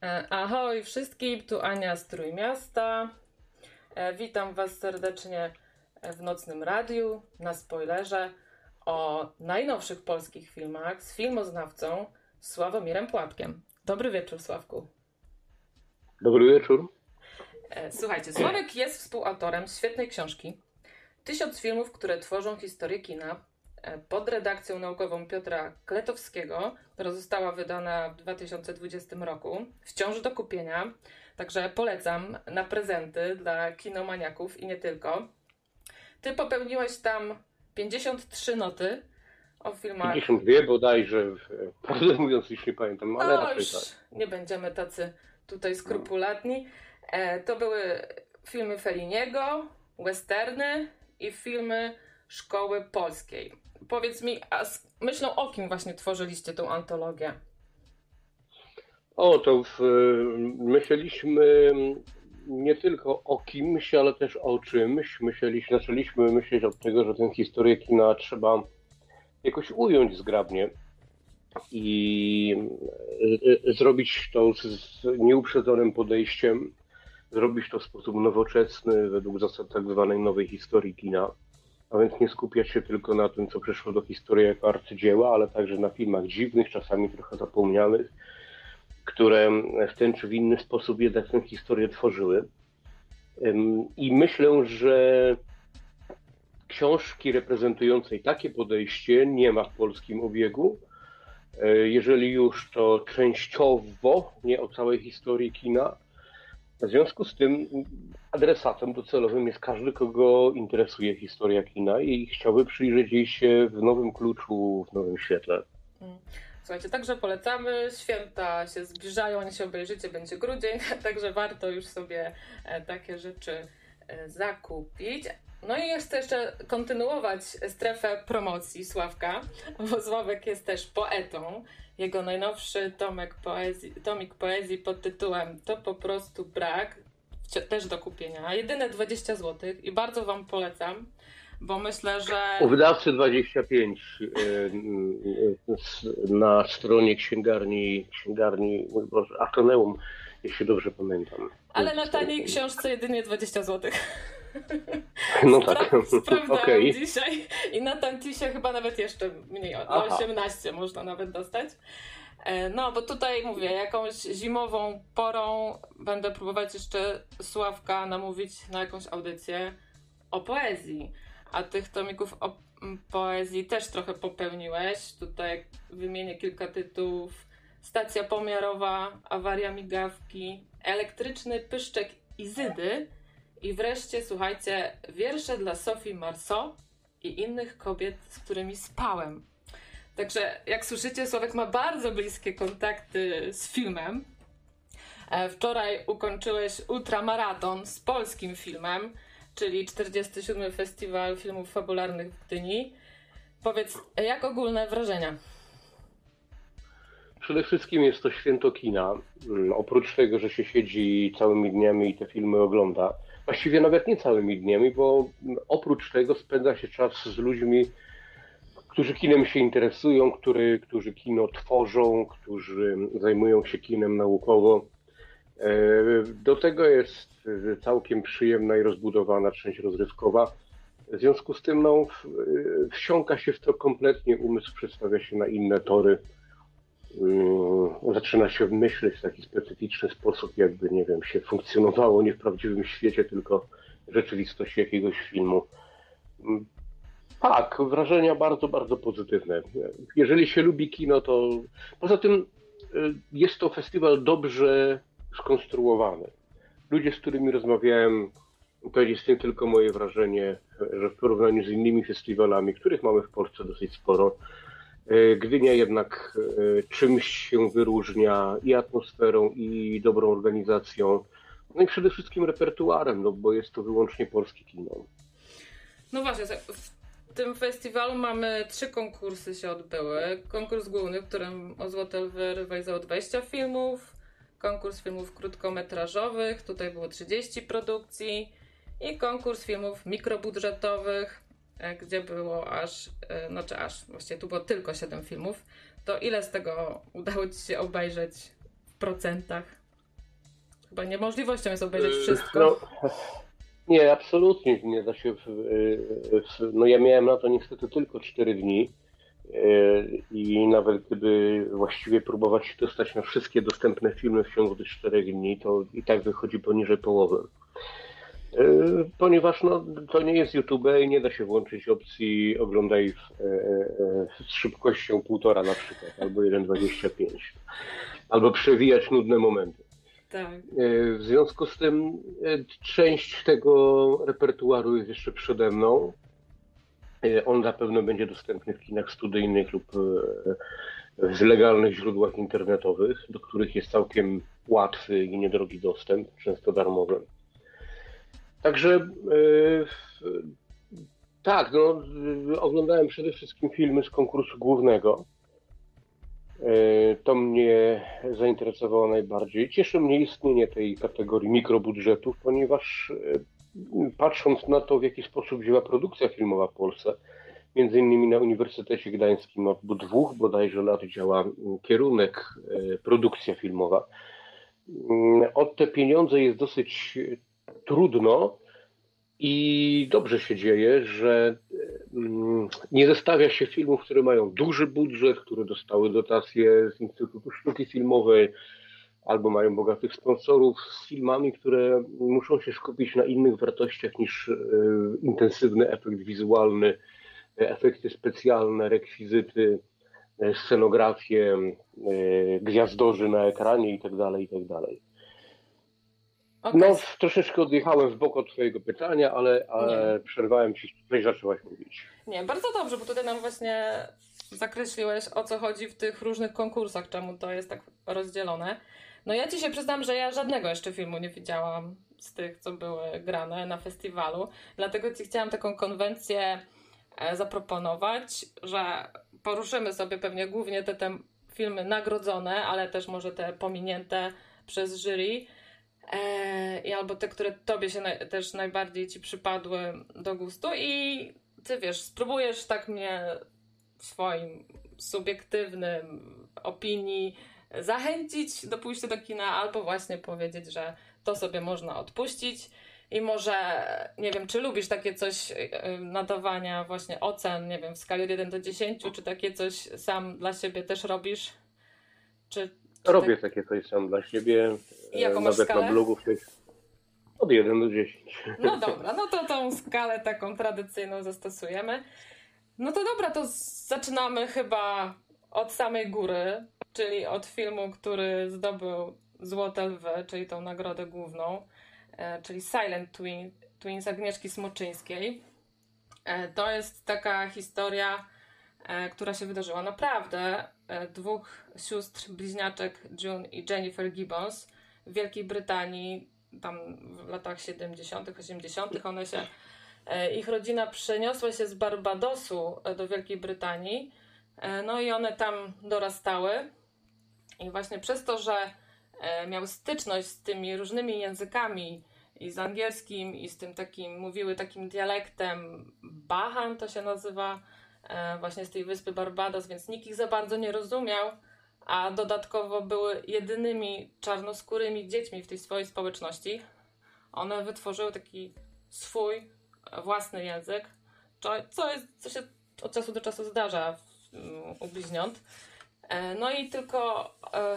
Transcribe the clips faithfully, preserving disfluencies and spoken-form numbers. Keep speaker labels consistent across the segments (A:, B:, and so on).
A: E, Ahoj wszystkim, tu Ania z Trójmiasta. E, Witam Was serdecznie w Nocnym Radiu, na spoilerze o najnowszych polskich filmach z filmoznawcą Sławomirem Płatkiem. Dobry wieczór, Sławku.
B: Dobry wieczór.
A: E, Słuchajcie, Sławek jest współautorem świetnej książki Tysiąc filmów, które tworzą historię kina, pod redakcją naukową Piotra Kletowskiego, która została wydana w dwa tysiące dwudziestym roku, wciąż do kupienia, także polecam na prezenty dla kinomaniaków i nie tylko. Ty popełniłeś tam pięćdziesiąt trzy noty o filmach...
B: pięćdziesiąt dwa bodajże, prawdę mówiąc już nie pamiętam, ale
A: no,
B: raczej
A: już
B: tak.
A: Nie będziemy tacy tutaj skrupulatni. E, to były filmy Felliniego, westerny i filmy Szkoły Polskiej. Powiedz mi, a z myślą o kim właśnie tworzyliście tą antologię?
B: O, to w, myśleliśmy nie tylko o kimś, ale też o czymś. Myśleliśmy, zaczęliśmy myśleć od tego, że tę historię kina trzeba jakoś ująć zgrabnie i zrobić to z nieuprzedzonym podejściem, zrobić to w sposób nowoczesny, według zasad tak zwanej nowej historii kina. A więc nie skupiać się tylko na tym, co przeszło do historii jako arcydzieła, ale także na filmach dziwnych, czasami trochę zapomnianych, które w ten czy w inny sposób jednak tę historię tworzyły. I myślę, że książki reprezentującej takie podejście nie ma w polskim obiegu. Jeżeli już, to częściowo, nie o całej historii kina. W związku z tym adresatem docelowym jest każdy, kogo interesuje historia kina i chciałby przyjrzeć jej się w nowym kluczu, w nowym świetle.
A: Słuchajcie, także polecamy. Święta się zbliżają, nie się obejrzycie, będzie grudzień, także warto już sobie takie rzeczy zakupić. No i jeszcze jeszcze kontynuować strefę promocji Sławka, bo Sławek jest też poetą. Jego najnowszy tomek poezji, tomik poezji pod tytułem To po prostu brak, też do kupienia. Jedyne dwadzieścia złotych i bardzo Wam polecam, bo myślę, że...
B: U wydawcy dwadzieścia pięć na stronie księgarni, księgarni Ateneum, jeśli dobrze pamiętam.
A: Ale na taniej książce jedynie dwadzieścia złotych.
B: No tak,
A: Sprawdzałem
B: okay.
A: dzisiaj i na Tantisie chyba nawet jeszcze mniej, na osiemnaście można nawet dostać. No, bo tutaj mówię, jakąś zimową porą będę próbować jeszcze Sławka namówić na jakąś audycję o poezji. A tych tomików o poezji też trochę popełniłeś. Tutaj wymienię kilka tytułów. Stacja pomiarowa, Awaria migawki, Elektryczny pyszczek Izydy i wreszcie, słuchajcie, Wiersze dla Sophie Marceau i innych kobiet, z którymi spałem. Także jak słyszycie, Sławek ma bardzo bliskie kontakty z filmem. Wczoraj ukończyłeś ultramaraton z polskim filmem, czyli czterdziesty siódmy Festiwal Filmów Fabularnych w Gdyni. Powiedz, jak ogólne wrażenia?
B: Przede wszystkim jest to święto kina. Oprócz tego, że się siedzi całymi dniami i te filmy ogląda, właściwie nawet nie całymi dniami, bo oprócz tego spędza się czas z ludźmi, którzy kinem się interesują, który, którzy kino tworzą, którzy zajmują się kinem naukowo. Do tego jest całkiem przyjemna i rozbudowana część rozrywkowa. W związku z tym no, wsiąka się w to kompletnie, umysł przedstawia się na inne tory. Zaczyna się myśleć w taki specyficzny sposób, jakby, nie wiem, się funkcjonowało nie w prawdziwym świecie, tylko w rzeczywistości jakiegoś filmu. Tak, wrażenia bardzo, bardzo pozytywne. Jeżeli się lubi kino, to poza tym jest to festiwal dobrze skonstruowany. Ludzie, z którymi rozmawiałem, to jest nie tylko moje wrażenie, że w porównaniu z innymi festiwalami, których mamy w Polsce dosyć sporo, Gdynia jednak czymś się wyróżnia i atmosferą, i dobrą organizacją, no i przede wszystkim repertuarem, no bo jest to wyłącznie polskie kino.
A: No właśnie, w tym festiwalu mamy trzy konkursy się odbyły. Konkurs główny, w którym o Złote Lwy rywalizowało dwadzieścia filmów, konkurs filmów krótkometrażowych, tutaj było trzydzieści produkcji i konkurs filmów mikrobudżetowych, gdzie było aż, znaczy aż, właściwie tu było tylko siedem filmów. To ile z tego udało Ci się obejrzeć w procentach? Chyba niemożliwością jest obejrzeć wszystko.
B: No, nie, absolutnie nie da się. W, w, no ja miałem na to niestety tylko cztery dni i nawet gdyby właściwie próbować się dostać na wszystkie dostępne filmy w ciągu tych czterech dni, to i tak wychodzi poniżej połowy. Ponieważ no, to nie jest YouTube i nie da się włączyć opcji oglądaj w, z szybkością półtora na przykład, albo jeden przecinek dwadzieścia pięć, albo przewijać nudne momenty.
A: Tak.
B: W związku z tym część tego repertuaru jest jeszcze przede mną. On na pewno będzie dostępny w kinach studyjnych lub w legalnych źródłach internetowych, do których jest całkiem łatwy i niedrogi dostęp, często darmowy. Także yy, tak, no, oglądałem przede wszystkim filmy z konkursu głównego. Yy, to mnie zainteresowało najbardziej. Cieszy mnie istnienie tej kategorii mikrobudżetów, ponieważ yy, patrząc na to, w jaki sposób działa produkcja filmowa w Polsce, między innymi na Uniwersytecie Gdańskim od dwóch bodajże lat działa kierunek yy, produkcja filmowa. Yy, o te pieniądze jest dosyć trudno i dobrze się dzieje, że nie zestawia się filmów, które mają duży budżet, które dostały dotacje z Instytutu Sztuki Filmowej albo mają bogatych sponsorów, z filmami, które muszą się skupić na innych wartościach niż intensywny efekt wizualny, efekty specjalne, rekwizyty, scenografie, gwiazdorzy na ekranie itd., itd. Okay. No, troszeczkę odjechałem w bok od twojego pytania, ale, ale przerwałem ci, tutaj zaczęłaś mówić.
A: Nie, bardzo dobrze, bo tutaj nam właśnie zakreśliłeś, o co chodzi w tych różnych konkursach, czemu to jest tak rozdzielone. No ja ci się przyznam, że ja żadnego jeszcze filmu nie widziałam z tych, co były grane na festiwalu, dlatego ci chciałam taką konwencję zaproponować, że poruszymy sobie pewnie głównie te, te filmy nagrodzone, ale też może te pominięte przez jury, i albo te, które tobie się na, też najbardziej ci przypadły do gustu i ty wiesz, spróbujesz tak mnie w swoim subiektywnym opinii zachęcić do pójścia do kina, albo właśnie powiedzieć, że to sobie można odpuścić i może, nie wiem, czy lubisz takie coś nadawania właśnie ocen, nie wiem, w skali od jeden do dziesięciu, czy takie coś sam dla siebie też robisz? Czy
B: Robię tak... takie coś sam dla siebie.
A: I jaką masz
B: nawet
A: skalę?
B: Na blogu od jeden do dziesięciu.
A: No dobra, no to tą skalę taką tradycyjną zastosujemy. No to dobra, to zaczynamy chyba od samej góry, czyli od filmu, który zdobył Złote Lwy, czyli tą nagrodę główną, czyli Silent Twin, Twins Agnieszki Smoczyńskiej. To jest taka historia, która się wydarzyła naprawdę. Dwóch sióstr bliźniaczek, June i Jennifer Gibbons, w Wielkiej Brytanii, tam w latach siedemdziesiątych, osiemdziesiątych one się, ich rodzina przeniosła się z Barbadosu do Wielkiej Brytanii, no i one tam dorastały i właśnie przez to, że miały styczność z tymi różnymi językami i z angielskim i z tym takim, mówiły takim dialektem Bahan to się nazywa, właśnie z tej wyspy Barbados, więc nikt ich za bardzo nie rozumiał, a dodatkowo były jedynymi czarnoskórymi dziećmi w tej swojej społeczności. One wytworzyły taki swój własny język, co, jest, co się od czasu do czasu zdarza u bliźniąt. No i tylko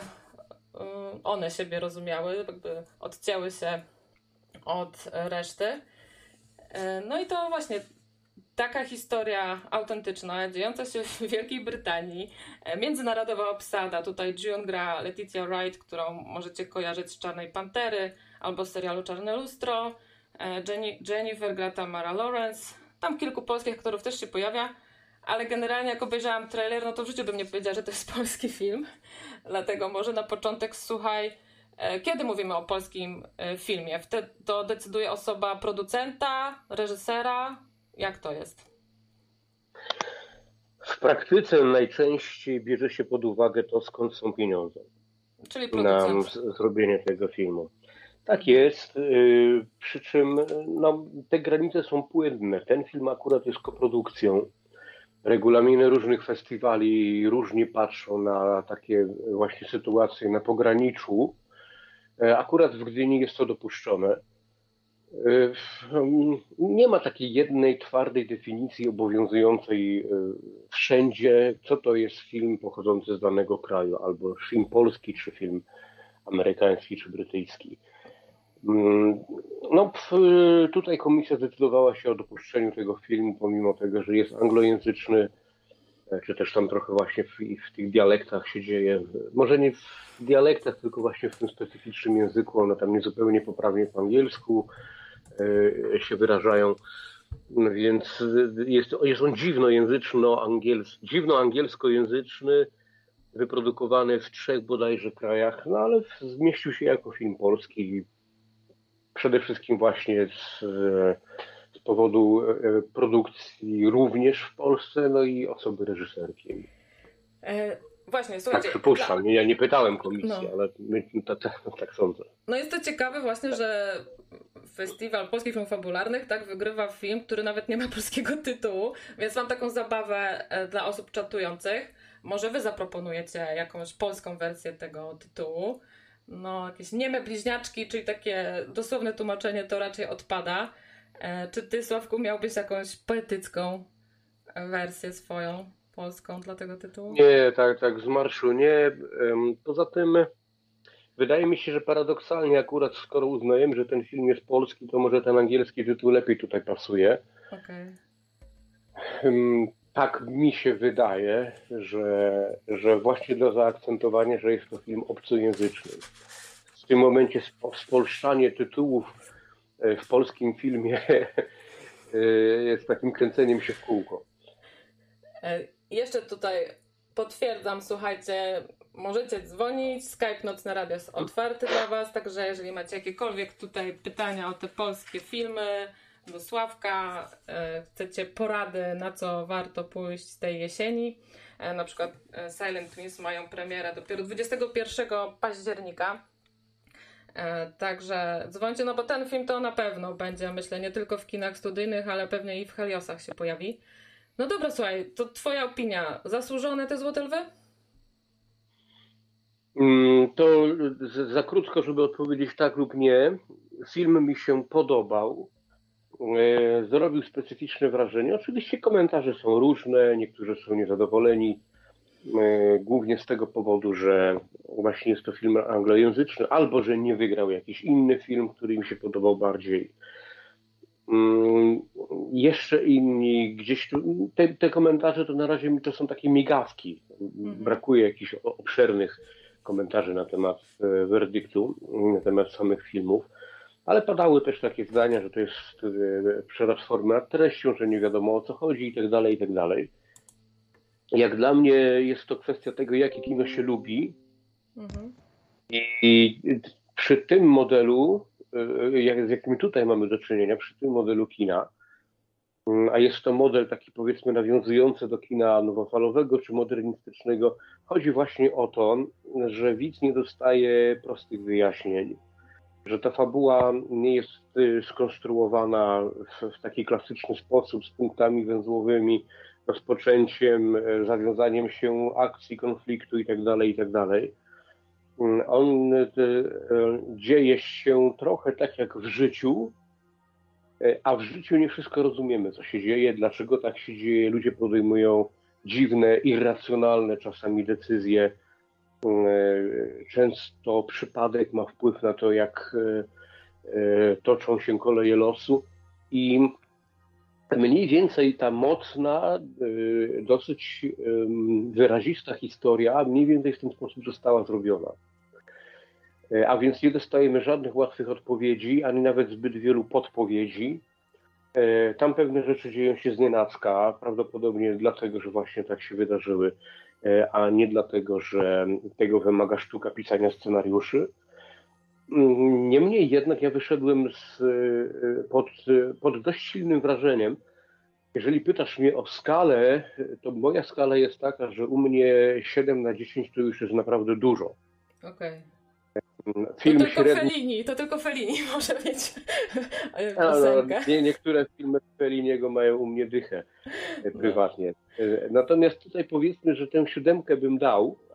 A: one siebie rozumiały, jakby odcięły się od reszty. No i to właśnie taka historia autentyczna, dziejąca się w Wielkiej Brytanii, międzynarodowa obsada. Tutaj June gra Letitia Wright, którą możecie kojarzyć z Czarnej Pantery albo z serialu Czarne Lustro. Jenny, Jennifer gra Tamara Lawrence. Tam kilku polskich aktorów też się pojawia, ale generalnie jak obejrzałam trailer, no to w życiu bym nie powiedziała, że to jest polski film. Dlatego może na początek słuchaj, kiedy mówimy o polskim filmie? Wtedy to decyduje osoba producenta, reżysera. Jak to jest?
B: W praktyce najczęściej bierze się pod uwagę to, skąd są pieniądze.
A: Czyli producent.
B: Na zrobienie tego filmu. Tak jest, yy, przy czym no, te granice są płynne. Ten film akurat jest koprodukcją. Regulaminy różnych festiwali różnie patrzą na takie właśnie sytuacje na pograniczu Akurat w Gdyni jest to dopuszczone. Nie ma takiej jednej twardej definicji obowiązującej wszędzie, co to jest film pochodzący z danego kraju, albo film polski, czy film amerykański, czy brytyjski. No, tutaj komisja zdecydowała się o dopuszczeniu tego filmu, pomimo tego, że jest anglojęzyczny, czy też tam trochę właśnie w, w tych dialektach się dzieje. Może nie w dialektach, tylko właśnie w tym specyficznym języku, one tam niezupełnie poprawnie po angielsku się wyrażają, więc jest, jest on dziwnojęzyczno-angiels, dziwno-angielskojęzyczny, wyprodukowany w trzech bodajże krajach, no ale zmieścił się jako film polski, przede wszystkim właśnie z, z powodu produkcji również w Polsce, no i osoby reżyserki.
A: E, właśnie, słuchajcie.
B: Tak przypuszczam, dla... ja nie pytałem komisji, no. Ale my, to, to, to, tak sądzę.
A: No jest to ciekawe właśnie, że Festiwal Polskich Filmów Fabularnych tak wygrywa film, który nawet nie ma polskiego tytułu, więc mam taką zabawę dla osób czatujących. Może wy zaproponujecie jakąś polską wersję tego tytułu. No, jakieś nieme bliźniaczki, czyli takie dosłowne tłumaczenie to raczej odpada. Czy ty, Sławku, miałbyś jakąś poetycką wersję swoją, polską dla tego tytułu?
B: Nie, tak, tak z marszu nie. Poza tym wydaje mi się, że paradoksalnie akurat skoro uznajemy, że ten film jest polski, to może ten angielski tytuł lepiej tutaj pasuje.
A: Okay.
B: Tak mi się wydaje, że, że właśnie dla zaakcentowania, że jest to film obcojęzyczny. W tym momencie spolszczanie tytułów w polskim filmie jest takim kręceniem się w kółko.
A: Jeszcze tutaj potwierdzam, słuchajcie, możecie dzwonić, Skype Nocne Radio jest otwarty dla was, także jeżeli macie jakiekolwiek tutaj pytania o te polskie filmy, do Sławka, e, chcecie porady, na co warto pójść z tej jesieni, e, na przykład e, Silent Twins mają premierę dopiero dwudziestego pierwszego października, e, także dzwońcie, no bo ten film to na pewno będzie, myślę, nie tylko w kinach studyjnych, ale pewnie i w Heliosach się pojawi. No dobra, słuchaj, to twoja opinia, zasłużone te Złote Lwy?
B: To za krótko, żeby odpowiedzieć tak lub nie. Film mi się podobał. Zrobił specyficzne wrażenie. Oczywiście komentarze są różne, niektórzy są niezadowoleni, głównie z tego powodu, że właśnie jest to film anglojęzyczny, albo że nie wygrał jakiś inny film, który im się podobał bardziej. Jeszcze inni gdzieś tu, te, te komentarze to na razie mi to są takie migawki. Mhm. Brakuje jakichś obszernych komentarzy na temat werdyktu, na temat samych filmów. Ale padały też takie zdania, że to jest przerost formy nad treścią, że nie wiadomo o co chodzi i tak dalej, i tak dalej. Jak dla mnie jest to kwestia tego, jakie kino się lubi. Mhm. I przy tym modelu, jak, z jakim tutaj mamy do czynienia, przy tym modelu kina, a jest to model taki powiedzmy nawiązujący do kina nowofalowego czy modernistycznego, chodzi właśnie o to, że widz nie dostaje prostych wyjaśnień. Że ta fabuła nie jest skonstruowana w, w taki klasyczny sposób z punktami węzłowymi, rozpoczęciem, zawiązaniem się akcji, konfliktu itd., itd. On dzieje się trochę tak jak w życiu, a w życiu nie wszystko rozumiemy, co się dzieje, dlaczego tak się dzieje. Ludzie podejmują dziwne, irracjonalne czasami decyzje. Często przypadek ma wpływ na to, jak toczą się koleje losu i mniej więcej ta mocna, dosyć wyrazista historia mniej więcej w ten sposób została zrobiona. A więc nie dostajemy żadnych łatwych odpowiedzi, ani nawet zbyt wielu podpowiedzi. Tam pewne rzeczy dzieją się znienacka, prawdopodobnie dlatego, że właśnie tak się wydarzyły, a nie dlatego, że tego wymaga sztuka pisania scenariuszy. Niemniej jednak ja wyszedłem z, pod, pod dość silnym wrażeniem. Jeżeli pytasz mnie o skalę, to moja skala jest taka, że u mnie siedem na dziesięć to już jest naprawdę dużo.
A: Okej. Okay.
B: Film
A: to tylko
B: średni...
A: Fellini, to tylko Fellini może mieć
B: piosenkę. No, nie, niektóre filmy Felliniego mają u mnie dychę prywatnie. No. Natomiast tutaj powiedzmy, że tę siódemkę bym dał,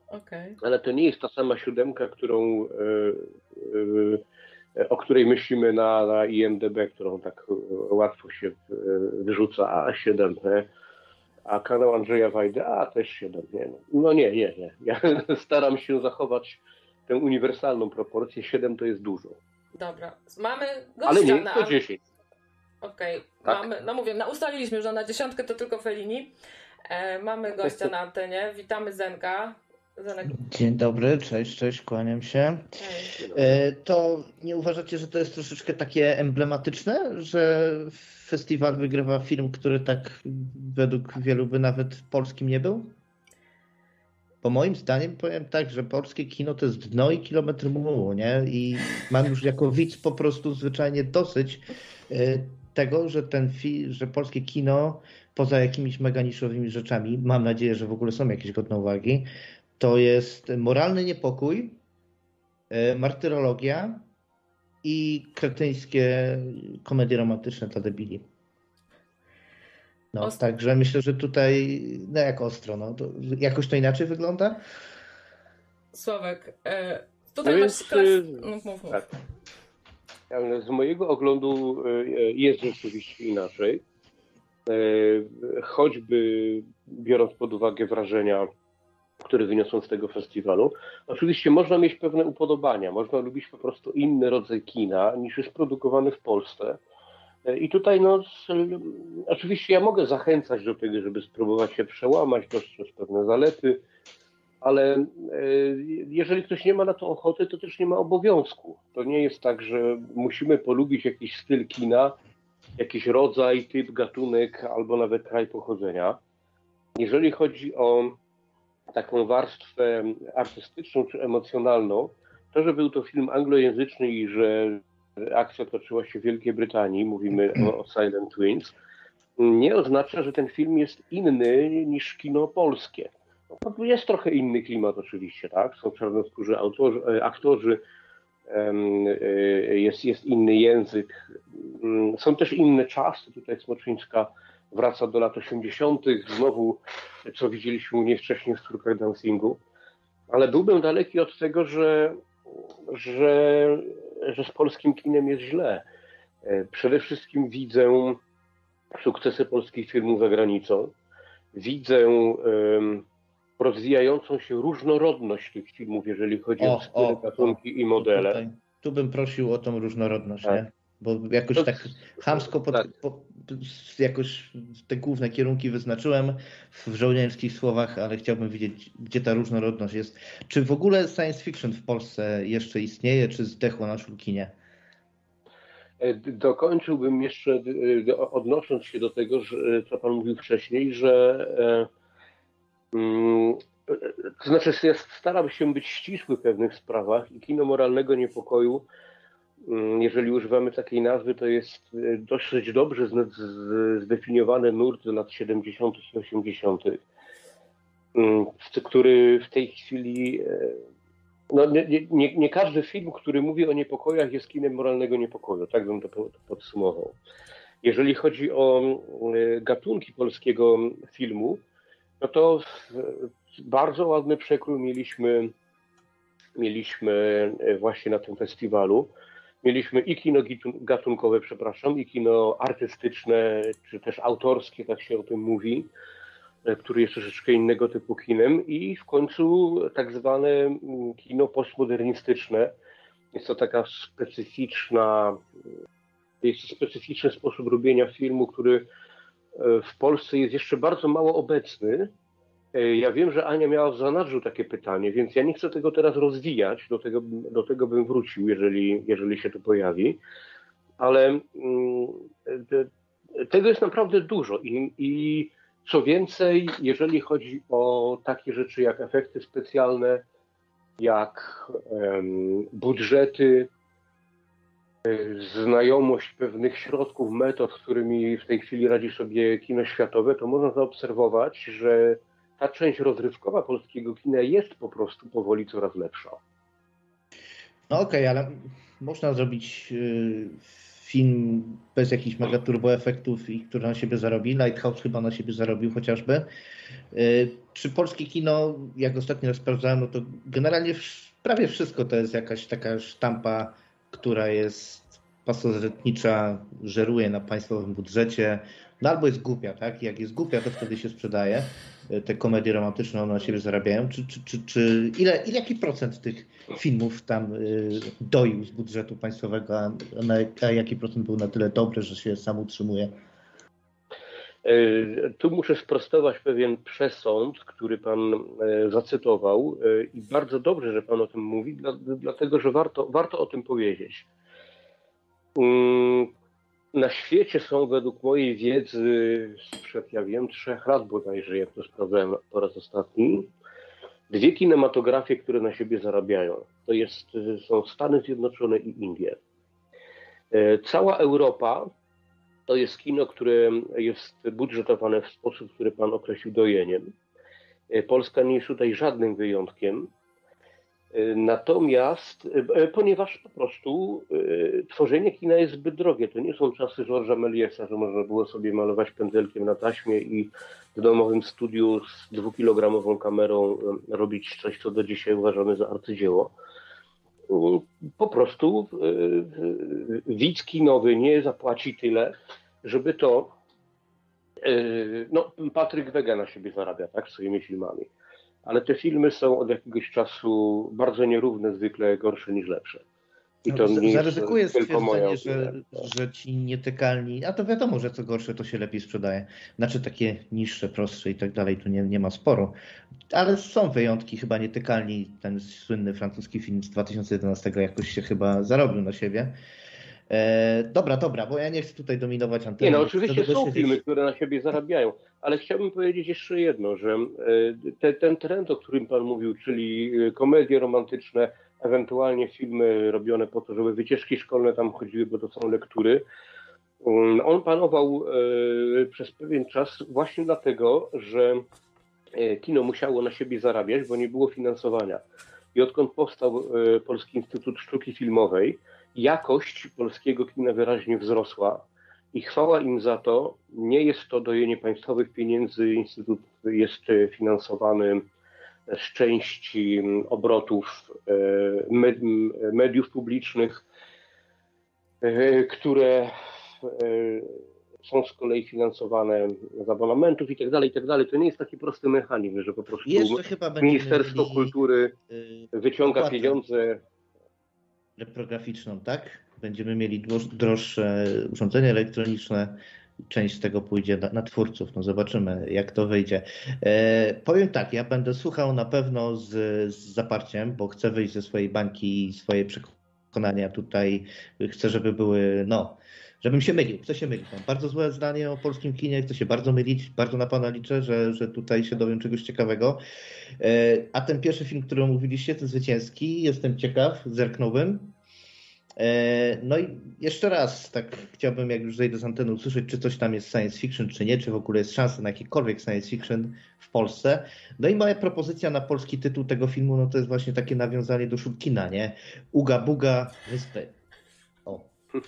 A: Okay.
B: Ale to nie jest ta sama siódemka, którą, yy, yy, o której myślimy na, na I M D B, którą tak łatwo się wyrzuca, a siedem, nie? A kanał Andrzeja Wajdy, a też siedem, nie? No nie, nie, nie. Ja staram się zachować tę uniwersalną proporcję, siedem to jest dużo.
A: Dobra, mamy gościa
B: ale nie,
A: na...
B: to dziesięć.
A: Okej, okay.
B: Tak?
A: Mamy, no mówię, no ustaliliśmy, że na dziesiątkę to tylko Fellini. E, mamy gościa na antenie, witamy Zenka. Zenek.
C: Dzień dobry, cześć, cześć, kłaniam się. E, to nie uważacie, że to jest troszeczkę takie emblematyczne, że festiwal wygrywa film, który tak według wielu by nawet polskim nie był? Bo moim zdaniem powiem tak, że polskie kino to jest dno i kilometr mułu, nie? I mam już jako widz po prostu zwyczajnie dosyć tego, że ten fi- że polskie kino poza jakimiś mega niszowymi rzeczami, mam nadzieję, że w ogóle są jakieś godne uwagi, to jest moralny niepokój, martyrologia i kretyńskie komedie romantyczne dla debili. No, ostro. Także myślę, że tutaj, no jak ostro, no, to jakoś to inaczej wygląda?
A: Sławek, e, tutaj no masz... Klas... No, mów, mów.
B: Tak. Ale z mojego oglądu jest rzeczywiście inaczej. Choćby biorąc pod uwagę wrażenia, które wyniosą z tego festiwalu. Oczywiście można mieć pewne upodobania, można lubić po prostu inny rodzaj kina niż jest produkowany w Polsce. I tutaj no, oczywiście ja mogę zachęcać do tego, żeby spróbować się przełamać, dostrzec pewne zalety, ale jeżeli ktoś nie ma na to ochoty, to też nie ma obowiązku. To nie jest tak, że musimy polubić jakiś styl kina, jakiś rodzaj, typ, gatunek albo nawet kraj pochodzenia. Jeżeli chodzi o taką warstwę artystyczną czy emocjonalną, to, że był to film anglojęzyczny i że akcja toczyła się w Wielkiej Brytanii, mówimy o, o Silent Twins, nie oznacza, że ten film jest inny niż kino polskie. No, jest trochę inny klimat oczywiście, tak? Są czarnoskórzy autorzy, aktorzy, jest, jest inny język, są też inne czasy. Tutaj Smoczyńska wraca do lat osiemdziesiątych, znowu, co widzieliśmy u niej wcześniej w Córkach Dancingu, ale byłbym daleki od tego, że, że, że z polskim kinem jest źle. Przede wszystkim widzę sukcesy polskich filmów za granicą, widzę um, rozwijającą się różnorodność tych filmów, jeżeli chodzi o, o style, gatunki i modele.
C: Tutaj, tu bym prosił o tą różnorodność, tak. Nie? Bo jakoś to, tak chamsko pod, tak. Po, jakoś te główne kierunki wyznaczyłem w żołnierskich słowach, ale chciałbym wiedzieć, gdzie ta różnorodność jest. Czy w ogóle science fiction w Polsce jeszcze istnieje, czy zdechło na szulkinie?
B: Dokończyłbym jeszcze, odnosząc się do tego, że, co Pan mówił wcześniej, że to znaczy ja staram się być ścisły w pewnych sprawach i kino moralnego niepokoju, jeżeli używamy takiej nazwy, to jest dosyć dobrze zdefiniowany nurt z lat siedemdziesiątych i osiemdziesiątych, który w tej chwili, no nie, nie, nie każdy film, który mówi o niepokojach, jest kinem moralnego niepokoju, tak bym to podsumował. Jeżeli chodzi o gatunki polskiego filmu, no to bardzo ładny przekrój mieliśmy, mieliśmy właśnie na tym festiwalu. Mieliśmy i kino gatunkowe, przepraszam, i kino artystyczne, czy też autorskie, tak się o tym mówi, który jest troszeczkę innego typu kinem, i w końcu tak zwane kino postmodernistyczne. Jest to taka specyficzna, jest to specyficzny sposób robienia filmu, który w Polsce jest jeszcze bardzo mało obecny. Ja wiem, że Ania miała w zanadrzu takie pytanie, więc ja nie chcę tego teraz rozwijać, do tego, do tego bym wrócił, jeżeli, jeżeli się to pojawi, ale te, tego jest naprawdę dużo i, i co więcej, jeżeli chodzi o takie rzeczy jak efekty specjalne, jak um, budżety, znajomość pewnych środków, metod, którymi w tej chwili radzi sobie kino światowe, to można zaobserwować, że ta część rozrywkowa polskiego kina jest po prostu powoli coraz lepsza.
C: No okej, okay, ale można zrobić film bez jakichś mega turbo efektów i który na siebie zarobi. Lighthouse chyba na siebie zarobił chociażby. Czy polskie kino, jak ostatnio sprawdzałem, no to generalnie prawie wszystko to jest jakaś taka sztampa, która jest pasożytnicza, żeruje na państwowym budżecie, no albo jest głupia, tak? Jak jest głupia, to wtedy się sprzedaje. Te komedie romantyczne, one na siebie zarabiają. Czy, czy, czy, czy ile, ile, jaki procent tych filmów tam y, doił z budżetu państwowego, a, na, a jaki procent był na tyle dobry, że się sam utrzymuje?
B: Tu muszę sprostować pewien przesąd, który pan zacytował i bardzo dobrze, że pan o tym mówi, dlatego że warto, warto o tym powiedzieć. Na świecie są według mojej wiedzy sprzed, ja wiem, trzech lat bodajże, jak to sprawdzałem po raz ostatni, dwie kinematografie, które na siebie zarabiają. To jest, są Stany Zjednoczone i Indie. Cała Europa to jest kino, które jest budżetowane w sposób, który pan określił dojeniem. Polska nie jest tutaj żadnym wyjątkiem. Natomiast, ponieważ po prostu tworzenie kina jest zbyt drogie. To nie są czasy Georgesa Mélièsa, że można było sobie malować pędzelkiem na taśmie i w domowym studiu z dwukilogramową kamerą robić coś, co do dzisiaj uważamy za arcydzieło. Po prostu widz kinowy nie zapłaci tyle, żeby to, no Patryk Wega na siebie zarabia, tak, swoimi filmami. Ale te filmy są od jakiegoś czasu bardzo nierówne, zwykle gorsze niż lepsze.
C: I to no, nie zaryzykuję jest tylko moja że, że ci nietykalni, a to wiadomo, że co gorsze, to się lepiej sprzedaje. Znaczy takie niższe, prostsze i tak dalej, tu nie, nie ma sporo. Ale są wyjątki, chyba nietykalni. Ten słynny francuski film z dwa tysiące jedenastego jakoś się chyba zarobił na siebie. E, dobra, dobra, bo ja nie chcę tutaj dominować anteny.
B: Nie, no oczywiście są filmy, które na siebie zarabiają, ale chciałbym powiedzieć jeszcze jedno, że te, ten trend, o którym pan mówił, czyli komedie romantyczne, ewentualnie filmy robione po to, żeby wycieczki szkolne tam chodziły, bo to są lektury, on panował przez pewien czas właśnie dlatego, że kino musiało na siebie zarabiać, bo nie było finansowania. I odkąd powstał Polski Instytut Sztuki Filmowej, jakość polskiego kina wyraźnie wzrosła i chwała im za to. Nie jest to dojenie państwowych pieniędzy. Instytut jest finansowany z części obrotów mediów publicznych, które są z kolei finansowane z abonamentów i tak dalej, i tak dalej. To nie jest taki prosty mechanizm, że po prostu Ministerstwo mieli, Kultury wyciąga opłatę pieniądze.
C: Reprograficzną, tak? Będziemy mieli droższe urządzenia elektroniczne. Część z tego pójdzie na, na twórców. No zobaczymy, jak to wyjdzie. E, powiem tak, ja będę słuchał na pewno z, z zaparciem, bo chcę wyjść ze swojej bańki i swoje przekonania tutaj. Chcę, żeby były, no, żebym się mylił. Chcę się mylić. Mam bardzo złe zdanie o polskim kinie. Chcę się bardzo mylić. Bardzo na pana liczę, że, że tutaj się dowiem czegoś ciekawego. E, a ten pierwszy film, który omówiliście, ten zwycięski, jestem ciekaw, zerknąłbym. No i jeszcze raz, tak chciałbym, jak już zejdę z anteny, usłyszeć, czy coś tam jest science fiction, czy nie, czy w ogóle jest szansa na jakikolwiek science fiction w Polsce. No i moja propozycja na polski tytuł tego filmu, no to jest właśnie takie nawiązanie do Szulkina, nie? Uga Buga Wyspy. O.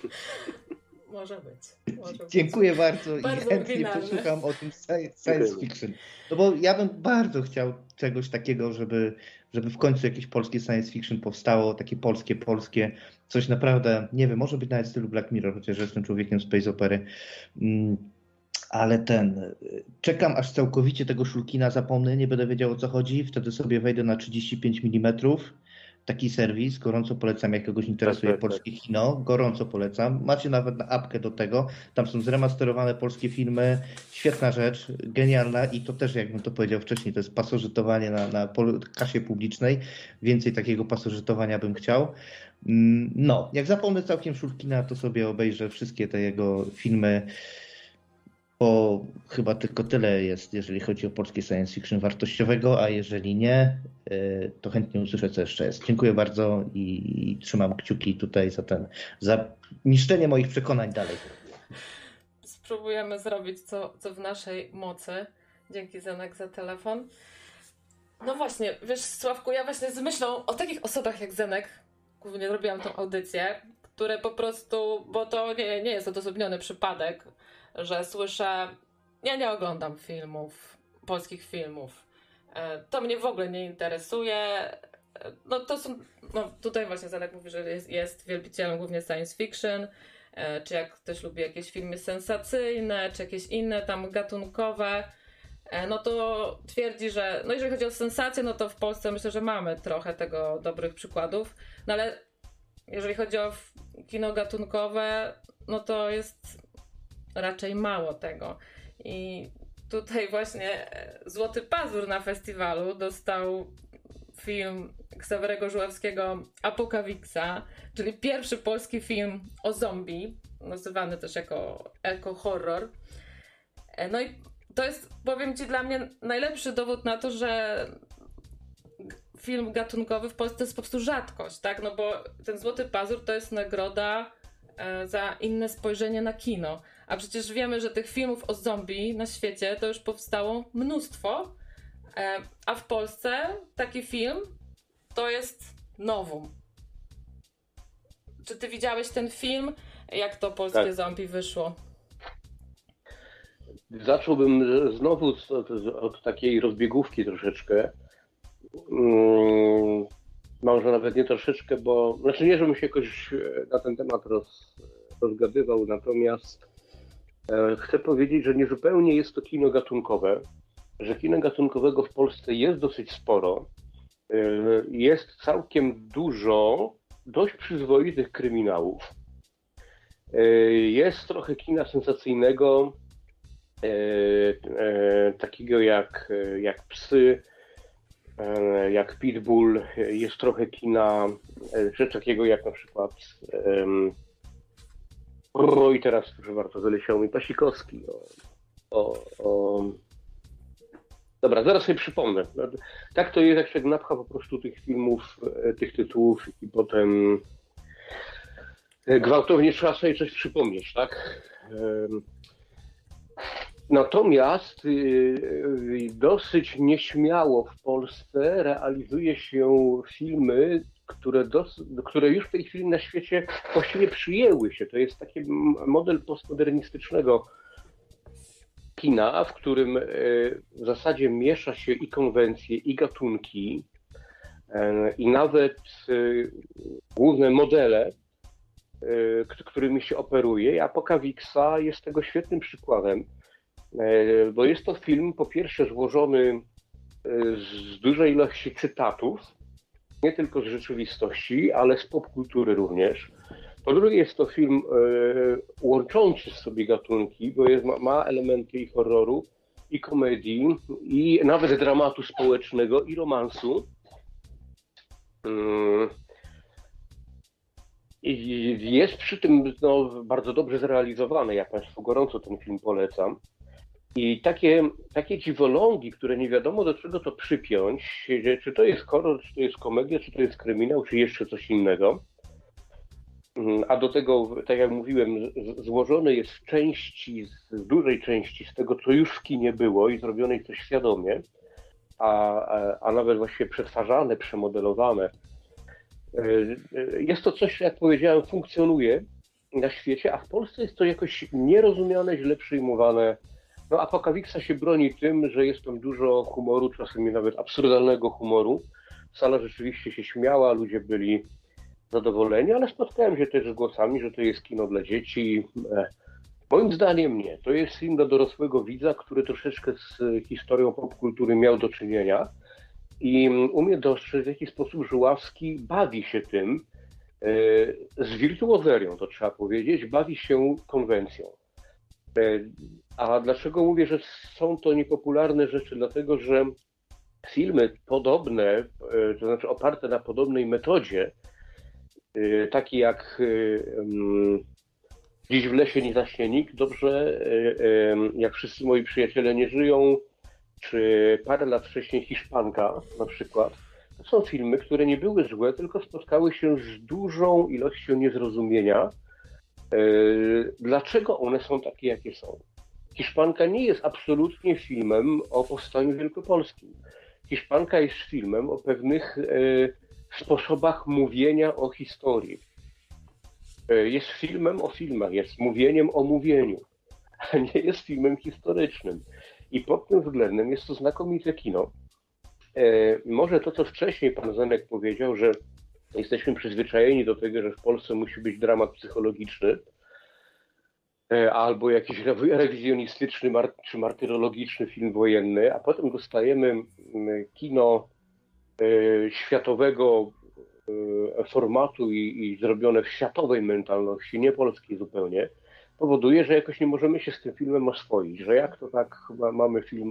A: Może być. Może
C: Dziękuję
A: być.
C: bardzo,
A: bardzo
C: i chętnie
A: oryginalne.
C: posłucham o tym science fiction. No bo ja bym bardzo chciał czegoś takiego, żeby, żeby w końcu jakieś polskie science fiction powstało, takie polskie, polskie, coś naprawdę, nie wiem, może być nawet w stylu Black Mirror, chociaż jestem człowiekiem space opery. Ale ten, czekam aż całkowicie tego Szulkina zapomnę, nie będę wiedział o co chodzi, wtedy sobie wejdę na trzydzieści pięć milimetrów. Taki serwis, gorąco polecam, jak kogoś interesuje tak, tak, polskie tak. kino, gorąco polecam. Macie nawet na apkę do tego, tam są zremasterowane polskie filmy, świetna rzecz, genialna i to też, jakbym to powiedział wcześniej, to jest pasożytowanie na, na kasie publicznej, więcej takiego pasożytowania bym chciał. No, jak zapomnę całkiem Szulkina, to sobie obejrzę wszystkie te jego filmy, bo chyba tylko tyle jest, jeżeli chodzi o polskie science fiction wartościowego, a jeżeli nie, to chętnie usłyszę, co jeszcze jest. Dziękuję bardzo i, i trzymam kciuki tutaj za ten, za niszczenie moich przekonań dalej.
A: Spróbujemy zrobić co, co w naszej mocy. Dzięki, Zenek, za telefon. No właśnie, wiesz, Sławku, ja właśnie z myślą o takich osobach jak Zenek, głównie robiłam tą audycję, które po prostu, bo to nie, nie jest odosobniony przypadek, że słyszę, ja nie oglądam filmów, polskich filmów. To mnie w ogóle nie interesuje. No to są, no tutaj właśnie Zenek mówi, że jest, jest wielbicielem głównie science fiction, czy jak ktoś lubi jakieś filmy sensacyjne, czy jakieś inne tam gatunkowe, no to twierdzi, że no jeżeli chodzi o sensację, no to w Polsce myślę, że mamy trochę tego dobrych przykładów, no ale jeżeli chodzi o kino gatunkowe, no to jest raczej mało tego. I tutaj właśnie Złoty Pazur na festiwalu dostał film Ksawerego Żuławskiego Apokawiksa, czyli pierwszy polski film o zombie, nazywany też jako eko-horror. No i to jest, powiem ci, dla mnie najlepszy dowód na to, że film gatunkowy w Polsce jest po prostu rzadkość, tak? No bo ten Złoty Pazur to jest nagroda za inne spojrzenie na kino. A przecież wiemy, że tych filmów o zombie na świecie to już powstało mnóstwo, a w Polsce taki film to jest novum. Czy ty widziałeś ten film? Jak to polskie tak. zombie wyszło?
B: Zacząłbym znowu od, od takiej rozbiegówki troszeczkę. Może nawet nie troszeczkę, bo... Znaczy nie, żebym się jakoś na ten temat roz, rozgadywał, natomiast chcę powiedzieć, że niezupełnie jest to kino gatunkowe, że kina gatunkowego w Polsce jest dosyć sporo. Jest całkiem dużo dość przyzwoitych kryminałów. Jest trochę kina sensacyjnego, takiego jak, jak Psy, jak Pitbull. Jest trochę kina, rzecz takiego jak na przykład o i teraz proszę bardzo, wyleciał mi Pasikowski. O, o, o. Dobra, zaraz sobie przypomnę. Tak to jest, jak się napcha po prostu tych filmów, tych tytułów i potem gwałtownie trzeba sobie coś przypomnieć, tak? Natomiast dosyć nieśmiało w Polsce realizuje się filmy, które, dos, które już w tej chwili na świecie właściwie przyjęły się. To jest taki model postmodernistycznego kina, w którym w zasadzie miesza się i konwencje, i gatunki, i nawet główne modele, którymi się operuje. I Apokawiksa jest tego świetnym przykładem, bo jest to film po pierwsze złożony z dużej ilości cytatów, nie tylko z rzeczywistości, ale z popkultury również. Po drugie jest to film e, łączący w sobie gatunki, bo jest, ma, ma elementy i horroru, i komedii, i nawet dramatu społecznego, i romansu. Mm. I jest przy tym no, bardzo dobrze zrealizowany. Ja Państwu gorąco ten film polecam. I takie, takie dziwolągi, które nie wiadomo do czego to przypiąć, czy to jest horror, czy to jest komedia, czy to jest kryminał, czy jeszcze coś innego. A do tego, tak jak mówiłem, złożony jest w części, z dużej części z tego, co już w kinie było i zrobionej to świadomie, a, a nawet właściwie przetwarzane, przemodelowane. Jest to coś, jak powiedziałem, funkcjonuje na świecie, a w Polsce jest to jakoś nierozumiane, źle przyjmowane. No, Apokawiksa się broni tym, że jest tam dużo humoru, czasami nawet absurdalnego humoru. Sala rzeczywiście się śmiała, ludzie byli zadowoleni, ale spotkałem się też z głosami, że to jest kino dla dzieci. Moim zdaniem nie. To jest film dla dorosłego widza, który troszeczkę z historią popkultury miał do czynienia i umie dostrzec, w jaki sposób Żuławski bawi się tym, z wirtuozerią, to trzeba powiedzieć, bawi się konwencją. A dlaczego mówię, że są to niepopularne rzeczy? Dlatego, że filmy podobne, to znaczy oparte na podobnej metodzie, takie jak Dziś w lesie nie zaśnie nikt, dobrze, jak Wszyscy moi przyjaciele nie żyją, czy parę lat wcześniej Hiszpanka na przykład, to są filmy, które nie były złe, tylko spotkały się z dużą ilością niezrozumienia. Dlaczego one są takie, jakie są? Hiszpanka nie jest absolutnie filmem o powstaniu wielkopolskim. Hiszpanka jest filmem o pewnych e, sposobach mówienia o historii. jest filmem o filmach, jest mówieniem o mówieniu, a nie jest filmem historycznym. I pod tym względem jest to znakomite kino. Może to, co wcześniej pan Zenek powiedział, że jesteśmy przyzwyczajeni do tego, że w Polsce musi być dramat psychologiczny albo jakiś rewizjonistyczny czy martyrologiczny film wojenny, a potem dostajemy kino światowego formatu i, i zrobione w światowej mentalności, nie polskiej zupełnie, powoduje, że jakoś nie możemy się z tym filmem oswoić, że jak to tak chyba mamy film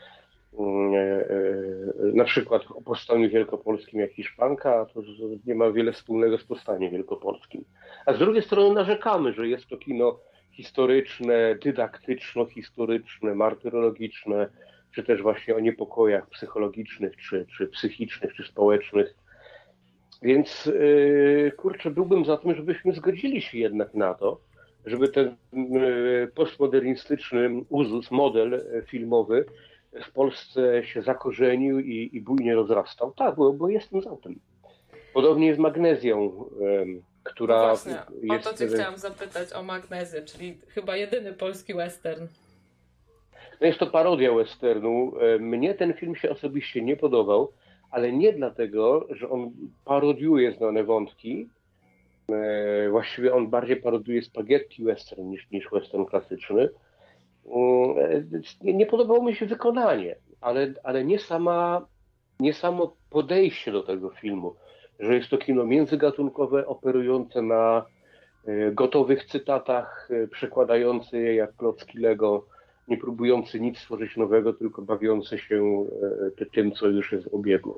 B: na przykład o powstaniu wielkopolskim jak Hiszpanka, to nie ma wiele wspólnego z powstaniem wielkopolskim. A z drugiej strony narzekamy, że jest to kino historyczne, dydaktyczno-historyczne, martyrologiczne, czy też właśnie o niepokojach psychologicznych, czy, czy psychicznych, czy społecznych. Więc kurczę, byłbym za tym, żebyśmy zgodzili się jednak na to, żeby ten postmodernistyczny uzus, model filmowy w Polsce się zakorzenił i, i bujnie rozrastał. Tak, bo, bo jestem za tym. Podobnie jest Magnezją, która
A: no właśnie,
B: jest...
A: o to cię chciałam zapytać, o Magnezję, czyli chyba jedyny polski western.
B: No jest to parodia westernu. Mnie ten film się osobiście nie podobał, ale nie dlatego, że on parodiuje znane wątki. Właściwie on bardziej parodiuje spaghetti western niż, niż western klasyczny. Nie, nie podobało mi się wykonanie, ale, ale nie, sama, nie samo podejście do tego filmu, że jest to kino międzygatunkowe, operujące na gotowych cytatach, przekładające je jak klocki Lego, nie próbujący nic stworzyć nowego, tylko bawiące się tym, co już jest w obiegu.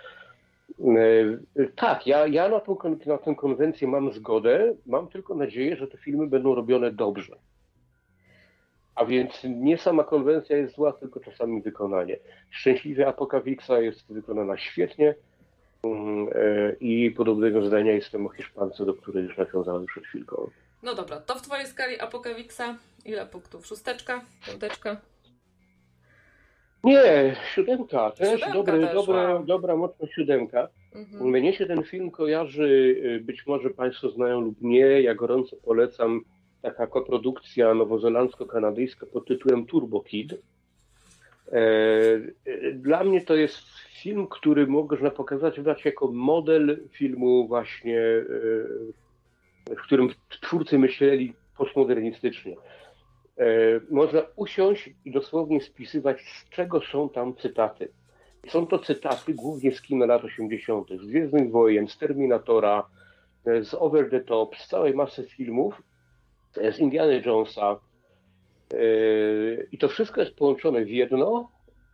B: Tak, ja, ja na, tą, na tę konwencję mam zgodę, mam tylko nadzieję, że te filmy będą robione dobrze. A więc nie sama konwencja jest zła, tylko czasami wykonanie. Szczęśliwie Apokawixa jest wykonana świetnie i podobnego zdania jestem o Hiszpance, do której już nawiązałem przed chwilką.
A: No dobra, to w twojej skali Apokawixa ile punktów? Szósteczka? Piąteczka?
B: Nie, siódemka. Też
A: siódemka
B: dobre,
A: też,
B: dobre,
A: wow.
B: dobra, mocno siódemka.
A: Mhm.
B: Mnie się ten film kojarzy, być może Państwo znają lub nie, ja gorąco polecam taka koprodukcja nowozelandzko-kanadyjska pod tytułem Turbo Kid. Dla mnie to jest film, który można pokazać jako model filmu właśnie, w którym twórcy myśleli postmodernistycznie. Można usiąść i dosłownie spisywać, z czego są tam cytaty. Są to cytaty głównie z kina lat osiemdziesiątych, z Gwiezdnych Wojen, z Terminatora, z Over the Top, z całej masy filmów, z Indiana Jonesa. I to wszystko jest połączone w jedno.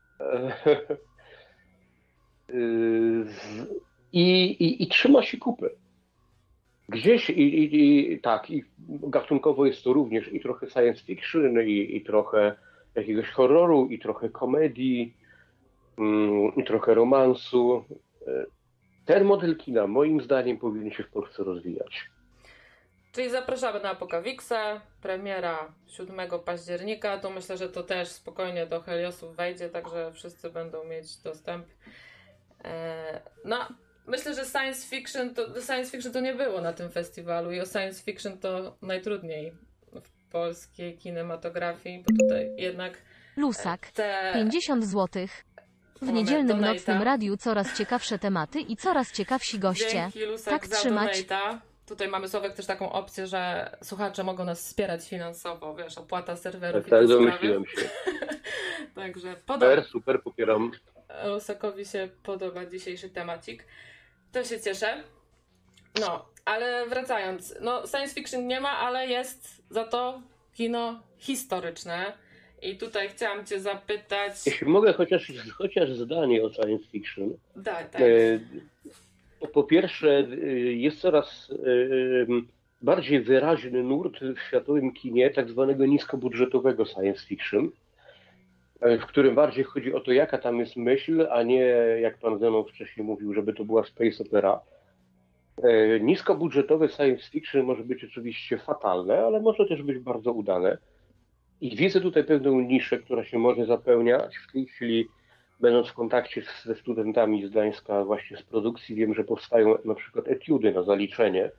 B: I, i, i trzyma się kupy. Gdzieś i, i, i tak, i gatunkowo jest to również i trochę science fiction, i, i trochę jakiegoś horroru, i trochę komedii, mm, i trochę romansu. Ten model kina moim zdaniem powinien się w Polsce rozwijać.
A: Czyli zapraszamy na Apokawixa, premiera siódmego października, to myślę, że to też spokojnie do Heliosów wejdzie, także wszyscy będą mieć dostęp. No, myślę, że science fiction to, science fiction to nie było na tym festiwalu i o science fiction to najtrudniej w polskiej kinematografii, bo tutaj jednak
D: Lusak,
A: te...
D: pięćdziesiąt złotych. W niedzielnym
A: Donate'a.
D: nocnym radiu coraz ciekawsze tematy i coraz ciekawsi goście.
A: Dzięki, Lusek,
D: Tak
A: za
D: trzymać.
A: donate'a. Tutaj mamy Sławek też taką opcję, że słuchacze mogą nas wspierać finansowo, wiesz, opłata serwerów
B: Tak,
A: i
B: tak
A: te
B: domyśliłem
A: sprawy.
B: się.
A: Także podoba.
B: Super, super, popieram.
A: Lusakowi się podoba dzisiejszy temacik. To się cieszę. No, ale wracając, no science fiction nie ma, ale jest za to kino historyczne. I tutaj chciałam cię zapytać...
B: Jeśli mogę chociaż, chociaż zdanie o science fiction.
A: Tak, tak.
B: E, po pierwsze, jest coraz e, bardziej wyraźny nurt w światowym kinie tak zwanego niskobudżetowego science fiction, w którym bardziej chodzi o to, jaka tam jest myśl, a nie, jak pan Zenon wcześniej mówił, żeby to była space opera. E, niskobudżetowe science fiction może być oczywiście fatalne, ale może też być bardzo udane. I widzę tutaj pewną niszę, która się może zapełniać. W tej chwili, będąc w kontakcie ze studentami z Gdańska właśnie z produkcji, wiem, że powstają na przykład etiudy na zaliczenie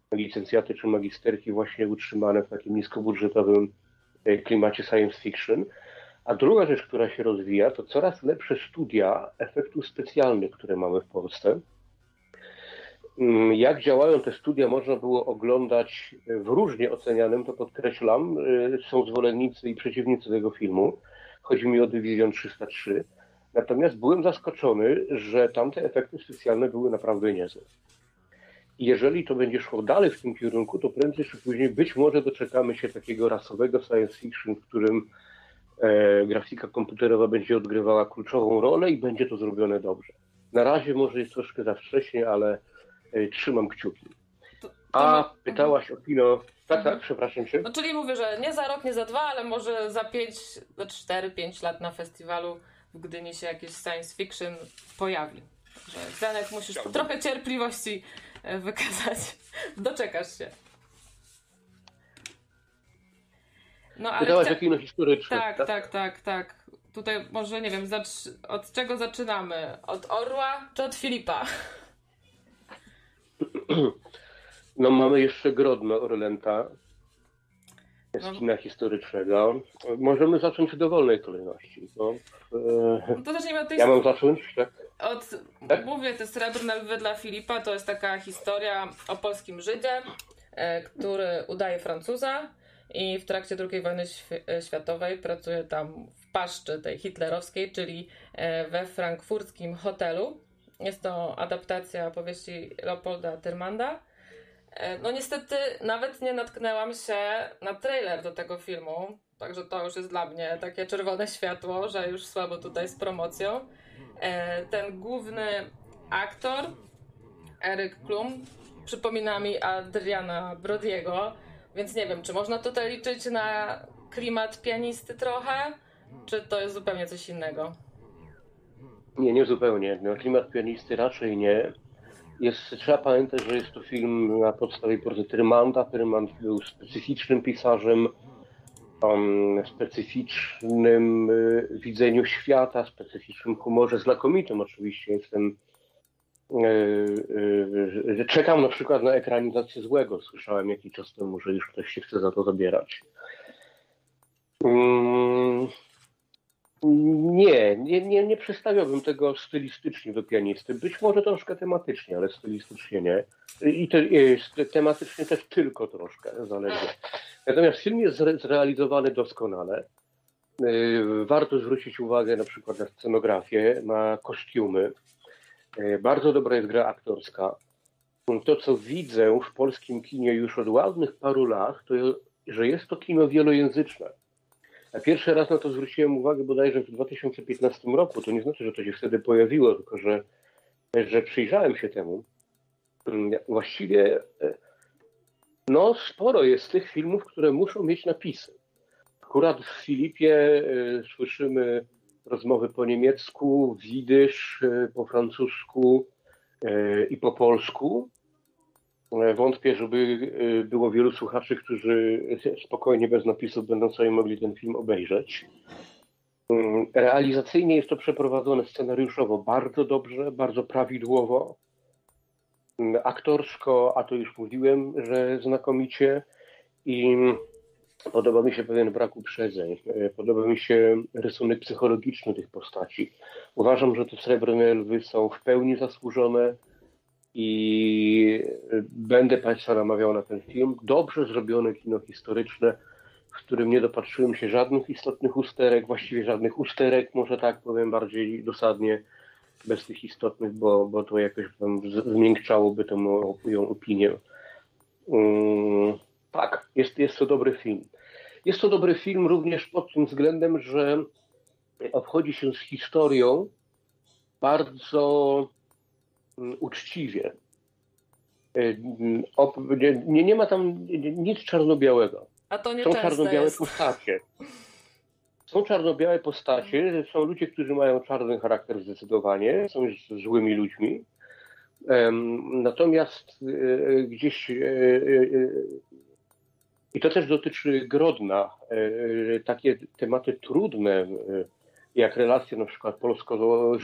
B: licencjaty czy magisterki właśnie utrzymane w takim niskobudżetowym klimacie science fiction. A druga rzecz, która się rozwija, to coraz lepsze studia efektów specjalnych, które mamy w Polsce. Jak działają te studia, można było oglądać w różnie ocenianym, to podkreślam, są zwolennicy i przeciwnicy tego filmu. Chodzi mi o Dywizjon trzysta trzy. Natomiast byłem zaskoczony, że tamte efekty specjalne były naprawdę niezłe. I jeżeli to będzie szło dalej w tym kierunku, to prędzej czy później być może doczekamy się takiego rasowego science fiction, w którym e, grafika komputerowa będzie odgrywała kluczową rolę i będzie to zrobione dobrze. Na razie może jest troszkę za wcześnie, ale e, trzymam kciuki.
A: To, to
B: A
A: ma...
B: pytałaś o kino... Tak, tak, przepraszam cię.
A: No czyli mówię, że nie za rok, nie za dwa, ale może za pięć, za cztery, pięć lat na festiwalu w Gdyni się jakieś science fiction pojawi. Także Zenek, musisz Chciałbym. trochę cierpliwości wykazać. Doczekasz się.
B: No, ale Pytałaś chcia... o kino historyczne.
A: Tak, tak, tak, tak, tak. Tutaj może, nie wiem, zacz... od czego zaczynamy? Od Orła czy od Filipa?
B: No mamy jeszcze Grodno Orlenta z no. kina historycznego. Możemy zacząć w dowolnej kolejności. No,
A: no to zacznijmy od tej...
B: Ja mam zacząć, tak?
A: Od,
B: tak?
A: Mówię, te Srebrne Lwy dla Filipa to jest taka historia o polskim Żydzie, e, który udaje Francuza i w trakcie drugiej wojny świ- światowej pracuje tam w paszczy tej hitlerowskiej, czyli e, we frankfurckim hotelu. Jest to adaptacja powieści Leopolda Tyrmanda. No niestety nawet nie natknęłam się na trailer do tego filmu, także to już jest dla mnie takie czerwone światło, że już słabo tutaj z promocją. Ten główny aktor, Eric Plum, przypomina mi Adriana Brodiego, więc nie wiem, czy można tutaj liczyć na klimat pianisty trochę, czy to jest zupełnie coś innego?
B: Nie, nie zupełnie. No, klimat pianisty raczej nie. Jest, trzeba pamiętać, że jest to film na podstawie prozy Tyrmanda. Tyrmand był specyficznym pisarzem, um, specyficznym y, widzeniu świata, specyficznym humorze, znakomitym oczywiście. Jestem, y, y, y, czekam na przykład na ekranizację Złego. Słyszałem jakiś czas temu, że już ktoś się chce za to zabierać. Um, Nie, nie, nie, nie przedstawiałbym tego stylistycznie do pianisty. Być może troszkę tematycznie, ale stylistycznie nie. I te, tematycznie też tylko troszkę, zależy. Natomiast film jest zrealizowany doskonale. Warto zwrócić uwagę na przykład na scenografię, na kostiumy. Bardzo dobra jest gra aktorska. To, co widzę w polskim kinie już od ładnych paru lat, to że jest to kino wielojęzyczne. A pierwszy raz na to zwróciłem uwagę bodajże w dwa tysiące piętnastym roku. To nie znaczy, że to się wtedy pojawiło, tylko że, że przyjrzałem się temu. Właściwie no sporo jest tych filmów, które muszą mieć napisy. Akurat w Filipie y, słyszymy rozmowy po niemiecku, widysz, y, po francusku y, i po polsku. Wątpię, żeby było wielu słuchaczy, którzy spokojnie bez napisów będą sobie mogli ten film obejrzeć. Realizacyjnie jest to przeprowadzone scenariuszowo bardzo dobrze, bardzo prawidłowo. Aktorsko, a to już mówiłem, że znakomicie. I podoba mi się pewien brak uprzedzeń. Podoba mi się rysunek psychologiczny tych postaci. Uważam, że te Srebrne Lwy są w pełni zasłużone. I będę Państwa namawiał na ten film. Dobrze zrobione kino historyczne, w którym nie dopatrzyłem się żadnych istotnych usterek, właściwie żadnych usterek, może tak powiem bardziej dosadnie, bez tych istotnych, bo, bo to jakoś tam zmiękczałoby tę moją opinię. Um, tak, jest, jest to dobry film. Jest to dobry film również pod tym względem, że obchodzi się z historią bardzo uczciwie. Nie, nie ma tam nic czarno-białego.
A: A to nie
B: Są czarno-białe
A: jest.
B: postacie. Są czarno-białe postacie, są ludzie, którzy mają czarny charakter zdecydowanie, są złymi ludźmi. Natomiast gdzieś, i to też dotyczy Grodna, takie tematy trudne, jak relacje na przykład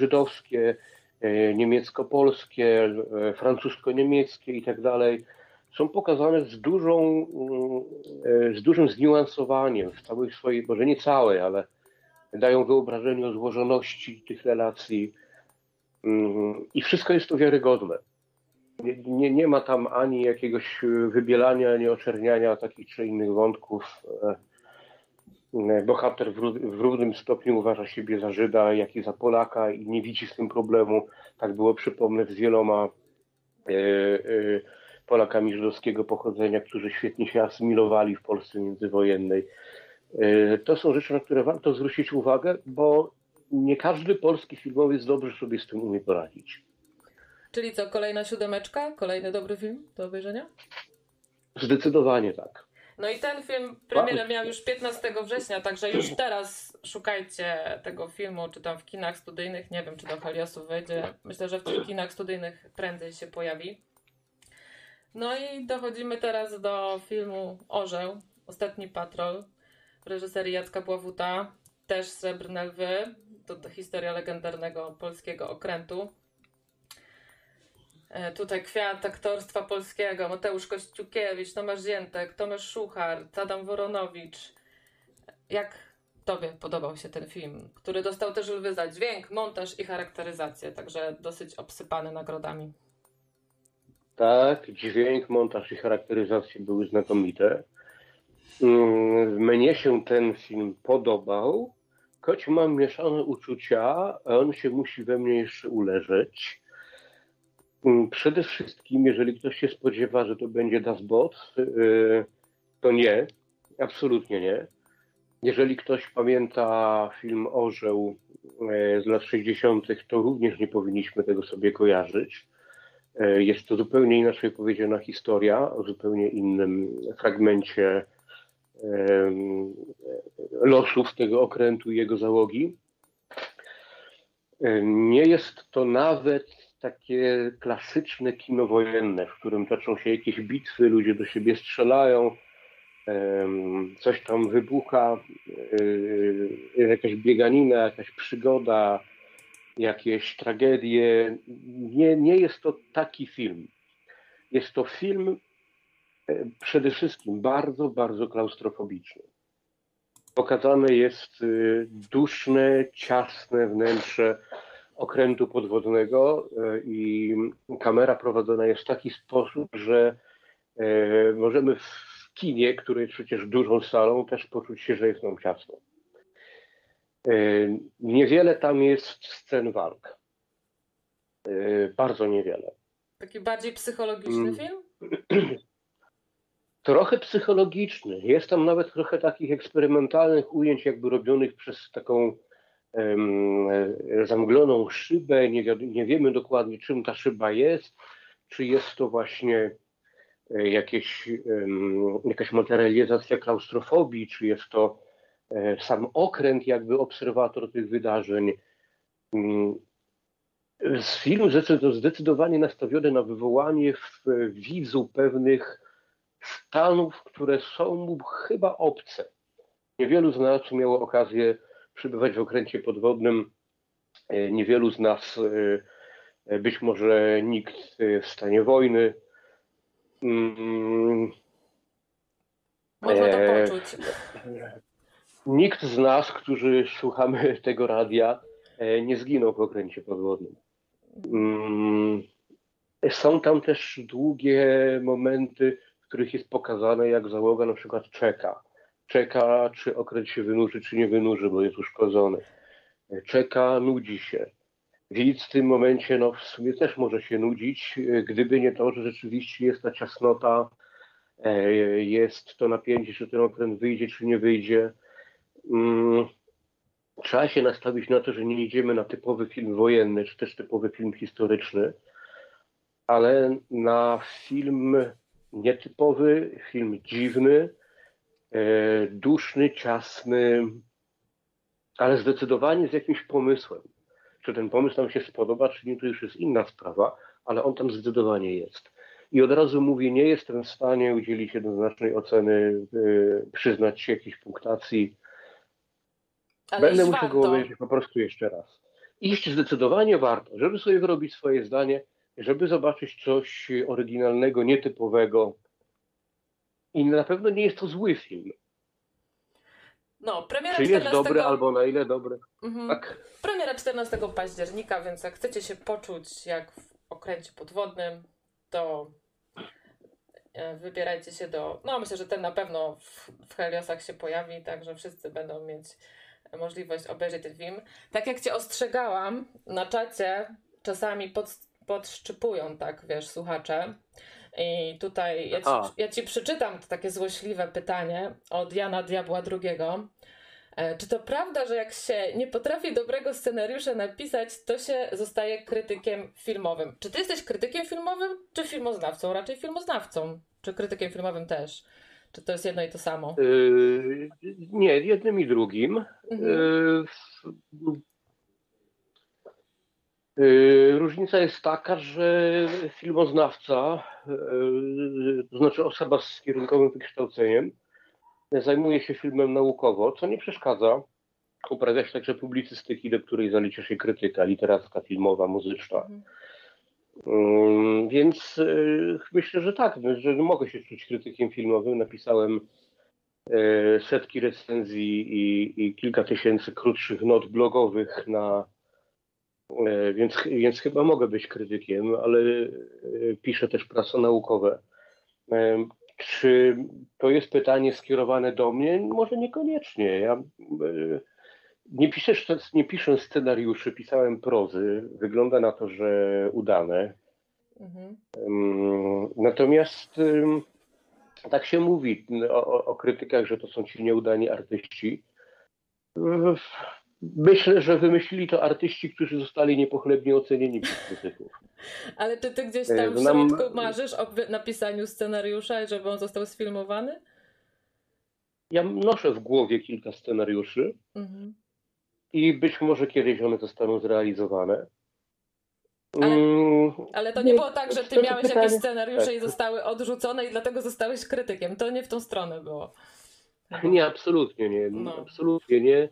B: polsko-żydowskie, niemiecko-polskie, francusko-niemieckie i tak dalej, są pokazane z, dużą, z dużym zniuansowaniem w całej swojej, może nie całej, ale dają wyobrażenie o złożoności tych relacji i wszystko jest to wiarygodne. Nie, nie, nie ma tam ani jakiegoś wybielania, ani oczerniania takich czy innych wątków. Bohater w, w równym stopniu uważa siebie za Żyda, jak i za Polaka i nie widzi z tym problemu. Tak było, przypomnę, z wieloma e, e, Polakami żydowskiego pochodzenia, którzy świetnie się asymilowali w Polsce międzywojennej. E, to są rzeczy, na które warto zwrócić uwagę, bo nie każdy polski filmowiec dobrze sobie z tym umie poradzić.
A: Czyli co, kolejna siódemeczka? Kolejny dobry film do obejrzenia?
B: Zdecydowanie tak.
A: No i ten film premierę miał już piętnastego września, także już teraz szukajcie tego filmu, czy tam w kinach studyjnych, nie wiem, czy do Heliosów wejdzie. Myślę, że w tych kinach studyjnych prędzej się pojawi. No i dochodzimy teraz do filmu Orzeł, Ostatni Patrol, w reżyserii Jacka Bławuta, też Srebrne Lwy, to, to historia legendarnego polskiego okrętu. Tutaj kwiat aktorstwa polskiego, Mateusz Kościukiewicz, Tomasz Ziętek, Tomasz Szuchar, Adam Woronowicz. Jak tobie podobał się ten film, który dostał też lwy za dźwięk, montaż i charakteryzację, także dosyć obsypany nagrodami.
B: Tak, dźwięk, montaż i charakteryzacje były znakomite. Mnie się ten film podobał, choć mam mieszane uczucia, a on się musi we mnie jeszcze uleżeć. Przede wszystkim, jeżeli ktoś się spodziewa, że to będzie Das Boot, to nie, absolutnie nie. Jeżeli ktoś pamięta film Orzeł z lat sześćdziesiątych, to również nie powinniśmy tego sobie kojarzyć. Jest to zupełnie inaczej powiedziana historia, o zupełnie innym fragmencie losów tego okrętu i jego załogi. Nie jest to nawet takie klasyczne kino wojenne, w którym toczą się jakieś bitwy, ludzie do siebie strzelają, coś tam wybucha, jakaś bieganina, jakaś przygoda, jakieś tragedie. Nie, nie jest to taki film. Jest to film przede wszystkim bardzo, bardzo klaustrofobiczny. Pokazane jest duszne, ciasne wnętrze okrętu podwodnego i kamera prowadzona jest w taki sposób, że możemy w kinie, które jest przecież dużą salą, też poczuć się, że jest nam ciasno. Niewiele tam jest scen walk. Bardzo niewiele.
A: Taki bardziej psychologiczny hmm. film?
B: Trochę psychologiczny. Jest tam nawet trochę takich eksperymentalnych ujęć, jakby robionych przez taką um, zamgloną szybę. Nie, wi- nie wiemy dokładnie, czym ta szyba jest. Czy jest to właśnie jakieś, um, jakaś materializacja klaustrofobii, czy jest to um, sam okręt, jakby obserwator tych wydarzeń. Um, film zdecydowanie nastawiony na wywołanie w widzu pewnych stanów, które są mu chyba obce. Niewielu z nas miało okazję przebywać w okręcie podwodnym. Niewielu z nas, być może nikt w stanie wojny.
A: Można to poczuć.
B: Nikt z nas, którzy słuchamy tego radia, nie zginął w okręcie podwodnym. Są tam też długie momenty, w których jest pokazane, jak załoga na przykład czeka. Czeka, czy okręt się wynurzy, czy nie wynurzy, bo jest uszkodzony. Czeka, nudzi się. Widz w tym momencie no, w sumie też może się nudzić, gdyby nie to, że rzeczywiście jest ta ciasnota, jest to napięcie, czy ten okręt wyjdzie, czy nie wyjdzie. Trzeba się nastawić na to, że nie idziemy na typowy film wojenny, czy też typowy film historyczny, ale na film nietypowy, film dziwny, e, duszny, ciasny, ale zdecydowanie z jakimś pomysłem. Czy ten pomysł nam się spodoba, czy nie, to już jest inna sprawa, ale on tam zdecydowanie jest. I od razu mówię, nie jestem w stanie udzielić jednoznacznej oceny, e, przyznać się jakiejś punktacji. Ale będę musiał go obejrzeć po prostu jeszcze raz. Iść zdecydowanie warto, żeby sobie wyrobić swoje zdanie, żeby zobaczyć coś oryginalnego, nietypowego, I na pewno nie jest to zły film.
A: No, premiera
B: Czy jest
A: czternastego...
B: dobry, albo na ile dobry?
A: Mhm.
B: Tak.
A: Premiera czternastego października, więc jak chcecie się poczuć jak w okręcie podwodnym, to wybierajcie się do... No myślę, że ten na pewno w, w Heliosach się pojawi, także wszyscy będą mieć możliwość obejrzeć ten film. Tak jak cię ostrzegałam, na czacie czasami pod, podszczypują, tak wiesz, słuchacze. I tutaj ja ci, ja ci przeczytam to takie złośliwe pytanie od Jana Diabła drugiego. Czy to prawda, że jak się nie potrafi dobrego scenariusza napisać, to się zostaje krytykiem filmowym? Czy ty jesteś krytykiem filmowym, czy filmoznawcą? Raczej filmoznawcą. Czy krytykiem filmowym też? Czy to jest jedno i to samo?
B: Yy, nie, jednym i drugim. Mhm. Yy, yy, różnica jest taka, że filmoznawca, yy, to znaczy osoba z kierunkowym wykształceniem, zajmuje się filmem naukowo, co nie przeszkadza uprawiać także publicystyki, do której zalicza się krytyka literacka, filmowa, muzyczna. Mhm. Um, więc y, myślę, że tak, że mogę się czuć krytykiem filmowym. Napisałem y, setki recenzji i, i kilka tysięcy krótszych not blogowych, na, y, więc, więc chyba mogę być krytykiem, ale y, piszę też prace naukowe. Y, czy to jest pytanie skierowane do mnie? Może niekoniecznie. Ja y, nie, piszę, nie piszę scenariuszy, pisałem prozy. Wygląda na to, że udane. Mhm. Um, natomiast um, tak się mówi o, o krytykach, że to są ci nieudani artyści. Myślę, że wymyślili to artyści, którzy zostali niepochlebnie ocenieni przez krytyków.
A: Ale czy ty gdzieś tam w Znam... środku marzysz o napisaniu scenariusza, żeby on został sfilmowany?
B: Ja noszę w głowie kilka scenariuszy. Mhm. I być może kiedyś one zostaną zrealizowane.
A: Ale, ale to nie było tak, że ty miałeś jakieś scenariusze i zostały odrzucone i dlatego zostałeś krytykiem. To nie w tą stronę było.
B: Nie, absolutnie nie. No. Absolutnie nie.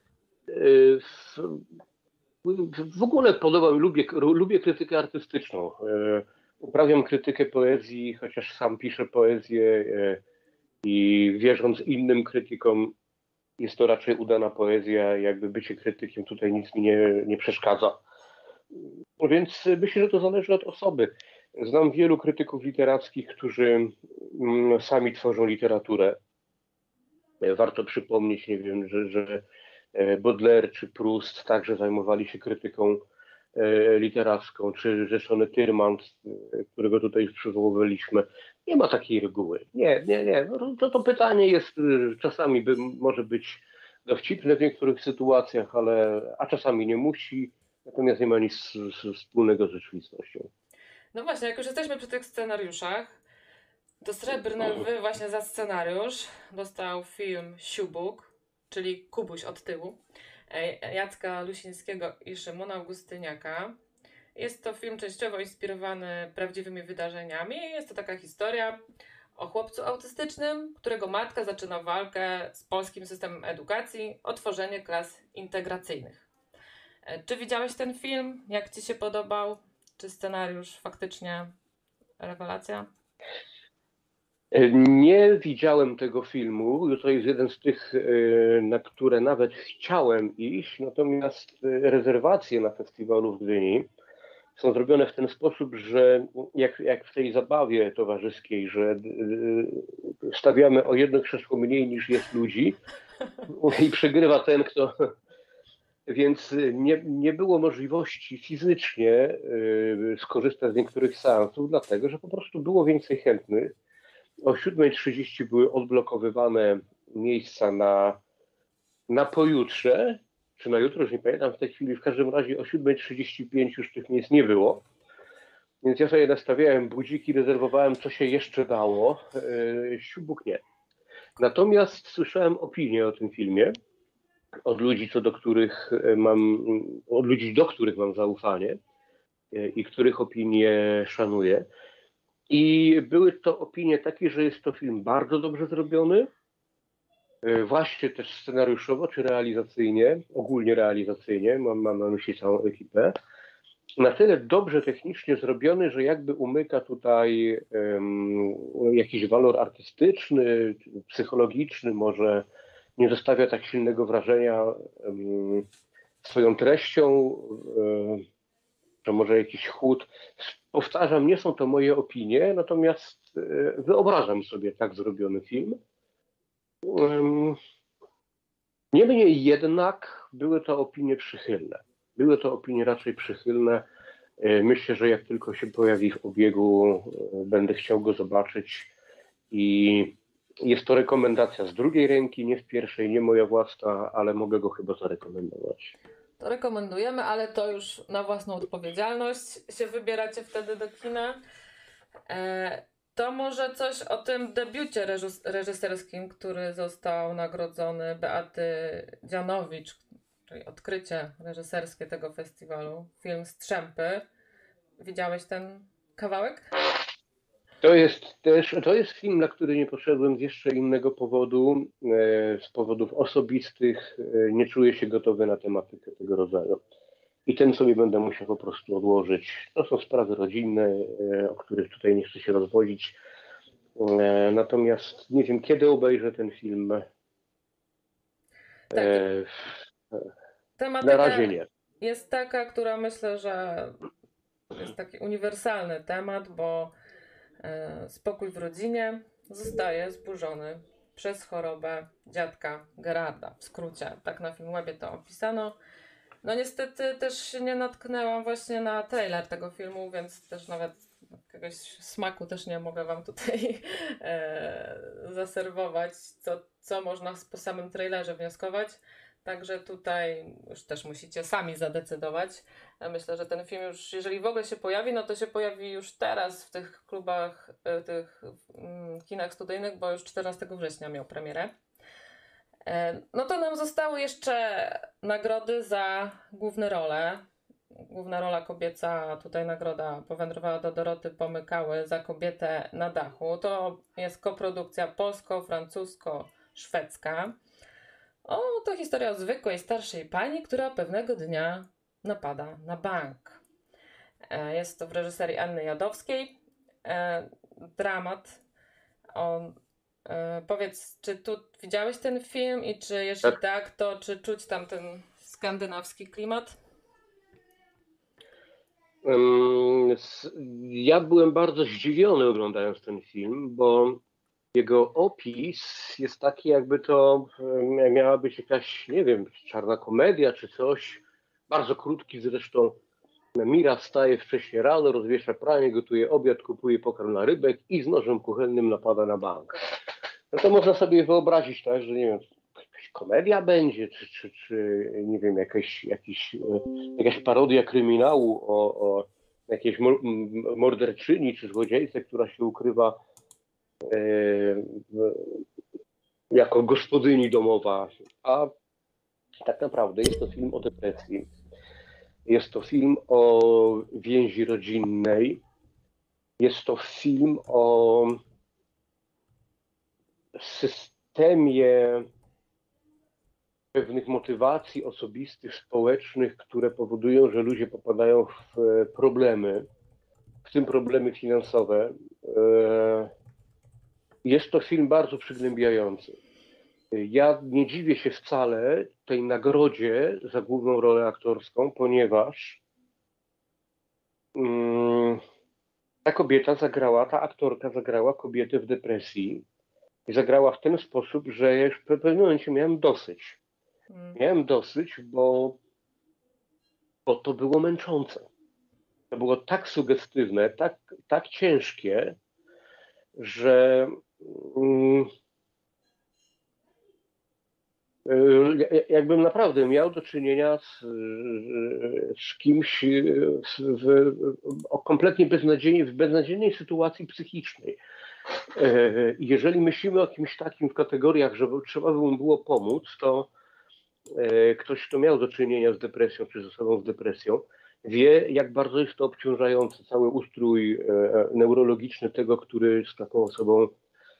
B: W ogóle podoba mi, lubię, lubię krytykę artystyczną. Uprawiam krytykę poezji, chociaż sam piszę poezję i wierząc innym krytykom, jest to raczej udana poezja, jakby bycie krytykiem tutaj nic mi nie, nie przeszkadza. Więc myślę, że to zależy od osoby. Znam wielu krytyków literackich, którzy sami tworzą literaturę. Warto przypomnieć, nie wiem, że, że Baudelaire czy Proust także zajmowali się krytyką literacką, czy rzeszony Tyrmand, którego tutaj już przywoływaliśmy. Nie ma takiej reguły. Nie, nie, nie. To, to pytanie jest czasami by, może być dowcipne w niektórych sytuacjach, ale a czasami nie musi. Natomiast nie ma nic wspólnego z rzeczywistością.
A: No właśnie, jak już jesteśmy przy tych scenariuszach, to Srebrne Lwy właśnie za scenariusz dostał film Siubuk, czyli Kubuś od tyłu, Jacka Lusińskiego i Szymona Augustyniaka. Jest to film częściowo inspirowany prawdziwymi wydarzeniami. Jest to taka historia o chłopcu autystycznym, którego matka zaczyna walkę z polskim systemem edukacji o tworzenie klas integracyjnych. Czy widziałeś ten film? Jak ci się podobał? Czy scenariusz faktycznie rewelacja?
B: Nie widziałem tego filmu. To jest jeden z tych, na które nawet chciałem iść, natomiast rezerwacje na festiwalu w Gdyni są zrobione w ten sposób, że jak, jak w tej zabawie towarzyskiej, że stawiamy o jedno krzesło mniej niż jest ludzi i przegrywa ten, kto... Więc nie, nie było możliwości fizycznie y, skorzystać z niektórych seansów, dlatego że po prostu było więcej chętnych. O siódma trzydzieści były odblokowywane miejsca na, na pojutrze, czy na jutro, już nie pamiętam w tej chwili. W każdym razie o siódma trzydzieści pięć już tych miejsc nie było. Więc ja sobie nastawiałem budziki, rezerwowałem, co się jeszcze dało. Yy, Siubuk nie. Natomiast słyszałem opinię o tym filmie od ludzi, co do których mam, od ludzi, do których mam zaufanie i których opinie szanuję. I były to opinie takie, że jest to film bardzo dobrze zrobiony, właśnie też scenariuszowo czy realizacyjnie, ogólnie realizacyjnie, mam, mam na myśli całą ekipę. na tyle dobrze technicznie zrobiony, że jakby umyka tutaj um, jakiś walor artystyczny, psychologiczny, może nie zostawia tak silnego wrażenia um, swoją treścią, um, że może jakiś chłód. Powtarzam, nie są to moje opinie, natomiast um, wyobrażam sobie tak zrobiony film. Um, niemniej jednak były to opinie przychylne. Były to opinie raczej przychylne. Myślę, że jak tylko się pojawi w obiegu, będę chciał go zobaczyć i jest to rekomendacja z drugiej ręki, nie z pierwszej, nie moja własna, ale mogę go chyba zarekomendować.
A: To rekomendujemy, ale to już na własną odpowiedzialność się wybieracie wtedy do kina. E, to może coś o tym debiucie reżys- reżyserskim, który został nagrodzony, Beaty Dzianowicz, czyli odkrycie reżyserskie tego festiwalu, film Strzępy. Widziałeś ten kawałek?
B: To jest też, to jest film, na który nie poszedłem z jeszcze innego powodu, z powodów osobistych. Nie czuję się gotowy na tematykę tego rodzaju. I ten sobie będę musiał po prostu odłożyć. To są sprawy rodzinne, o których tutaj nie chcę się rozwodzić. Natomiast nie wiem, kiedy obejrzę ten film.
A: Tak.
B: Na razie nie.
A: Jest taka, która myślę, że jest taki uniwersalny temat, bo e, spokój w rodzinie zostaje zburzony przez chorobę dziadka Gerarda. W skrócie, tak na Filmwebie to opisano. No niestety też się nie natknęłam właśnie na trailer tego filmu, więc też nawet jakiegoś smaku też nie mogę wam tutaj e, zaserwować, co, co można po samym trailerze wnioskować. Także tutaj już też musicie sami zadecydować. Ja myślę, że ten film już, jeżeli w ogóle się pojawi, no to się pojawi już teraz w tych klubach, w tych kinach studyjnych, bo już czternastego września miał premierę. No to nam zostały jeszcze nagrody za główne role. Główna rola kobieca, tutaj nagroda powędrowała do Doroty Pomykały za Kobietę na dachu. To jest koprodukcja polsko-francusko-szwedzka. O, to historia o zwykłej, starszej pani, która pewnego dnia napada na bank. Jest to w reżyserii Anny Jadowskiej. Dramat. On, powiedz, czy tu widziałeś ten film i czy jeśli tak, tak to czy czuć tam ten skandynawski klimat?
B: Ja byłem bardzo zdziwiony oglądając ten film, bo jego opis jest taki, jakby to miała być jakaś, nie wiem, czarna komedia czy coś. Bardzo krótki zresztą. Mira wstaje wcześnie rano, rozwiesza pranie, gotuje obiad, kupuje pokarm na rybek i z nożem kuchennym napada na bank. No to można sobie wyobrazić, tak, że nie wiem, jakaś komedia będzie, czy, czy, czy nie wiem, jakaś, jakiś, jakaś parodia kryminału o, o jakiejś morderczyni czy złodziejce, która się ukrywa e, jako gospodyni domowa. A tak naprawdę jest to film o depresji. Jest to film o więzi rodzinnej. Jest to film o systemie pewnych motywacji osobistych, społecznych, które powodują, że ludzie popadają w problemy, w tym problemy finansowe. Jest to film bardzo przygnębiający. Ja nie dziwię się wcale tej nagrodzie za główną rolę aktorską, ponieważ um, ta kobieta zagrała, ta aktorka zagrała kobietę w depresji i zagrała w ten sposób, że ja już w pewnym momencie miałem dosyć. Hmm. Miałem dosyć, bo, bo to było męczące. To było tak sugestywne, tak, tak ciężkie, że um, jakbym naprawdę miał do czynienia z, z kimś w, o kompletnie beznadziejnej, w beznadziejnej sytuacji psychicznej. Jeżeli myślimy o kimś takim w kategoriach, że trzeba by mu było pomóc, to ktoś, kto miał do czynienia z depresją, czy z osobą z depresją, wie, jak bardzo jest to obciążające, cały ustrój neurologiczny tego, który z taką osobą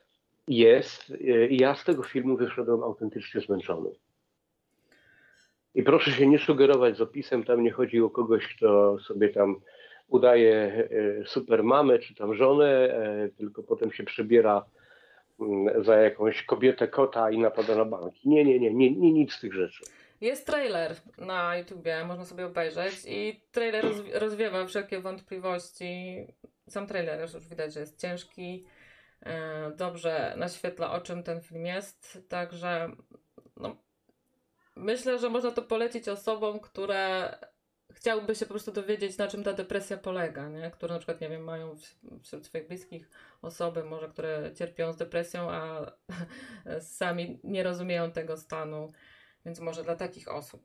B: jest. I ja z tego filmu wyszedłem autentycznie zmęczony. I proszę się nie sugerować z opisem, tam nie chodzi o kogoś, kto sobie tam udaje super mamę czy tam żonę, tylko potem się przybiera za jakąś kobietę kota i napada na banki. Nie, nie, nie, nie, nie nic z tych rzeczy.
A: Jest trailer na YouTubie, można sobie obejrzeć i trailer rozwiewa wszelkie wątpliwości. Sam trailer już widać, że jest ciężki, dobrze naświetla, o czym ten film jest, także no, myślę, że można to polecić osobom, które chciałyby się po prostu dowiedzieć, na czym ta depresja polega, nie? Które na przykład, nie wiem, mają wśród swoich bliskich osoby, może które cierpią z depresją, a sami nie rozumieją tego stanu, więc może dla takich osób.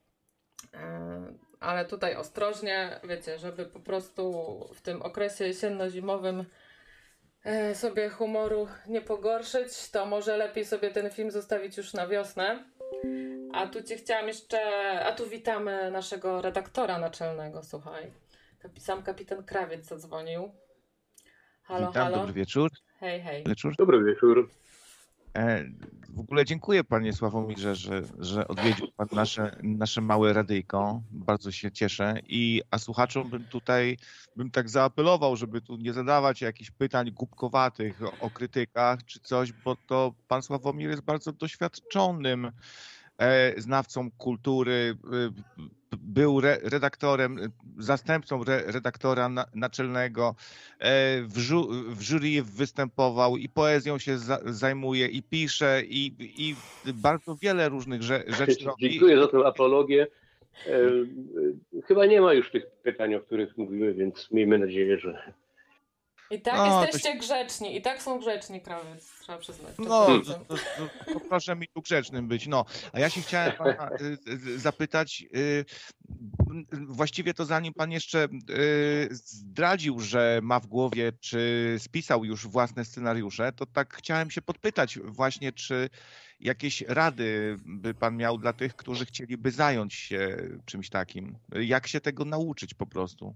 A: Ale tutaj ostrożnie, wiecie, żeby po prostu w tym okresie jesienno-zimowym sobie humoru nie pogorszyć, to może lepiej sobie ten film zostawić już na wiosnę. A tu ci chciałam jeszcze, a tu witamy naszego redaktora naczelnego, słuchaj. Sam kapitan Krawiec zadzwonił. Halo,
E: Witam,
A: halo.
E: Dobry wieczór.
A: Hej, hej.
E: Wieczór.
B: Dobry wieczór.
E: E, w ogóle dziękuję panie Sławomirze, że, że odwiedził pan nasze, nasze małe radyjko. Bardzo się cieszę. I, a słuchaczom bym tutaj, bym tak zaapelował, żeby tu nie zadawać jakichś pytań głupkowatych o, o krytykach czy coś, bo to pan Sławomir jest bardzo doświadczonym e, znawcą kultury, e, był re, redaktorem, zastępcą re, redaktora na, naczelnego, e, w, żu, w jury występował i poezją się za, zajmuje i pisze i, i bardzo wiele różnych rze, rzeczy robi.
B: Dziękuję za tę apologię. E, e, chyba nie ma już tych pytań, o których mówimy, więc miejmy nadzieję, że...
A: I tak
E: no,
A: jesteście
E: to... grzeczni,
A: i tak są grzeczni, Krawiec, trzeba przyznać.
E: No, to, to, to, to proszę mi tu grzecznym być. No, a ja się chciałem pana y, zapytać, y, właściwie to zanim pan jeszcze y, zdradził, że ma w głowie, czy spisał już własne scenariusze, to tak chciałem się podpytać właśnie, czy jakieś rady by pan miał dla tych, którzy chcieliby zająć się czymś takim? Jak się tego nauczyć po prostu?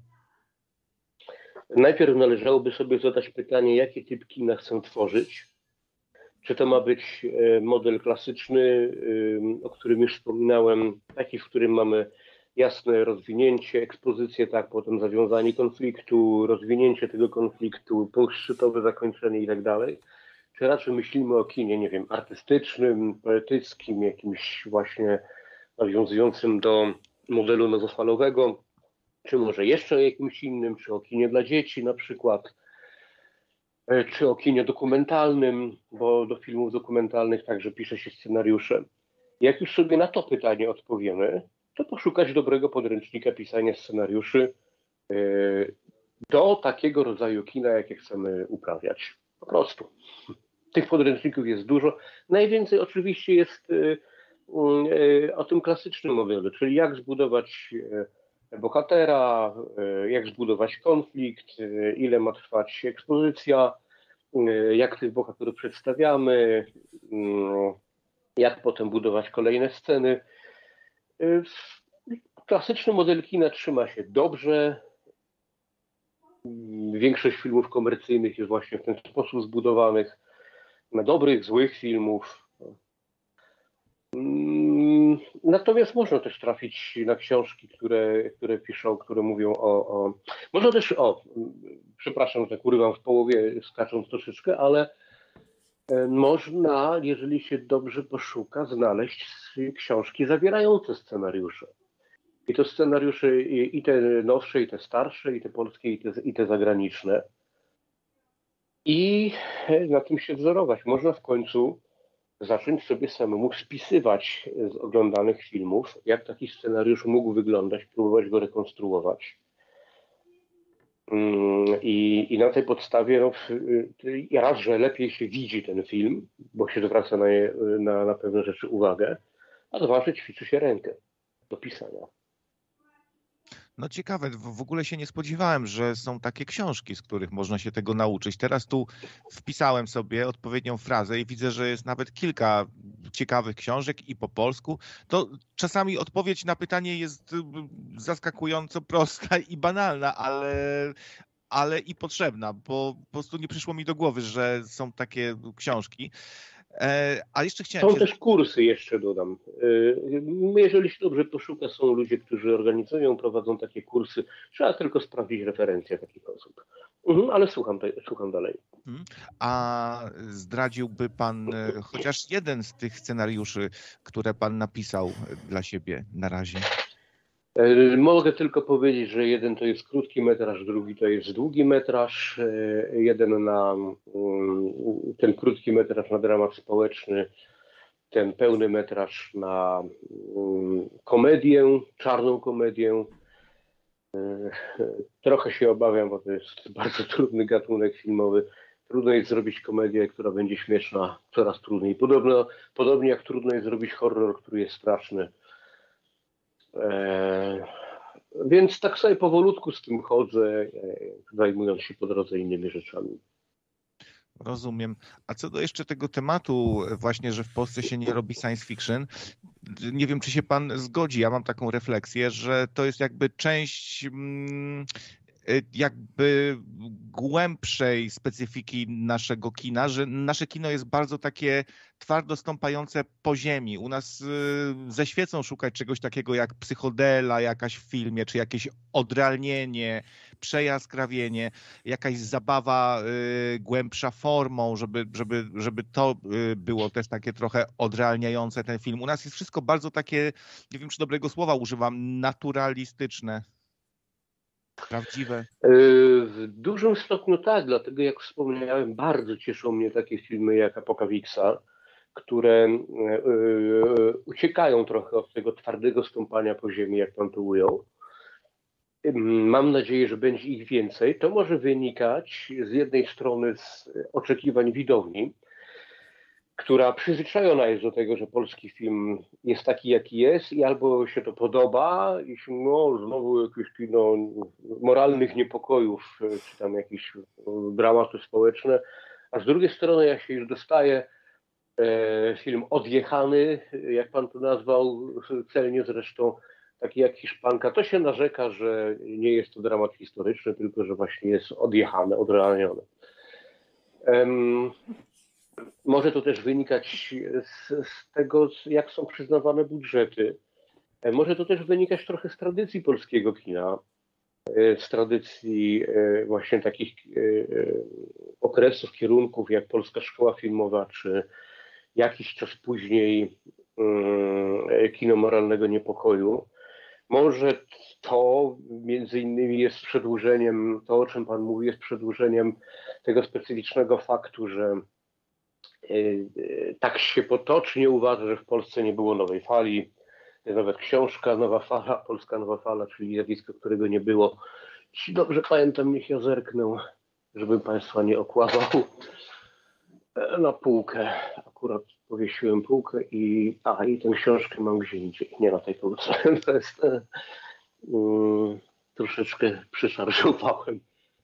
B: Najpierw należałoby sobie zadać pytanie, jakie typ kina chcę tworzyć. Czy to ma być model klasyczny, o którym już wspominałem, taki, w którym mamy jasne rozwinięcie, ekspozycję, tak, potem zawiązanie konfliktu, rozwinięcie tego konfliktu, punkt szczytowy, zakończenie i tak dalej. Czy raczej myślimy o kinie, nie wiem, artystycznym, poetyckim, jakimś właśnie nawiązującym do modelu nowofalowego, czy może jeszcze o jakimś innym, czy o kinie dla dzieci na przykład, czy o kinie dokumentalnym, bo do filmów dokumentalnych także pisze się scenariusze. Jak już sobie na to pytanie odpowiemy, to poszukać dobrego podręcznika pisania scenariuszy do takiego rodzaju kina, jakie chcemy uprawiać. Po prostu. Tych podręczników jest dużo. Najwięcej oczywiście jest o tym klasycznym modelu, czyli jak zbudować bohatera, jak zbudować konflikt, ile ma trwać ekspozycja, jak tych bohaterów przedstawiamy, jak potem budować kolejne sceny. Klasyczny model kina trzyma się dobrze. Większość filmów komercyjnych jest właśnie w ten sposób zbudowanych. Na dobrych, złych filmów. Natomiast można też trafić na książki, które, które piszą, które mówią o, o... Można też, o, przepraszam, że tak urywam w połowie, skacząc troszeczkę, ale można, jeżeli się dobrze poszuka, znaleźć książki zawierające scenariusze. I to scenariusze i te nowsze, i te starsze, i te polskie, i te, i te zagraniczne. I na tym się wzorować. Można w końcu zacząć sobie samemu spisywać z oglądanych filmów, jak taki scenariusz mógł wyglądać, próbować go rekonstruować. I, i na tej podstawie no, raz, że lepiej się widzi ten film, bo się zwraca na, je, na, na pewne rzeczy uwagę, a dwa, że ćwiczy się rękę do pisania.
E: No ciekawe, w ogóle się nie spodziewałem, że są takie książki, z których można się tego nauczyć. Teraz tu wpisałem sobie odpowiednią frazę i widzę, że jest nawet kilka ciekawych książek i po polsku. To czasami odpowiedź na pytanie jest zaskakująco prosta i banalna, ale, ale i potrzebna, bo po prostu nie przyszło mi do głowy, że są takie książki. E, a jeszcze chciałem...
B: Są
E: się...
B: też kursy, jeszcze dodam. E, jeżeli się dobrze poszuka, są ludzie, którzy organizują, prowadzą takie kursy. Trzeba tylko sprawdzić referencje takich osób. Mhm, ale słucham, słucham dalej.
E: A zdradziłby pan chociaż jeden z tych scenariuszy, które pan napisał dla siebie na razie?
B: Mogę tylko powiedzieć, że jeden to jest krótki metraż, drugi to jest długi metraż. Jeden na ten krótki metraż na dramat społeczny, ten pełny metraż na komedię, czarną komedię. Trochę się obawiam, bo to jest bardzo trudny gatunek filmowy. Trudno jest zrobić komedię, która będzie śmieszna, coraz trudniej. Podobno, podobnie jak trudno jest zrobić horror, który jest straszny. Eee, więc tak sobie powolutku z tym chodzę, zajmując się po drodze innymi rzeczami.
E: Rozumiem. A co do jeszcze tego tematu właśnie, że w Polsce się nie robi science fiction, nie wiem, czy się pan zgodzi, ja mam taką refleksję, że to jest jakby część mm, jakby głębszej specyfiki naszego kina, że nasze kino jest bardzo takie twardo stąpające po ziemi. U nas ze świecą szukać czegoś takiego jak psychodela jakaś w filmie, czy jakieś odrealnienie, przejaskrawienie, jakaś zabawa y, głębsza formą, żeby, żeby, żeby to y, było też takie trochę odrealniające ten film. U nas jest wszystko bardzo takie, nie wiem, czy dobrego słowa używam, naturalistyczne. Prawdziwe?
B: W dużym stopniu tak, dlatego jak wspomniałem, bardzo cieszą mnie takie filmy jak Apocalypsa, które uciekają trochę od tego twardego stąpania po ziemi, jak pan to ujął. Mam nadzieję, że będzie ich więcej. To może wynikać z jednej strony z oczekiwań widowni, która przyzwyczajona jest do tego, że polski film jest taki, jaki jest i albo się to podoba i się, no, znowu jakieś kino moralnych niepokojów, czy tam jakieś dramaty społeczne, a z drugiej strony, jak się już dostaje e, film odjechany, jak pan to nazwał, celnie zresztą, taki jak Hiszpanka, to się narzeka, że nie jest to dramat historyczny, tylko że właśnie jest odjechany, odrealniony. Um, Może to też wynikać z, z tego, jak są przyznawane budżety. Może to też wynikać trochę z tradycji polskiego kina, z tradycji właśnie takich okresów, kierunków jak Polska Szkoła Filmowa, czy jakiś czas później kino moralnego niepokoju. Może to między innymi jest przedłużeniem, to o czym pan mówi, jest przedłużeniem tego specyficznego faktu, że tak się potocznie uważa, że w Polsce nie było nowej fali. Jest nawet książka Nowa Fala, Polska Nowa Fala, czyli zjawisko, którego nie było. Jeśli dobrze pamiętam, niech ja zerknę, żebym państwa nie okłamał. Na półkę. Akurat powiesiłem półkę i, a, i tę książkę mam gdzie indziej, nie na tej półce. To jest um, troszeczkę przyszarżowałem.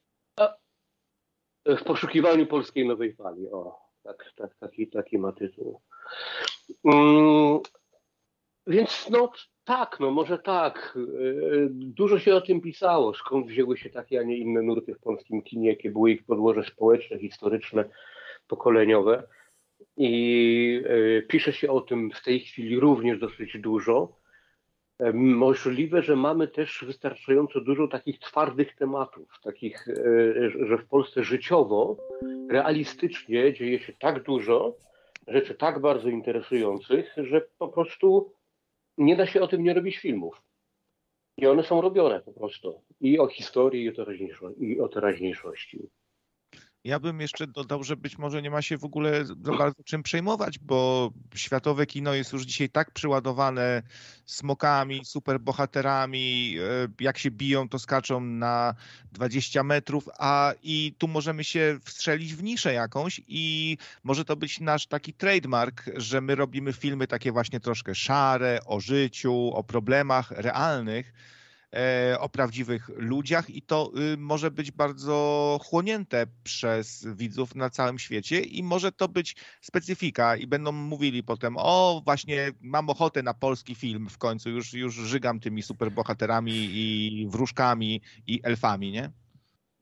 B: W poszukiwaniu polskiej nowej fali. O. Tak, tak, taki, taki ma tytuł. Um, więc no tak, no może tak. Dużo się o tym pisało, skąd wzięły się takie, a nie inne nurty w polskim kinie, jakie były ich podłoże społeczne, historyczne, pokoleniowe. I y, pisze się o tym w tej chwili również dosyć dużo. Y, możliwe, że mamy też wystarczająco dużo takich twardych tematów, takich, y, że w Polsce życiowo, realistycznie dzieje się tak dużo rzeczy tak bardzo interesujących, że po prostu nie da się o tym nie robić filmów. I one są robione po prostu. I o historii, i o teraźniejszości. I o teraźniejszości.
E: Ja bym jeszcze dodał, że być może nie ma się w ogóle za bardzo czym przejmować, bo światowe kino jest już dzisiaj tak przyładowane smokami, superbohaterami, jak się biją, to skaczą na dwadzieścia metrów, a i tu możemy się wstrzelić w niszę jakąś i może to być nasz taki trademark, że my robimy filmy takie właśnie troszkę szare, o życiu, o problemach realnych, o prawdziwych ludziach i to może być bardzo chłonięte przez widzów na całym świecie i może to być specyfika i będą mówili potem, o właśnie mam ochotę na polski film w końcu, już, już żygam tymi superbohaterami i wróżkami i elfami, nie?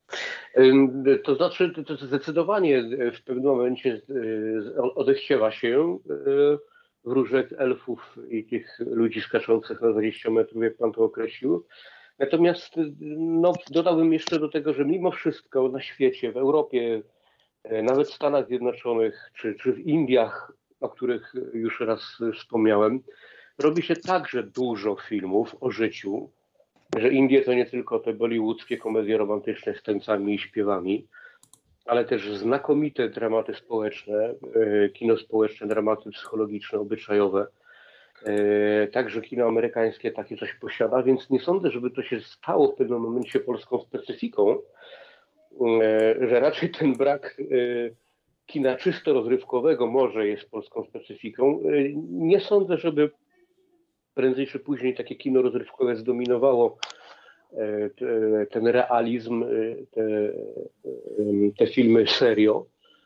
B: To znaczy, to zdecydowanie w pewnym momencie odechciewa się wróżek, elfów i tych ludzi skaczących na dwadzieścia metrów, jak pan to określił. Natomiast no, dodałbym jeszcze do tego, że mimo wszystko na świecie, w Europie, nawet w Stanach Zjednoczonych czy, czy w Indiach, o których już raz wspomniałem, robi się także dużo filmów o życiu, że Indie to nie tylko te bollywoodzkie komedie romantyczne z tańcami i śpiewami, ale też znakomite dramaty społeczne, kino społeczne, dramaty psychologiczne, obyczajowe. Także kino amerykańskie takie coś posiada, więc nie sądzę, żeby to się stało w pewnym momencie polską specyfiką, że raczej ten brak kina czysto rozrywkowego może jest polską specyfiką. Nie sądzę, żeby prędzej czy później takie kino rozrywkowe zdominowało ten realizm, te, te filmy serio.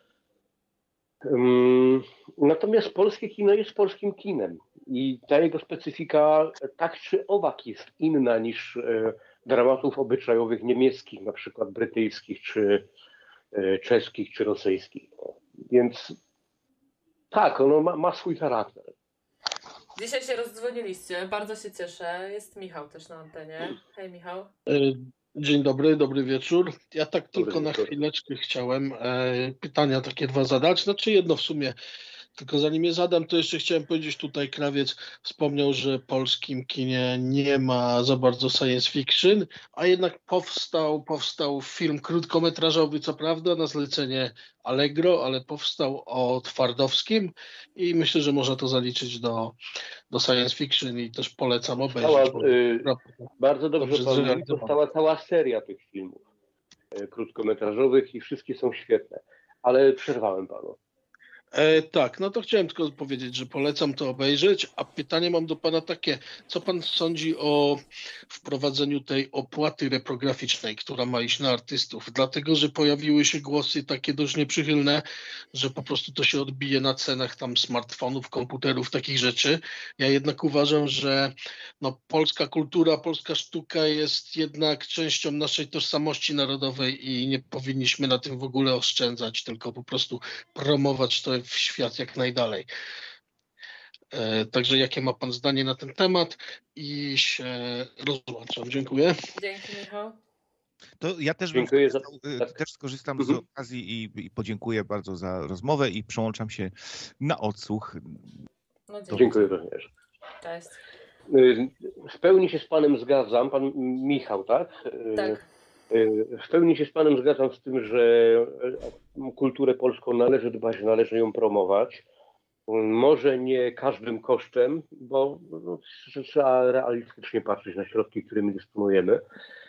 B: Natomiast polskie kino jest polskim kinem i ta jego specyfika tak czy owak jest inna niż dramatów obyczajowych niemieckich, na przykład brytyjskich, czy czeskich, czy rosyjskich. Więc tak, ono ma, ma swój charakter.
A: Dzisiaj się rozdzwoniliście, bardzo się cieszę. Jest Michał też na antenie. Hej Michał.
F: Dzień dobry, dobry wieczór. Ja tak
B: Dobry
F: tylko
B: wieczór.
F: na chwileczkę chciałem e, pytania takie dwa zadać, znaczy jedno w sumie. Tylko zanim je zadam, to jeszcze chciałem powiedzieć, tutaj Krawiec wspomniał, że w polskim kinie nie ma za bardzo science fiction, a jednak powstał, powstał film krótkometrażowy, co prawda, na zlecenie Allegro, ale powstał o Twardowskim i myślę, że można to zaliczyć do, do science fiction i też polecam obejrzeć.
B: Powstała, y, bardzo dobrze,
F: dobrze
B: pan mówi,
F: zrealizowana.
B: powstała cała seria tych filmów y, krótkometrażowych i wszystkie są świetne, ale przerwałem panu.
F: E, tak, no to chciałem tylko powiedzieć, że polecam to obejrzeć, a pytanie mam do pana takie, co pan sądzi o wprowadzeniu tej opłaty reprograficznej, która ma iść na artystów, dlatego, że pojawiły się głosy takie dość nieprzychylne, że po prostu to się odbije na cenach tam smartfonów, komputerów, takich rzeczy. Ja jednak uważam, że no, polska kultura, polska sztuka jest jednak częścią naszej tożsamości narodowej i nie powinniśmy na tym w ogóle oszczędzać, tylko po prostu promować to w świat jak najdalej. E, także jakie ma pan zdanie na ten temat i się rozłączam. Dziękuję.
A: Dzięki Michał.
E: To ja też, bym
B: Dziękuję za-
E: skorzystał,
B: tak.
E: też skorzystam
B: Mhm.
E: z okazji i, i podziękuję bardzo za rozmowę i przełączam się na odsłuch.
A: No, dzięki.
B: Dziękuję również.
A: Cześć.
B: Y, W pełni się z panem zgadzam, pan Michał, tak? Y,
A: Tak.
B: y, W pełni się z panem zgadzam z tym, że o kulturę polską należy dbać, należy ją promować. Może nie każdym kosztem, bo no, trzeba realistycznie patrzeć na środki, którymi dysponujemy. Y,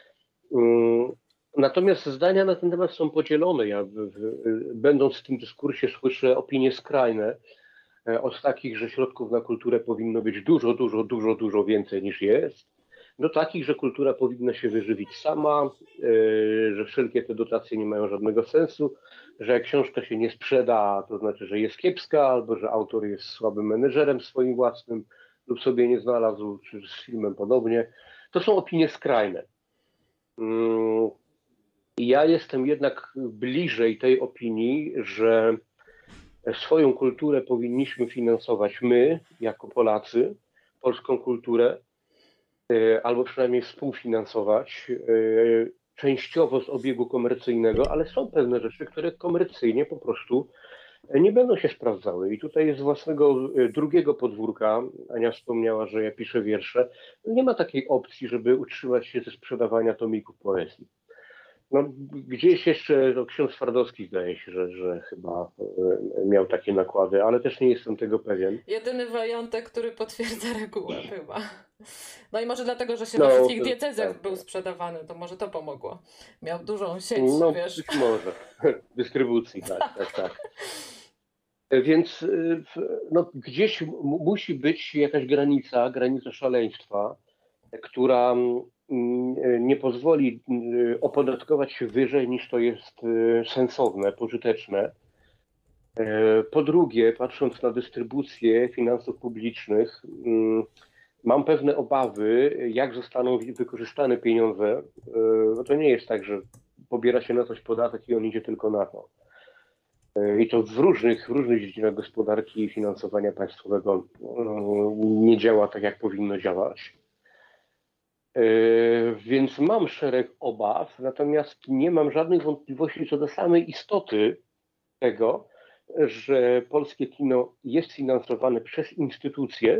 B: Natomiast zdania na ten temat są podzielone. Ja, w, w, będąc w tym dyskursie, słyszę opinie skrajne od takich, że środków na kulturę powinno być dużo, dużo, dużo, dużo więcej niż jest, do takich, że kultura powinna się wyżywić sama, że wszelkie te dotacje nie mają żadnego sensu, że jak książka się nie sprzeda, to znaczy, że jest kiepska, albo że autor jest słabym menedżerem swoim własnym lub sobie nie znalazł, czy z filmem podobnie. To są opinie skrajne. I ja jestem jednak bliżej tej opinii, że swoją kulturę powinniśmy finansować my, jako Polacy, polską kulturę, albo przynajmniej współfinansować, częściowo z obiegu komercyjnego, ale są pewne rzeczy, które komercyjnie po prostu nie będą się sprawdzały. I tutaj z własnego drugiego podwórka, Ania wspomniała, że ja piszę wiersze, nie ma takiej opcji, żeby utrzymać się ze sprzedawania tomików poezji. No, gdzieś jeszcze no, ksiądz Twardowski zdaje się, że, że chyba e, miał takie nakłady, ale też nie jestem tego pewien.
A: Jedyny wyjątek, który potwierdza regułę chyba. No i może dlatego, że się
B: No,
A: we wszystkich
B: to-
A: diecezjach
B: tak.
A: był sprzedawany, to może to pomogło. Miał dużą sieć,
B: No
A: wiesz.
B: być może. Dystrybucji, tak, tak, tak. Więc y, w- no, gdzieś m- musi być jakaś granica, granica szaleństwa, która mm, nie pozwoli y, opodatkować się wyżej niż to jest y, sensowne, pożyteczne. E, Po drugie, patrząc na dystrybucję finansów publicznych, mm, mam pewne obawy, jak zostaną wykorzystane pieniądze. E, Bo to nie jest tak, że pobiera się na coś podatek i on idzie tylko na to. I to w różnych, w różnych dziedzinach gospodarki i finansowania państwowego nie działa tak, jak powinno działać. Więc mam szereg obaw, natomiast nie mam żadnych wątpliwości co do samej istoty tego, że polskie kino jest finansowane przez instytucje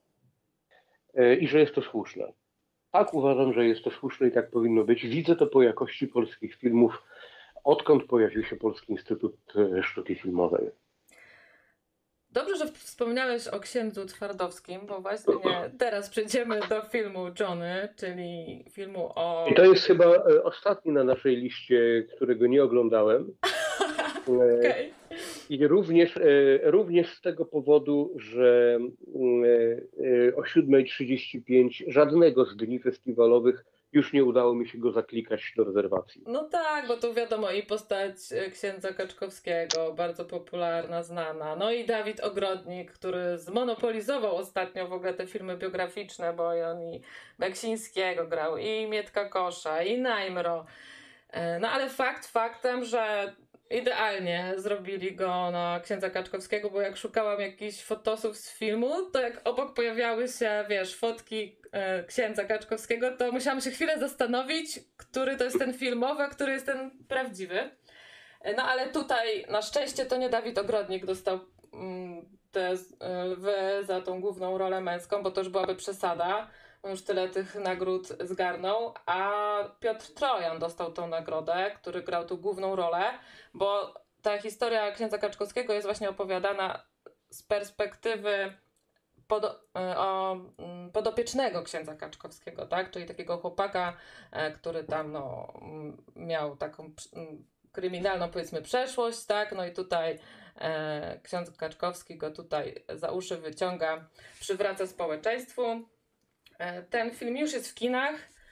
B: i że jest to słuszne. Tak, uważam, że jest to słuszne i tak powinno być. Widzę to po jakości polskich filmów, odkąd pojawił się Polski Instytut Sztuki Filmowej.
A: Dobrze, że wspomniałeś o księdzu Twardowskim, bo właśnie teraz przejdziemy do filmu Johnny, czyli filmu o...
B: I to jest chyba ostatni na naszej liście, którego nie oglądałem.
A: Okay.
B: I również, również z tego powodu, że o siódma trzydzieści pięć żadnego z dni festiwalowych już nie udało mi się go zaklikać do rezerwacji.
A: No tak, bo tu wiadomo i postać księdza Kaczkowskiego, bardzo popularna, znana. No i Dawid Ogrodnik, który zmonopolizował ostatnio w ogóle te filmy biograficzne, bo on i Beksińskiego grał, i Mietka Kosza, i Najmro. No ale fakt faktem, że idealnie zrobili go na księdza Kaczkowskiego, bo jak szukałam jakichś fotosów z filmu, to jak obok pojawiały się, wiesz, fotki e, księdza Kaczkowskiego, to musiałam się chwilę zastanowić, który to jest ten filmowy, a który jest ten prawdziwy. No ale tutaj na szczęście to nie Dawid Ogrodnik dostał mm, te lwy za tą główną rolę męską, bo to już byłaby przesada. On już tyle tych nagród zgarnął, a Piotr Trojan dostał tą nagrodę, który grał tu główną rolę, bo ta historia księdza Kaczkowskiego jest właśnie opowiadana z perspektywy pod, o, podopiecznego księdza Kaczkowskiego, tak? Czyli takiego chłopaka, który tam no, miał taką kryminalną, powiedzmy, przeszłość, tak? No i tutaj e, ksiądz Kaczkowski go tutaj za uszy wyciąga, przywraca społeczeństwu. Ten film już jest w kinach.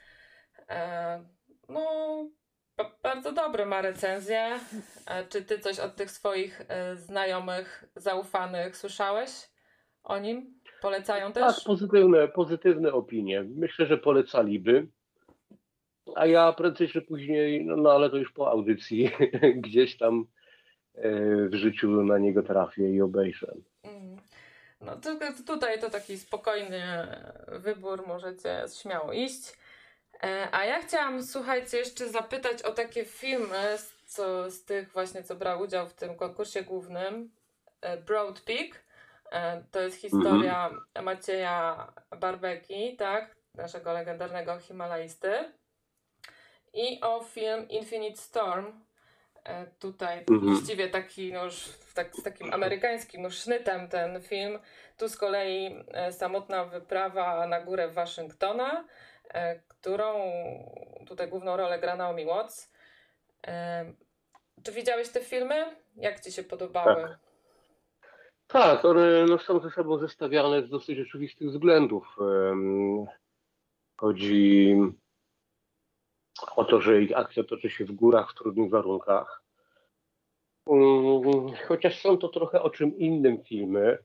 A: No, bardzo dobry ma recenzję. Czy ty coś od tych swoich znajomych, zaufanych słyszałeś o nim? Polecają też?
B: Tak, pozytywne, pozytywne opinie. Myślę, że polecaliby. A ja prędzej czy później, no, no ale to już po audycji, gdzieś tam w życiu na niego trafię i obejrzę. Mm.
A: No tylko tutaj to taki spokojny wybór, możecie śmiało iść. A ja chciałam, słuchajcie, jeszcze zapytać o takie filmy, co, z tych właśnie, co brał udział w tym konkursie głównym. Broad Peak, to jest historia mm-hmm. Macieja Barbeki, tak, naszego legendarnego himalaisty. I o film Infinite Storm. Tutaj mm-hmm. właściwie taki no już tak, z takim amerykańskim sznytem ten film. Tu z kolei e, samotna wyprawa na górę Waszyngtona, e, którą tutaj główną rolę gra Naomi Watts. E, czy widziałeś te filmy? Jak ci się podobały?
B: Tak, tak one no, są ze sobą zestawiane z dosyć oczywistych względów. Um, chodzi o to, że akcja toczy się w górach w trudnych warunkach. Chociaż są to trochę o czym innym filmy.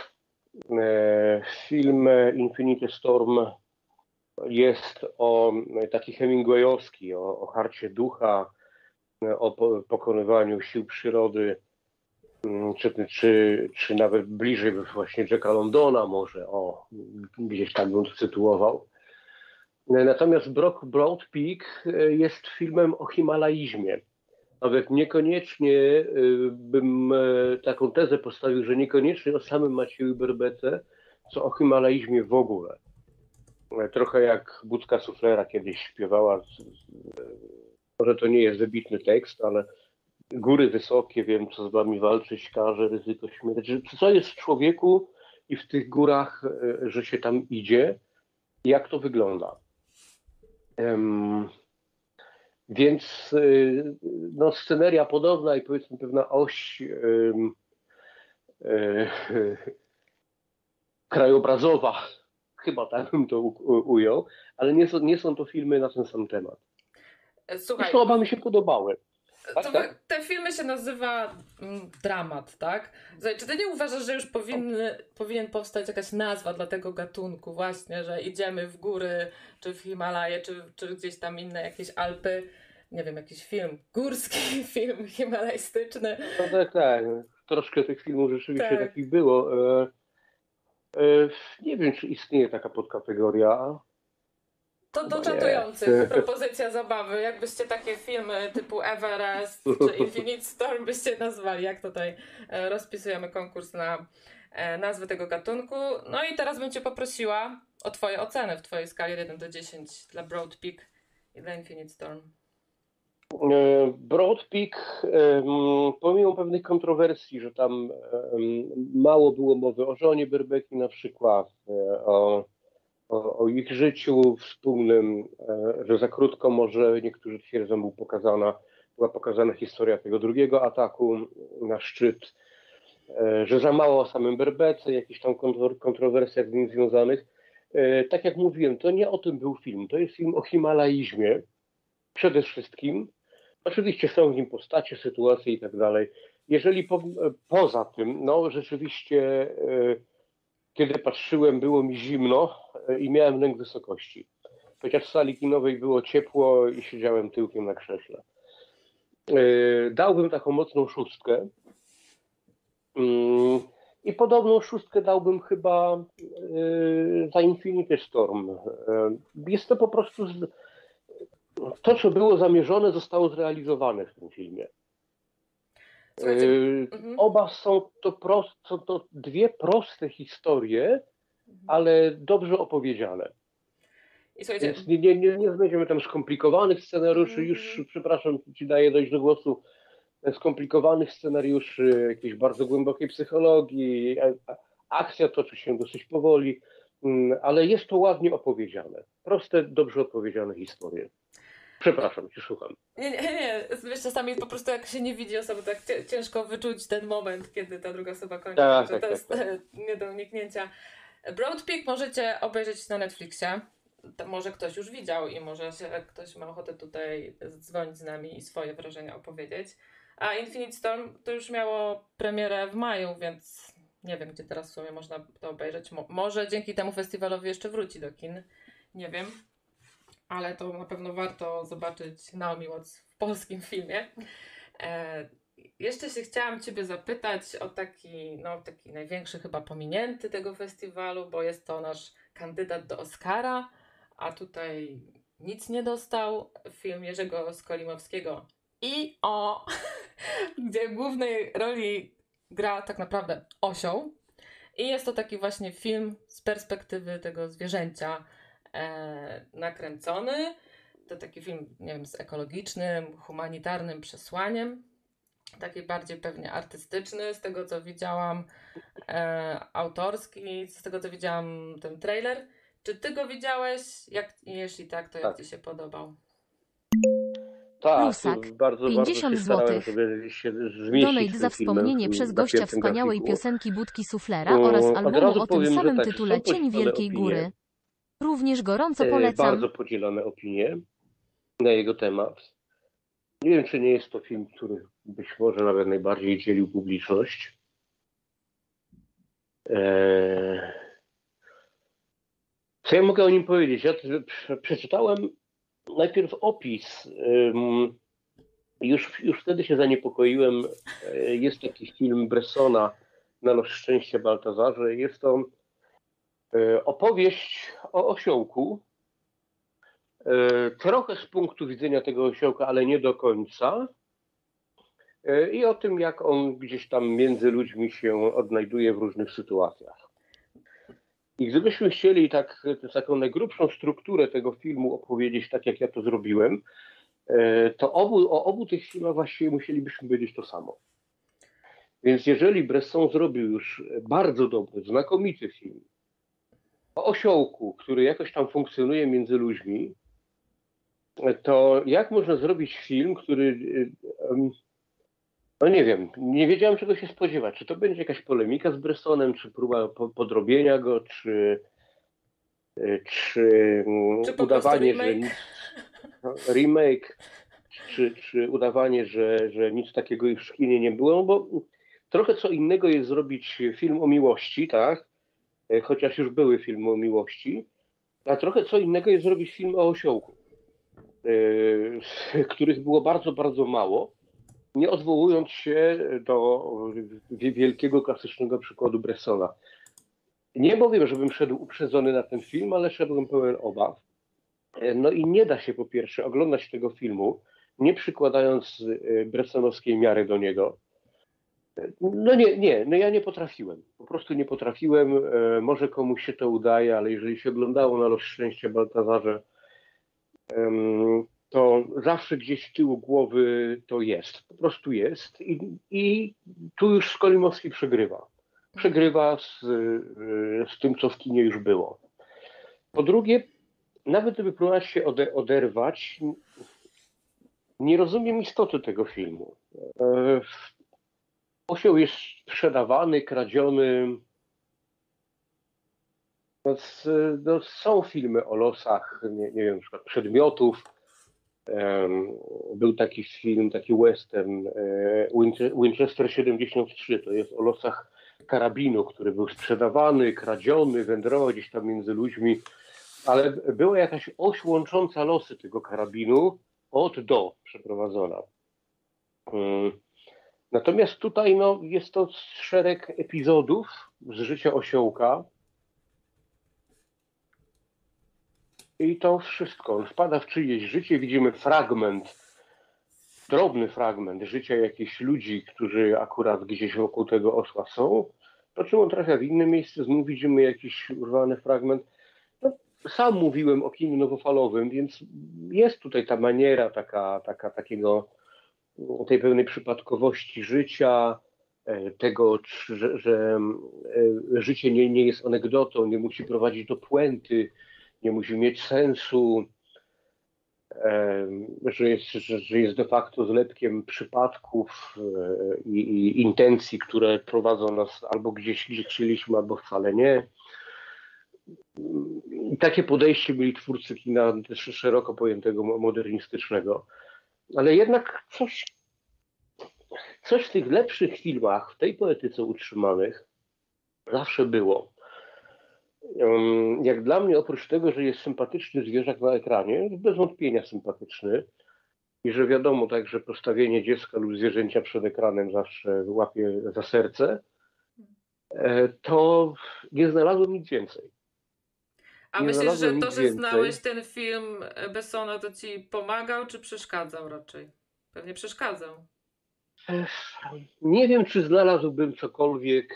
B: Film Infinite Storm jest o taki hemingwayowski, o, o harcie ducha, o pokonywaniu sił przyrody, czy, czy, czy nawet bliżej właśnie Jacka Londona może, o, gdzieś tak bym to sytuował. Natomiast Broad Peak jest filmem o himalaizmie. Nawet niekoniecznie bym taką tezę postawił, że niekoniecznie o samym Macieju Berbece, co o himalaizmie w ogóle. Trochę jak Budka Suflera kiedyś śpiewała, może to nie jest wybitny tekst, ale góry wysokie, wiem co z wami walczyć każe, ryzyko śmierci. Co jest w człowieku i w tych górach, że się tam idzie, jak to wygląda. Um, Więc no, sceneria podobna i powiedzmy pewna oś yy, yy, krajobrazowa, chyba tak bym to u, ujął, ale nie są, nie są to filmy na ten sam temat.
A: Słuchaj,
B: Zresztą oba mi się podobały. Tak,
A: to,
B: tak?
A: Te filmy się nazywa mm, dramat, tak? Słuchaj, czy ty nie uważasz, że już powinny, powinien powstać jakaś nazwa dla tego gatunku właśnie, że idziemy w góry, czy w Himalaje, czy, czy gdzieś tam inne jakieś Alpy, nie wiem, jakiś film górski, film himalajstyczny.
B: No tak, tak. Troszkę tych filmów rzeczywiście
A: Tak.
B: takich było. E, e, nie wiem, czy istnieje taka podkategoria.
A: To do
B: Chyba
A: czatujących
B: nie.
A: propozycja zabawy. Jakbyście takie filmy typu Everest czy Infinite Storm byście nazwali, jak tutaj e, rozpisujemy konkurs na e, nazwę tego gatunku. No i teraz bym cię poprosiła o twoje oceny w twojej skali od jeden do dziesięciu dla Broad Peak i dla Infinite Storm.
B: E, Broad Peak, e, pomimo pewnych kontrowersji, że tam e, mało było mowy o żonie Berbeki na przykład, e, o O, o ich życiu wspólnym, e, że za krótko może niektórzy twierdzą był pokazana, była pokazana historia tego drugiego ataku na szczyt, e, że za mało o samym Berbece, jakichś tam kontro, kontrowersjach z nim związanych. E, tak jak mówiłem, to nie o tym był film, to jest film o himalaizmie przede wszystkim. Oczywiście są w nim postacie, sytuacje i tak dalej. Jeżeli po, poza tym, no rzeczywiście e, kiedy patrzyłem, było mi zimno i miałem lęk wysokości. Chociaż w sali kinowej było ciepło i siedziałem tyłkiem na krześle. Dałbym taką mocną szóstkę. I podobną szóstkę dałbym chyba za Infinite Storm. Jest to po prostu... To, co było zamierzone, zostało zrealizowane w tym filmie.
A: Słuchajcie,
B: Yy,
A: mhm.
B: Oba są to, prost, są to dwie proste historie, ale dobrze opowiedziane.
A: I słuchajcie,
B: Więc nie, nie, nie, nie znajdziemy tam skomplikowanych scenariuszy.
A: Mhm.
B: Już, przepraszam, ci daję dojść do głosu, skomplikowanych scenariuszy, jakiejś bardzo głębokiej psychologii. a- Akcja toczy się dosyć powoli, mm, ale jest to ładnie opowiedziane. Proste, dobrze opowiedziane historie. Przepraszam, cię słucham.
A: Nie, nie, nie. Wiesz, czasami po prostu jak się nie widzi osoby, tak cie- ciężko wyczuć ten moment, kiedy ta druga osoba kończy.
B: Tak,
A: że
B: tak,
A: to
B: tak,
A: jest
B: tak.
A: nie do uniknięcia. Broad Peak możecie obejrzeć na Netflixie. To może ktoś już widział i może się, ktoś ma ochotę tutaj dzwonić z nami i swoje wrażenia opowiedzieć. A Infinite Storm to już miało premierę w maju, więc nie wiem, gdzie teraz w sumie można to obejrzeć. Mo- może dzięki temu festiwalowi jeszcze wróci do kin. Nie wiem. Ale to na pewno warto zobaczyć Naomi Watts w polskim filmie. E, jeszcze się chciałam Ciebie zapytać o taki, no, taki największy chyba pominięty tego festiwalu, bo jest to nasz kandydat do Oscara, a tutaj nic nie dostał. Film Jerzego Skolimowskiego i o, gdzie w głównej roli gra tak naprawdę osioł. I jest to taki właśnie film z perspektywy tego zwierzęcia, E, nakręcony. To taki film, nie wiem, z ekologicznym, humanitarnym przesłaniem. Taki bardziej pewnie artystyczny, z tego co widziałam, e, autorski, z tego co widziałam ten trailer. Czy ty go widziałeś? Jak, jeśli tak, to jak
B: Tak.
A: ci się podobał?
B: Tak,
D: Prusak,
B: bardzo,
D: pięćdziesiąt
B: bardzo się starałem,
D: złotych.
B: żeby się zmieścić
D: Donate
B: z
D: za
B: tym filmem
D: wspomnienie
B: w tym
D: przez gościa
B: napiętym
D: wspaniałej
B: grafiku.
D: piosenki Budki Suflera oraz
B: Od
D: albumu
B: razu
D: o tym
B: powiem, że
D: samym
B: tak,
D: tytule
B: są
D: Cień
B: podzielone
D: Wielkiej
B: opinie.
D: Góry. Również gorąco
B: E,
D: polecam.
B: Bardzo podzielone opinie na jego temat. Nie wiem, czy nie jest to film, który być może nawet najbardziej dzielił publiczność. Eee... Co ja mogę o nim powiedzieć? Ja t- przeczytałem najpierw opis. Ym, już, już wtedy się zaniepokoiłem. E, Jest taki film Bressona Na los szczęścia Baltazarze. Jest to e, opowieść o osiołku. E, Trochę z punktu widzenia tego osiołka, ale nie do końca. E, I o tym, jak on gdzieś tam między ludźmi się odnajduje w różnych sytuacjach. I gdybyśmy chcieli tak, taką najgrubszą strukturę tego filmu opowiedzieć tak, jak ja to zrobiłem, e, to obu, o obu tych filmach właściwie musielibyśmy powiedzieć to samo. Więc jeżeli Bresson zrobił już bardzo dobry, znakomity film o osiołku, który jakoś tam funkcjonuje między ludźmi, to jak można zrobić film, który, no nie wiem, nie wiedziałem czego się spodziewać. Czy to będzie jakaś polemika z Bressonem, czy próba podrobienia go, czy, czy,
A: Czy po
B: udawanie,
A: prostu
B: że
A: remake?
B: nic, no, remake, czy, czy udawanie, że, że nic takiego już w kinie nie było, no bo trochę co innego jest zrobić film o miłości, tak? Chociaż już były filmy o miłości, a trochę co innego jest zrobić film o osiołku. yy, których było bardzo, bardzo mało, nie odwołując się do wielkiego, klasycznego przykładu Bressona. Nie powiem, żebym szedł uprzedzony na ten film, ale szedłem pełen obaw. No i nie da się po pierwsze oglądać tego filmu, nie przykładając bressonowskiej miary do niego. No nie, nie, no ja nie potrafiłem. Po prostu nie potrafiłem. Może komuś się to udaje, ale jeżeli się oglądało na Los Szczęścia Baltazarze, to zawsze gdzieś z tyłu głowy to jest. Po prostu jest. I, i tu już Skolimowski przegrywa. Przegrywa z, z tym, co w kinie już było. Po drugie, nawet gdyby próbować się ode, oderwać, nie rozumiem istoty tego filmu. Osioł jest sprzedawany, kradziony. No, no, są filmy o losach, nie, nie wiem, na przykład przedmiotów. Um, był taki film, taki western Winchester siedemdziesiąt trzy. To jest o losach karabinu, który był sprzedawany, kradziony, wędrował gdzieś tam między ludźmi. Ale była jakaś oś łącząca losy tego karabinu od do przeprowadzona. Um, Natomiast tutaj no, jest to szereg epizodów z życia osiołka i to wszystko. On wpada w czyjeś życie, widzimy fragment, drobny fragment życia jakichś ludzi, którzy akurat gdzieś wokół tego osła są, po czym on trafia w inne miejsce, znów widzimy jakiś urwany fragment. No, sam mówiłem o kinie nowofalowym, więc jest tutaj ta maniera taka, taka takiego tej pełnej przypadkowości życia, tego, że, że życie nie, nie jest anegdotą, nie musi prowadzić do puenty, nie musi mieć sensu, że jest, że, że jest de facto zlepkiem przypadków i, i intencji, które prowadzą nas albo gdzieś, gdzie chcieliśmy, albo wcale nie. I takie podejście byli twórcy kina też szeroko pojętego modernistycznego. Ale jednak coś, coś w tych lepszych filmach, w tej poetyce utrzymanych zawsze było. Jak dla mnie, oprócz tego, że jest sympatyczny zwierzak na ekranie, jest bez wątpienia sympatyczny i że wiadomo tak, że postawienie dziecka lub zwierzęcia przed ekranem zawsze łapie za serce, to nie znalazłem nic więcej.
A: A
B: nie
A: myślisz, że to,
B: nic
A: że
B: więcej.
A: znałeś ten film Bessona, to ci pomagał, czy przeszkadzał raczej? Pewnie przeszkadzał.
B: Nie wiem, czy znalazłbym cokolwiek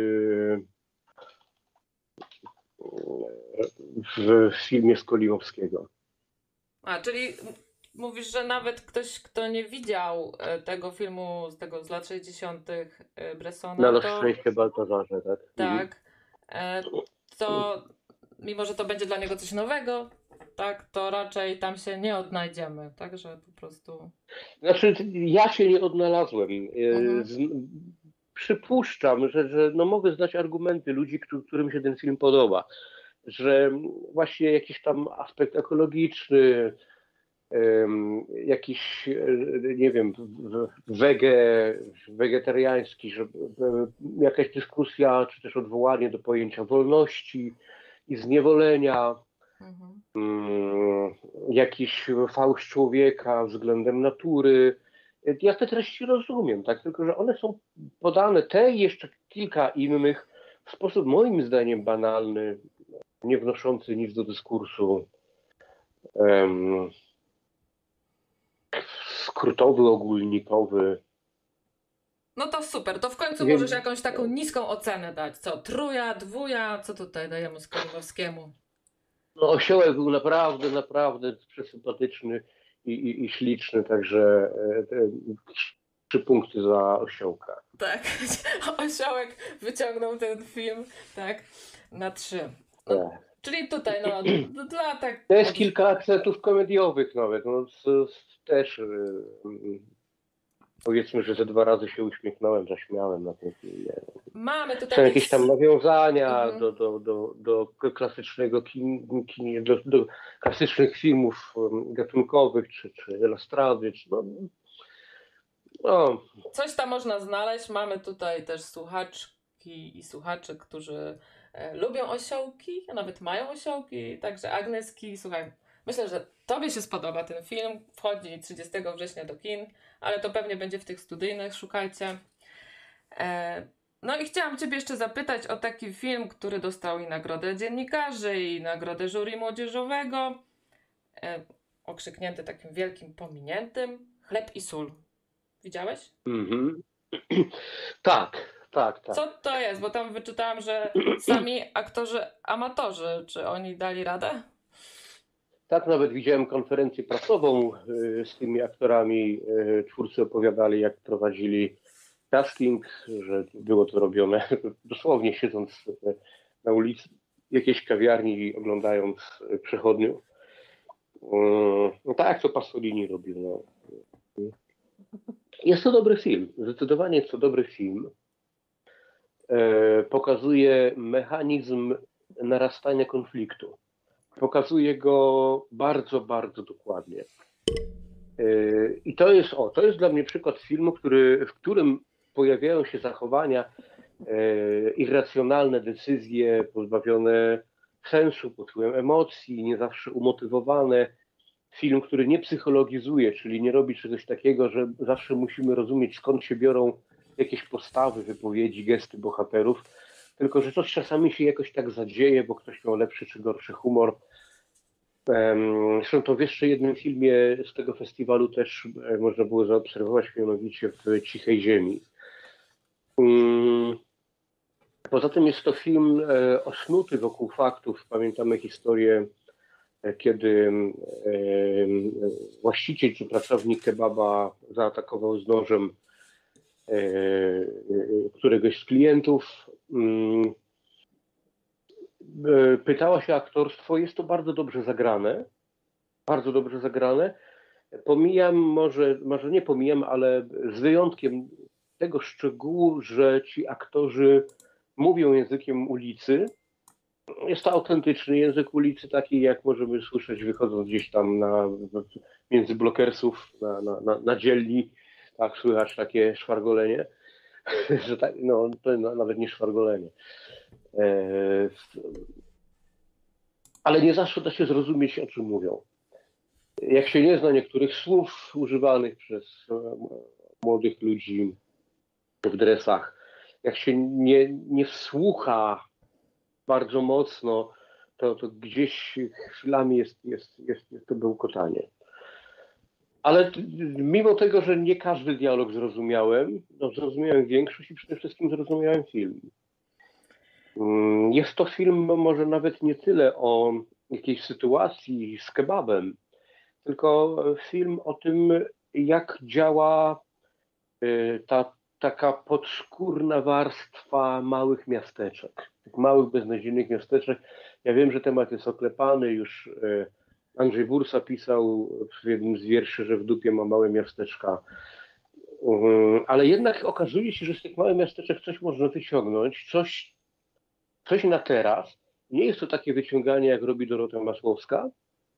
B: w filmie Skolimowskiego.
A: A, czyli mówisz, że nawet ktoś, kto nie widział tego filmu z tego z lat sześćdziesiątych Bressona,
B: Na Los
A: to...
B: Szczęścia Baltazarze, tak?
A: Tak. To mimo, że to będzie dla niego coś nowego, tak, to raczej tam się nie odnajdziemy, także po prostu...
B: Znaczy, ja się nie odnalazłem. Mhm. Z, przypuszczam, że, że no mogę znać argumenty ludzi, którym się ten film podoba, że właśnie jakiś tam aspekt ekologiczny, um, jakiś, nie wiem, wege, wegetariański, że jakaś dyskusja, czy też odwołanie do pojęcia wolności i zniewolenia, mhm. um, jakiś fałsz człowieka względem natury. Ja te treści rozumiem, tak? Tylko że one są podane, te i jeszcze kilka innych, w sposób moim zdaniem banalny, nie wnoszący nic do dyskursu, um, skrótowy, ogólnikowy.
A: No to super, to w końcu Więc... możesz jakąś taką niską ocenę dać. Co, truja, dwuja, co tutaj dajemy Skolimowskiemu?
B: No Osiołek był naprawdę, naprawdę przesympatyczny i, i, i śliczny, także te, trzy punkty za Osiołka.
A: Tak, Osiołek wyciągnął ten film, tak, na trzy. No, tak. Czyli tutaj, no, dla tak...
B: To jest kilka akcentów komediowych nawet, no z, z, też powiedzmy, że ze dwa razy się uśmiechnąłem, zaśmiałem na tym filmie.
A: Mamy tutaj...
B: Są jakieś tam nawiązania mhm. do, do, do, do klasycznego kin, kin, do, do klasycznych filmów gatunkowych, czy, czy Lastrady, czy no, no.
A: Coś tam można znaleźć. Mamy tutaj też słuchaczki i słuchaczy, którzy e, lubią osiołki, a nawet mają osiołki, także Agneski, słuchaj, Myślę, że tobie się spodoba ten film. Wchodzi trzydziestego września do kin, ale to pewnie będzie w tych studyjnych, szukajcie. E, no i chciałam ciebie jeszcze zapytać o taki film, który dostał i nagrodę dziennikarzy, i nagrodę jury młodzieżowego. E, okrzyknięty takim wielkim pominiętym. Chleb i sól. Widziałeś?
B: Mhm. Tak, tak, tak.
A: Co to jest? Bo tam wyczytałam, że sami aktorzy amatorzy, czy oni dali radę?
B: Tak, nawet widziałem konferencję prasową y, z tymi aktorami. Y, twórcy opowiadali, jak prowadzili casting, że było to robione dosłownie siedząc y, na ulicy w jakiejś kawiarni i oglądając y, przechodniów. Y, no tak, jak to Pasolini robił. No. Jest to dobry film. Zdecydowanie jest to dobry film. Y, pokazuje mechanizm narastania konfliktu. Pokazuje go bardzo, bardzo dokładnie. I to jest, o, to jest dla mnie przykład filmu, który, w którym pojawiają się zachowania, irracjonalne decyzje, pozbawione sensu, pod wpływem emocji, nie zawsze umotywowane. Film, który nie psychologizuje, czyli nie robi czegoś takiego, że zawsze musimy rozumieć, skąd się biorą jakieś postawy, wypowiedzi, gesty bohaterów, tylko że coś czasami się jakoś tak zadzieje, bo ktoś miał lepszy czy gorszy humor. Zresztą to w jeszcze jednym filmie z tego festiwalu też można było zaobserwować, mianowicie w Cichej Ziemi. Poza tym jest to film osnuty wokół faktów. Pamiętamy historię, kiedy właściciel czy pracownik kebaba zaatakował z nożem któregoś z klientów. Pytała się aktorstwo, jest to bardzo dobrze zagrane, bardzo dobrze zagrane. Pomijam, może, może nie pomijam, ale z wyjątkiem tego szczegółu, że ci aktorzy mówią językiem ulicy. Jest to autentyczny język ulicy, taki jak możemy słyszeć wychodząc gdzieś tam na, między blokersów na, na, na, na dzielni. Tak, słychać takie szwargolenie, że tak, no to nawet nie szwargolenie. Ale nie zawsze da się zrozumieć, o czym mówią. Jak się nie zna niektórych słów używanych przez młodych ludzi w dresach, jak się nie, nie wsłucha bardzo mocno, to, to gdzieś chwilami jest, jest, jest, jest to bełkotanie. Ale mimo tego, że nie każdy dialog zrozumiałem, no zrozumiałem większość i przede wszystkim zrozumiałem film. Jest to film może nawet nie tyle o jakiejś sytuacji z kebabem, tylko film o tym, jak działa ta taka podskórna warstwa małych miasteczek, tych małych, beznadziejnych miasteczek. Ja wiem, że temat jest oklepany, już Andrzej Bursa pisał w jednym z wierszy, że w dupie ma małe miasteczka. Ale jednak okazuje się, że z tych małych miasteczek coś można wyciągnąć, coś, coś na teraz. Nie jest to takie wyciąganie, jak robi Dorota Masłowska.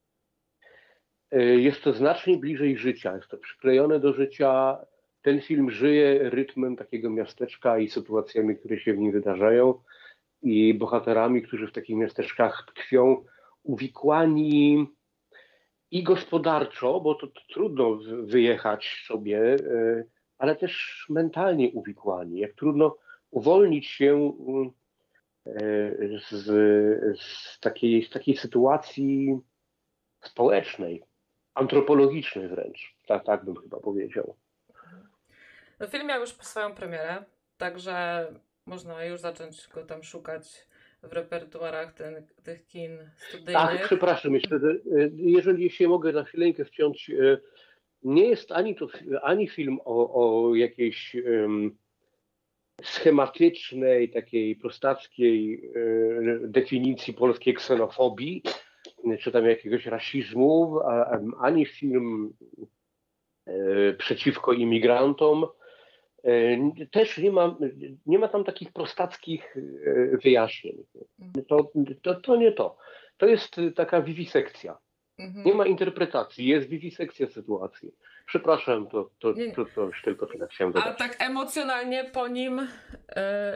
B: Jest to znacznie bliżej życia, jest to przyklejone do życia. Ten film żyje rytmem takiego miasteczka i sytuacjami, które się w nim wydarzają i bohaterami, którzy w takich miasteczkach tkwią, uwikłani i gospodarczo, bo to, to trudno wyjechać sobie, ale też mentalnie uwikłani. Jak trudno uwolnić się z, z, takiej, z takiej sytuacji społecznej, antropologicznej wręcz. Tak, tak bym chyba powiedział.
A: No, film miał już swoją premierę, także można już zacząć go tam szukać w repertuarach ten, tych kin studyjnych.
B: Tak, przepraszam jeszcze, jeżeli się mogę na chwilę wciąć, nie jest ani to ani film o, o jakiejś um, schematycznej, takiej prostackiej um, definicji polskiej ksenofobii, czy tam jakiegoś rasizmu, a, ani film um, przeciwko imigrantom. Też nie ma, nie ma tam takich prostackich wyjaśnień. To, to, to nie to. To jest taka wiwisekcja. Mhm. Nie ma interpretacji, jest wiwisekcja sytuacji. Przepraszam, to, to, to, to już tylko tyle chciałem dodać.
A: A tak emocjonalnie po nim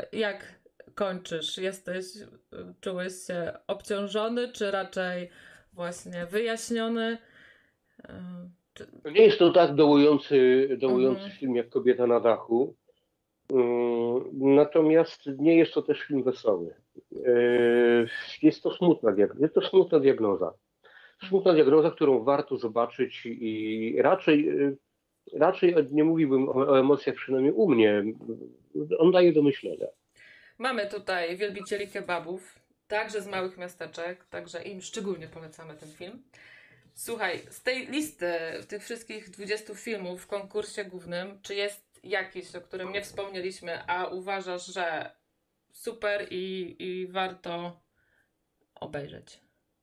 A: jak kończysz? Jesteś, czułeś się obciążony, czy raczej właśnie wyjaśniony.
B: Nie jest to tak dołujący, dołujący
A: Mhm.
B: film jak Kobieta na dachu. Natomiast nie jest to też film wesoły. Jest to smutna diagnoza. Jest to smutna diagnoza. Smutna diagnoza, którą warto zobaczyć i raczej, raczej nie mówiłbym o, o emocjach, przynajmniej u mnie. On daje do myślenia.
A: Mamy tutaj wielbicieli kebabów, także z małych miasteczek, także im szczególnie polecamy ten film. Słuchaj, z tej listy tych wszystkich dwudziestu filmów w konkursie głównym, czy jest jakiś, o którym nie wspomnieliśmy, a uważasz, że super i, i warto obejrzeć?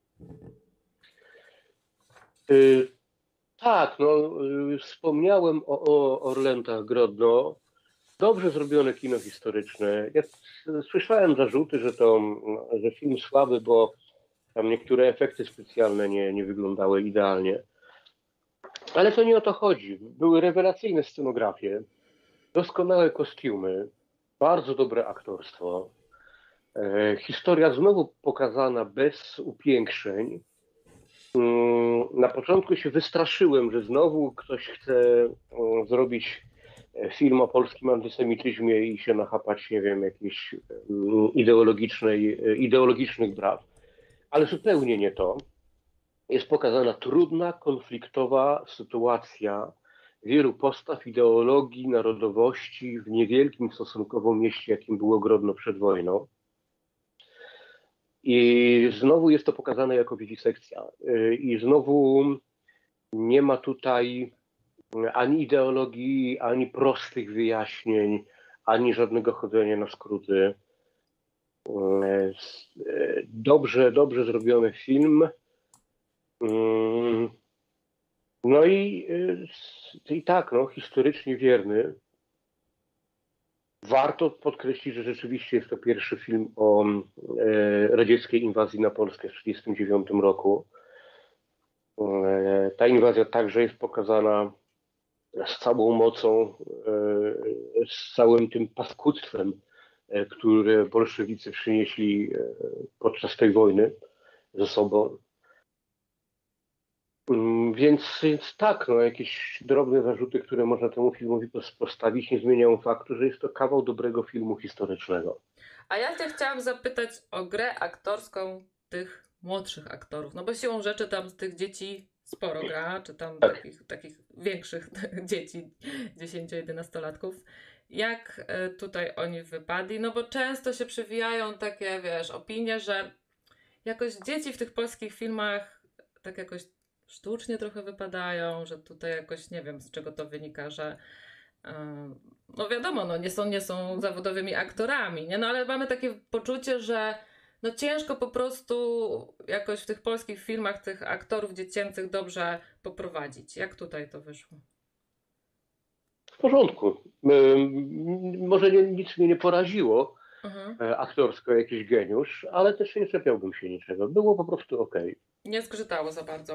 B: Y, tak, no y, wspomniałem o, o Orlętach Grodno. Dobrze zrobione kino historyczne. Ja słyszałem zarzuty, że to że film słaby, bo tam niektóre efekty specjalne nie, nie wyglądały idealnie. Ale to nie o to chodzi. Były rewelacyjne scenografie, doskonałe kostiumy, bardzo dobre aktorstwo. E, historia znowu pokazana bez upiększeń. Mm, na początku się wystraszyłem, że znowu ktoś chce mm, zrobić film o polskim antysemityzmie i się nachapać, nie wiem, jakichś mm, ideologicznej, ideologicznych braw. Ale zupełnie nie to. Jest pokazana trudna, konfliktowa sytuacja wielu postaw, ideologii, narodowości w niewielkim stosunkowo mieście, jakim było Grodno przed wojną. I znowu jest to pokazane jako wiwisekcja. I znowu nie ma tutaj ani ideologii, ani prostych wyjaśnień, ani żadnego chodzenia na skróty. Dobrze, dobrze zrobiony film. No i, i tak, no, historycznie wierny. Warto podkreślić, że rzeczywiście jest to pierwszy film o e, radzieckiej inwazji na Polskę w tysiąc dziewięćset trzydziestym dziewiątym roku. E, ta inwazja także jest pokazana z całą mocą, e, z całym tym paskudztwem, e, które bolszewicy przynieśli e, podczas tej wojny ze sobą. Więc, więc tak, no, jakieś drobne zarzuty, które można temu filmowi postawić, nie zmieniają faktu, że jest to kawał dobrego filmu historycznego.
A: A ja cię chciałam zapytać o grę aktorską tych młodszych aktorów, no bo siłą rzeczy tam z tych dzieci sporo gra, czy tam
B: Tak.
A: takich, takich większych dzieci, dziesięcio-jedenastolatków. Jak tutaj oni wypadli? No bo często się przewijają takie, wiesz, opinie, że jakoś dzieci w tych polskich filmach tak jakoś sztucznie trochę wypadają, że tutaj jakoś nie wiem, z czego to wynika, że yy, no wiadomo, no nie są, nie są zawodowymi aktorami, nie? No ale mamy takie poczucie, że no ciężko po prostu jakoś w tych polskich filmach tych aktorów dziecięcych dobrze poprowadzić. Jak tutaj to wyszło?
B: W porządku. Może nie, nic mnie nie poraziło
A: Mhm.
B: aktorsko, jakiś geniusz, ale też nie czepiałbym się niczego. Było po prostu okej.
A: Nie zgrzytało za bardzo.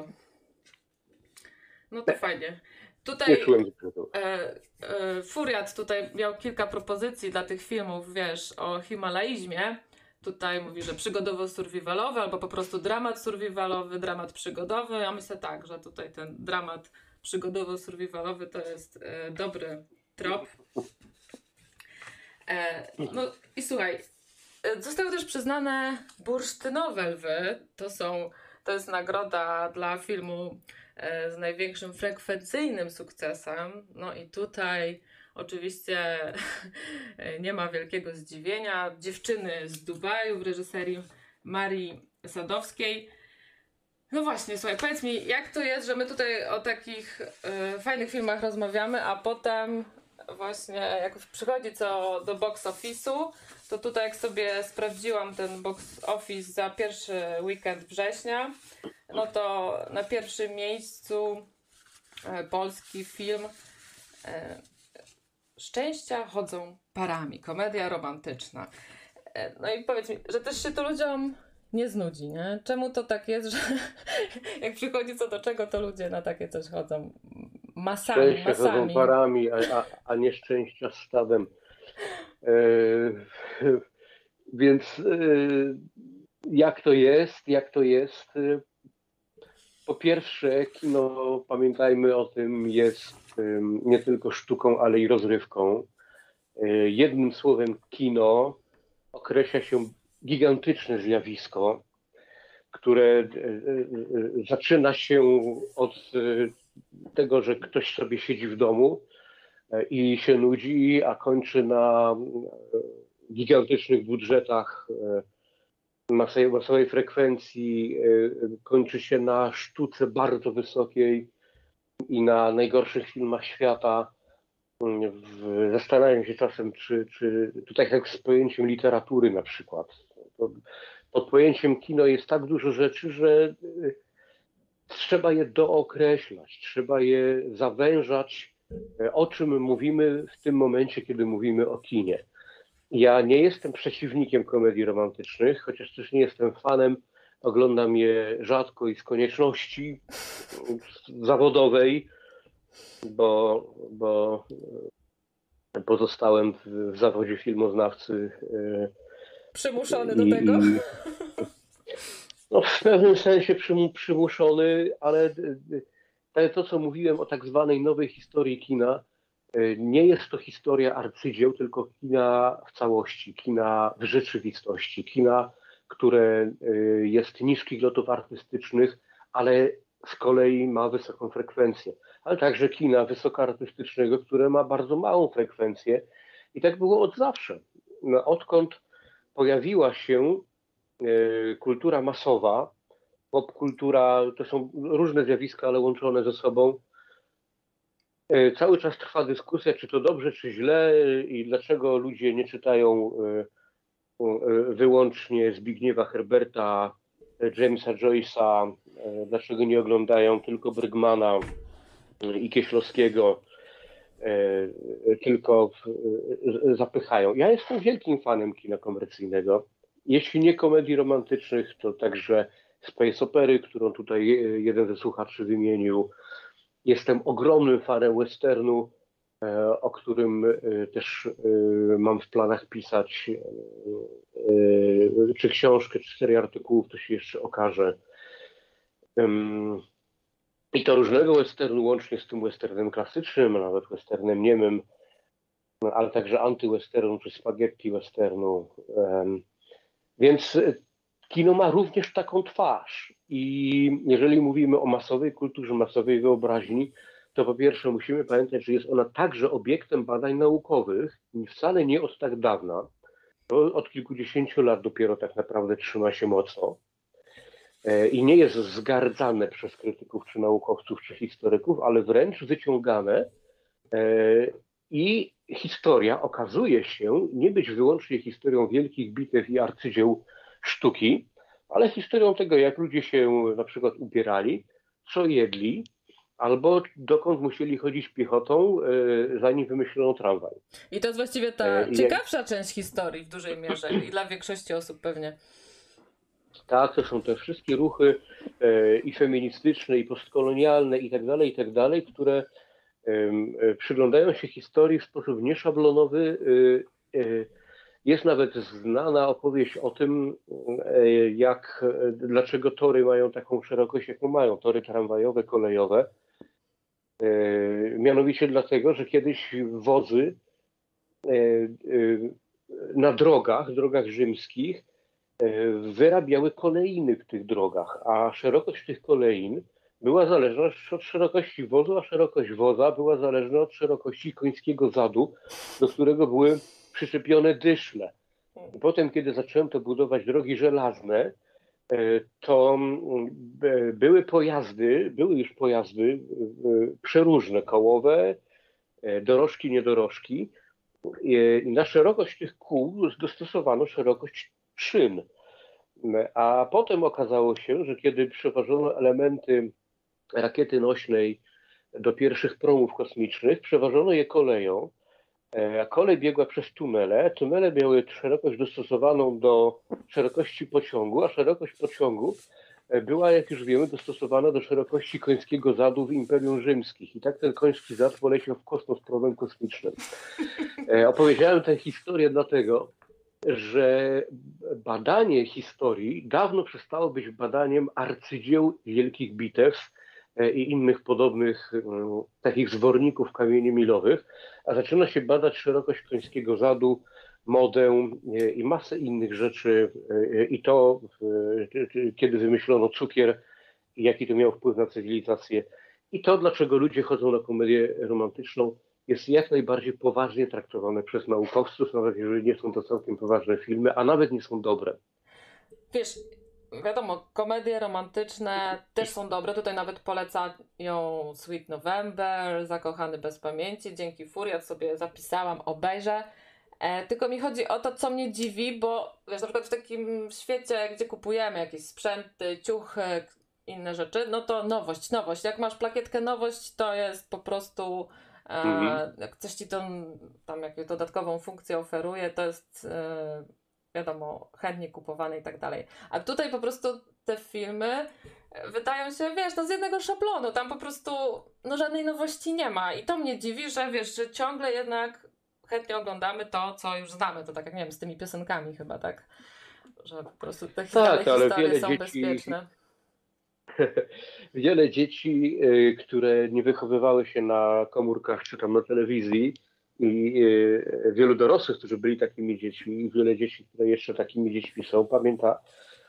A: No to
B: nie.
A: fajnie. Tutaj
B: Nie czułem zgrzytu.
A: e, e, Furiat tutaj miał kilka propozycji dla tych filmów, wiesz, o himalaizmie. Tutaj mówi, że przygodowo-survivalowy albo po prostu dramat survivalowy, dramat przygodowy. Ja myślę tak, że tutaj ten dramat przygodowo-survivalowy to jest e, dobry trop. E, no i słuchaj, e, zostały też przyznane bursztynowe lwy. To są, to jest nagroda dla filmu e, z największym frekwencyjnym sukcesem. No i tutaj oczywiście nie ma wielkiego zdziwienia. Dziewczyny z Dubaju w reżyserii Marii Sadowskiej. No właśnie, słuchaj, powiedz mi, jak to jest, że my tutaj o takich y, fajnych filmach rozmawiamy, a potem właśnie jak przychodzi co do box office'u, to tutaj jak sobie sprawdziłam ten box office za pierwszy weekend września, no to na pierwszym miejscu y, polski film y, Szczęścia chodzą parami, komedia romantyczna. Y, no i powiedz mi, że też się to ludziom nie znudzi, nie? Czemu to tak jest, że jak przychodzi co do czego, to ludzie na takie coś chodzą masami,
B: Szczęścia chodzą
A: masami.
B: parami, a, a, a nieszczęścia stadem. E, więc e, jak to jest, jak to jest? po pierwsze, kino, pamiętajmy o tym, jest nie tylko sztuką, ale i rozrywką. Jednym słowem kino określa się gigantyczne zjawisko, które zaczyna się od tego, że ktoś sobie siedzi w domu i się nudzi, a kończy na gigantycznych budżetach, masowej, masowej frekwencji, kończy się na sztuce bardzo wysokiej i na najgorszych filmach świata. Zastanawiam się czasem, czy, czy tutaj jak z pojęciem literatury na przykład. Pod pojęciem kino jest tak dużo rzeczy, że trzeba je dookreślać, trzeba je zawężać, o czym mówimy w tym momencie, kiedy mówimy o kinie. Ja nie jestem przeciwnikiem komedii romantycznych, chociaż też nie jestem fanem, oglądam je rzadko i z konieczności zawodowej, bo, bo pozostałem w, w zawodzie filmoznawcy.
A: Przymuszony i, do tego? I,
B: no, w pewnym sensie przymuszony, ale to, co mówiłem o tak zwanej nowej historii kina, nie jest to historia arcydzieł, tylko kina w całości, kina w rzeczywistości, kina, które jest niskich lotów artystycznych, ale z kolei ma wysoką frekwencję, ale także kina wysokoartystycznego, które ma bardzo małą frekwencję i tak było od zawsze. No, odkąd pojawiła się kultura masowa, popkultura, to są różne zjawiska, ale łączone ze sobą. Cały czas trwa dyskusja, czy to dobrze, czy źle i dlaczego ludzie nie czytają wyłącznie Zbigniewa Herberta, Jamesa Joyce'a, dlaczego nie oglądają tylko Brygmana i Kieślowskiego, tylko zapychają. Ja jestem wielkim fanem kina komercyjnego. Jeśli nie komedii romantycznych, to także space opery, którą tutaj jeden ze słuchaczy wymienił. Jestem ogromnym fanem westernu, o którym też mam w planach pisać czy książkę, czy serię artykułów, to się jeszcze okaże. I to różnego westernu, łącznie z tym westernem klasycznym, a nawet westernem niemym, ale także antywesternu, czy spaghetti westernu. Więc kino ma również taką twarz. I jeżeli mówimy o masowej kulturze, masowej wyobraźni, to po pierwsze musimy pamiętać, że jest ona także obiektem badań naukowych i wcale nie od tak dawna. To od kilkudziesięciu lat dopiero tak naprawdę trzyma się mocno. I nie jest zgardzane przez krytyków, czy naukowców, czy historyków, ale wręcz wyciągane. I historia okazuje się nie być wyłącznie historią wielkich bitew i arcydzieł sztuki, ale historią tego, jak ludzie się na przykład ubierali, co jedli, albo dokąd musieli chodzić piechotą, zanim wymyślono tramwaj.
A: I to jest właściwie ta ciekawsza część historii w dużej mierze i dla większości osób pewnie.
B: Tak, to są te wszystkie ruchy i feministyczne, i postkolonialne, i tak dalej, i tak dalej, które przyglądają się historii w sposób nieszablonowy. Jest nawet znana opowieść o tym, jak, dlaczego tory mają taką szerokość, jaką mają, tory tramwajowe, kolejowe. Mianowicie dlatego, że kiedyś wozy na drogach, drogach rzymskich, wyrabiały kolejny w tych drogach, a szerokość tych kolejn była zależna od szerokości wozu, a szerokość woza była zależna od szerokości końskiego zadu, do którego były przyczepione dyszle. Potem, kiedy zaczęto budować drogi żelazne, to były pojazdy, były już pojazdy przeróżne, kołowe, dorożki, niedorożki. I na szerokość tych kół dostosowano szerokość szyn. A potem okazało się, że kiedy przewożono elementy rakiety nośnej do pierwszych promów kosmicznych, przewożono je koleją, a kolej biegła przez tunele. Tunele miały szerokość dostosowaną do szerokości pociągu, a szerokość pociągu była, jak już wiemy, dostosowana do szerokości końskiego zadu w Imperium Rzymskich. I tak ten koński zad poleciał w kosmos promem kosmicznym. Opowiedziałem tę historię dlatego, że badanie historii dawno przestało być badaniem arcydzieł wielkich bitew i innych podobnych takich zworników kamieni milowych, a zaczyna się badać szerokość końskiego zadu, modę i masę innych rzeczy i to, kiedy wymyślono cukier i jaki to miał wpływ na cywilizację i to, dlaczego ludzie chodzą na komedię romantyczną, jest jak najbardziej poważnie traktowane przez naukowców, nawet jeżeli nie są to całkiem poważne filmy, a nawet nie są dobre.
A: Wiesz, wiadomo, komedie romantyczne też są dobre. Tutaj nawet polecają Sweet November, Zakochany bez pamięci. Dzięki Furiat sobie zapisałam, obejrzę. E, tylko mi chodzi o to, co mnie dziwi, bo wiesz, na przykład w takim świecie, gdzie kupujemy jakieś sprzęty, ciuchy, inne rzeczy, no to nowość, nowość. Jak masz plakietkę nowość, to jest po prostu... Mhm. Jak coś ci to, tam jakąś dodatkową funkcję oferuje, to jest e, wiadomo, chętnie kupowane i tak dalej. A tutaj po prostu te filmy wydają się, wiesz, no z jednego szablonu, tam po prostu no żadnej nowości nie ma i to mnie dziwi, że wiesz, że ciągle jednak chętnie oglądamy to, co już znamy, to tak jak, nie wiem, z tymi piosenkami chyba, tak? Że po prostu te
B: tak,
A: historie są
B: dzieci...
A: bezpieczne.
B: Wiele dzieci, które nie wychowywały się na komórkach czy tam na telewizji i wielu dorosłych, którzy byli takimi dziećmi i wiele dzieci, które jeszcze takimi dziećmi są, pamięta,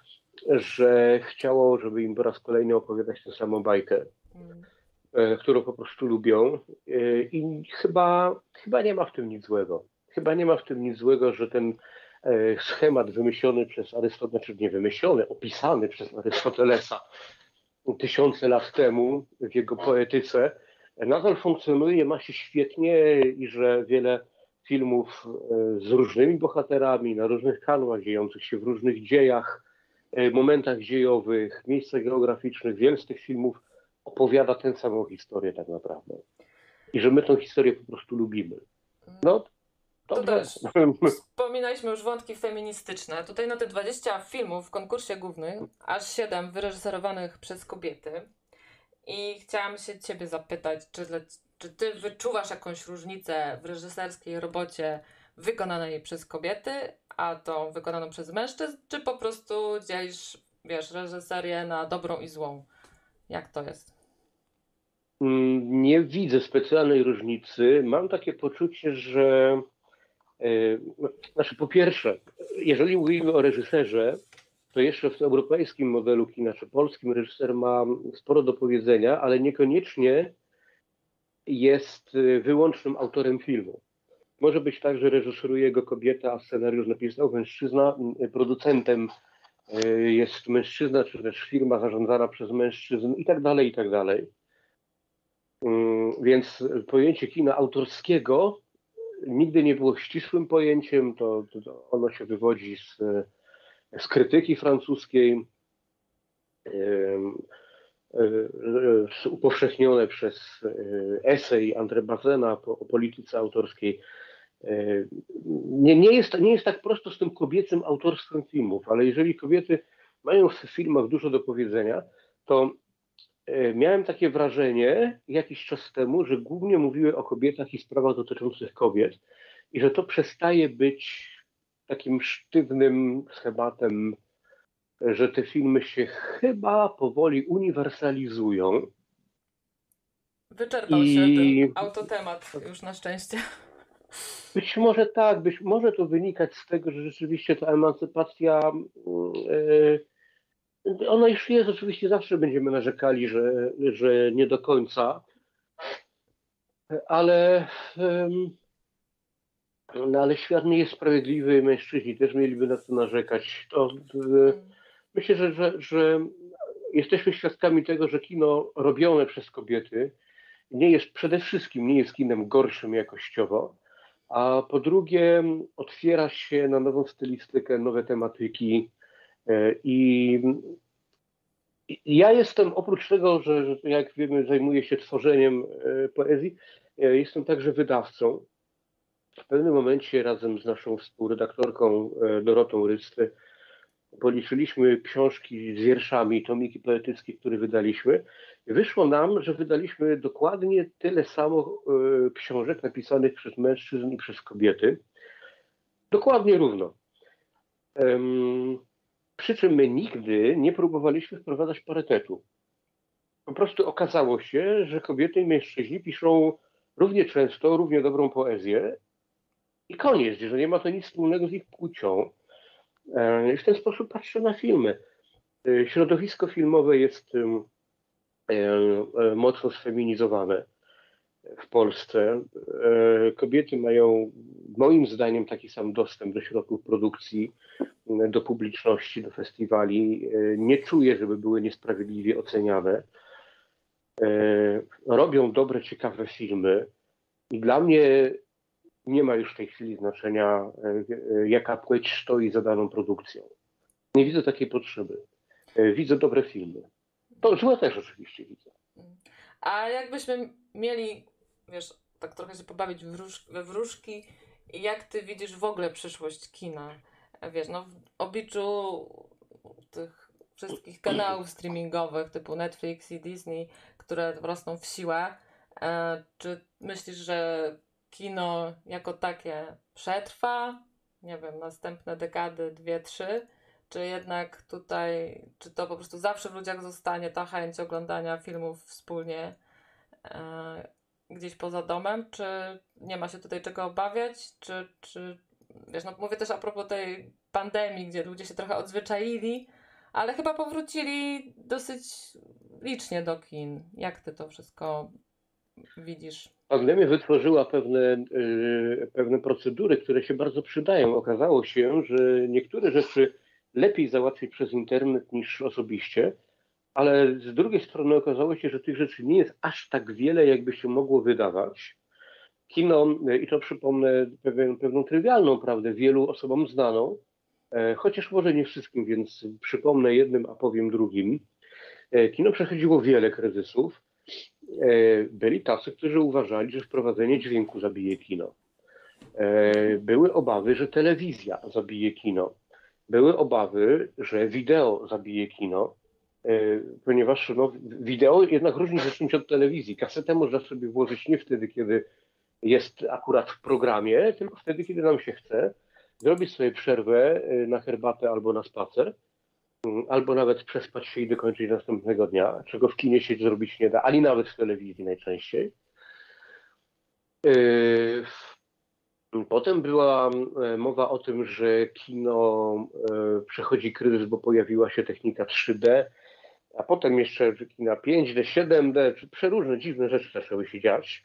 B: że chciało, żeby im po raz kolejny opowiadać tę samą bajkę, mm. którą po prostu lubią i chyba, chyba nie ma w tym nic złego. Chyba nie ma w tym nic złego, że ten schemat wymyślony przez Arystotelesa, czy nie wymyślony, opisany przez Arystotelesa tysiące lat temu w jego poetyce, nadal funkcjonuje, ma się świetnie i że wiele filmów z różnymi bohaterami, na różnych kanałach, dziejących się w różnych dziejach, momentach dziejowych, miejscach geograficznych, wiele z tych filmów opowiada tę samą historię tak naprawdę. I że my tę historię po prostu lubimy. No,
A: to też. Wspominaliśmy już wątki feministyczne. Tutaj na te dwadzieścia filmów w konkursie głównym, aż siedem wyreżyserowanych przez kobiety. I chciałam się ciebie zapytać, czy, czy ty wyczuwasz jakąś różnicę w reżyserskiej robocie wykonanej przez kobiety, a tą wykonaną przez mężczyzn, czy po prostu dzielisz, wiesz, reżyserię na dobrą i złą? Jak to jest?
B: Nie widzę specjalnej różnicy. Mam takie poczucie, że Znaczy, po pierwsze, jeżeli mówimy o reżyserze, to jeszcze w europejskim modelu kina, czy polskim, reżyser ma sporo do powiedzenia, ale niekoniecznie jest wyłącznym autorem filmu. Może być tak, że reżyseruje go kobieta, a scenariusz napisał mężczyzna, producentem jest mężczyzna, czy też firma zarządzana przez mężczyzn i tak dalej, i tak dalej. Więc pojęcie kina autorskiego nigdy nie było ścisłym pojęciem, to, to ono się wywodzi z, z krytyki francuskiej, z upowszechnione przez esej André Bazena o polityce autorskiej. Nie, nie, jest, nie jest tak prosto z tym kobiecym autorstwem filmów, ale jeżeli kobiety mają w filmach dużo do powiedzenia, to miałem takie wrażenie jakiś czas temu, że głównie mówiły o kobietach i sprawach dotyczących kobiet i że to przestaje być takim sztywnym schematem, że te filmy się chyba powoli uniwersalizują.
A: Wyczerpał I... się ten autotemat już na szczęście.
B: Być może tak, być może to wynikać z tego, że rzeczywiście ta emancypacja yy, ona już jest, oczywiście zawsze będziemy narzekali, że, że nie do końca, ale, no ale świat nie jest sprawiedliwy, mężczyźni też mieliby na to narzekać. To, myślę, że, że, że jesteśmy świadkami tego, że kino robione przez kobiety nie jest przede wszystkim nie jest kinem gorszym jakościowo, a po drugie otwiera się na nową stylistykę, nowe tematyki. I ja jestem, oprócz tego, że, że jak wiemy, zajmuję się tworzeniem poezji, jestem także wydawcą. W pewnym momencie razem z naszą współredaktorką Dorotą Rysty policzyliśmy książki z wierszami, tomiki poetyckie, które wydaliśmy. Wyszło nam, że wydaliśmy dokładnie tyle samo książek napisanych przez mężczyzn i przez kobiety. Dokładnie równo. Przy czym my nigdy nie próbowaliśmy wprowadzać parytetu. Po prostu okazało się, że kobiety i mężczyźni piszą równie często, równie dobrą poezję i koniec, że nie ma to nic wspólnego z ich płcią. I w ten sposób patrzę na filmy. Środowisko filmowe jest mocno sfeminizowane w Polsce. Kobiety mają moim zdaniem taki sam dostęp do środków produkcji, do publiczności, do festiwali. Nie czuję, żeby były niesprawiedliwie oceniane. Robią dobre, ciekawe filmy i dla mnie nie ma już w tej chwili znaczenia, jaka płeć stoi za daną produkcją. Nie widzę takiej potrzeby. Widzę dobre filmy. To złe też oczywiście widzę.
A: A jakbyśmy mieli, wiesz, tak trochę się pobawić wróż, we wróżki, jak ty widzisz w ogóle przyszłość kina? Wiesz, no w obliczu tych wszystkich kanałów streamingowych typu Netflix i Disney, które rosną w siłę, e, czy myślisz, że kino jako takie przetrwa, nie wiem, następne dekady, dwie, trzy, czy jednak tutaj, czy to po prostu zawsze w ludziach zostanie ta chęć oglądania filmów wspólnie e, gdzieś poza domem, czy nie ma się tutaj czego obawiać, czy, czy wiesz, no mówię też a propos tej pandemii, gdzie ludzie się trochę odzwyczaili, ale chyba powrócili dosyć licznie do kin. Jak ty to wszystko widzisz?
B: Pandemia wytworzyła pewne, yy, pewne procedury, które się bardzo przydają. Okazało się, że niektóre rzeczy lepiej załatwić przez internet niż osobiście, ale z drugiej strony okazało się, że tych rzeczy nie jest aż tak wiele, jakby się mogło wydawać. Kino, i to przypomnę pewien, pewną trywialną prawdę, wielu osobom znaną, e, chociaż może nie wszystkim, więc przypomnę jednym, a powiem drugim. E, kino przechodziło wiele kryzysów. E, byli tacy, którzy uważali, że wprowadzenie dźwięku zabije kino. E, były obawy, że telewizja zabije kino. Były obawy, że wideo zabije kino, ponieważ no, wideo jednak różni się czymś od telewizji. Kasetę można sobie włożyć nie wtedy, kiedy jest akurat w programie, tylko wtedy, kiedy nam się chce. Zrobić sobie przerwę na herbatę albo na spacer, albo nawet przespać się i dokończyć następnego dnia, czego w kinie się zrobić nie da, ani nawet w telewizji najczęściej. Potem była mowa o tym, że kino przechodzi kryzys, bo pojawiła się technika trzy D, a potem jeszcze że kina pięć D, siedem D, czy przeróżne dziwne rzeczy zaczęły się dziać.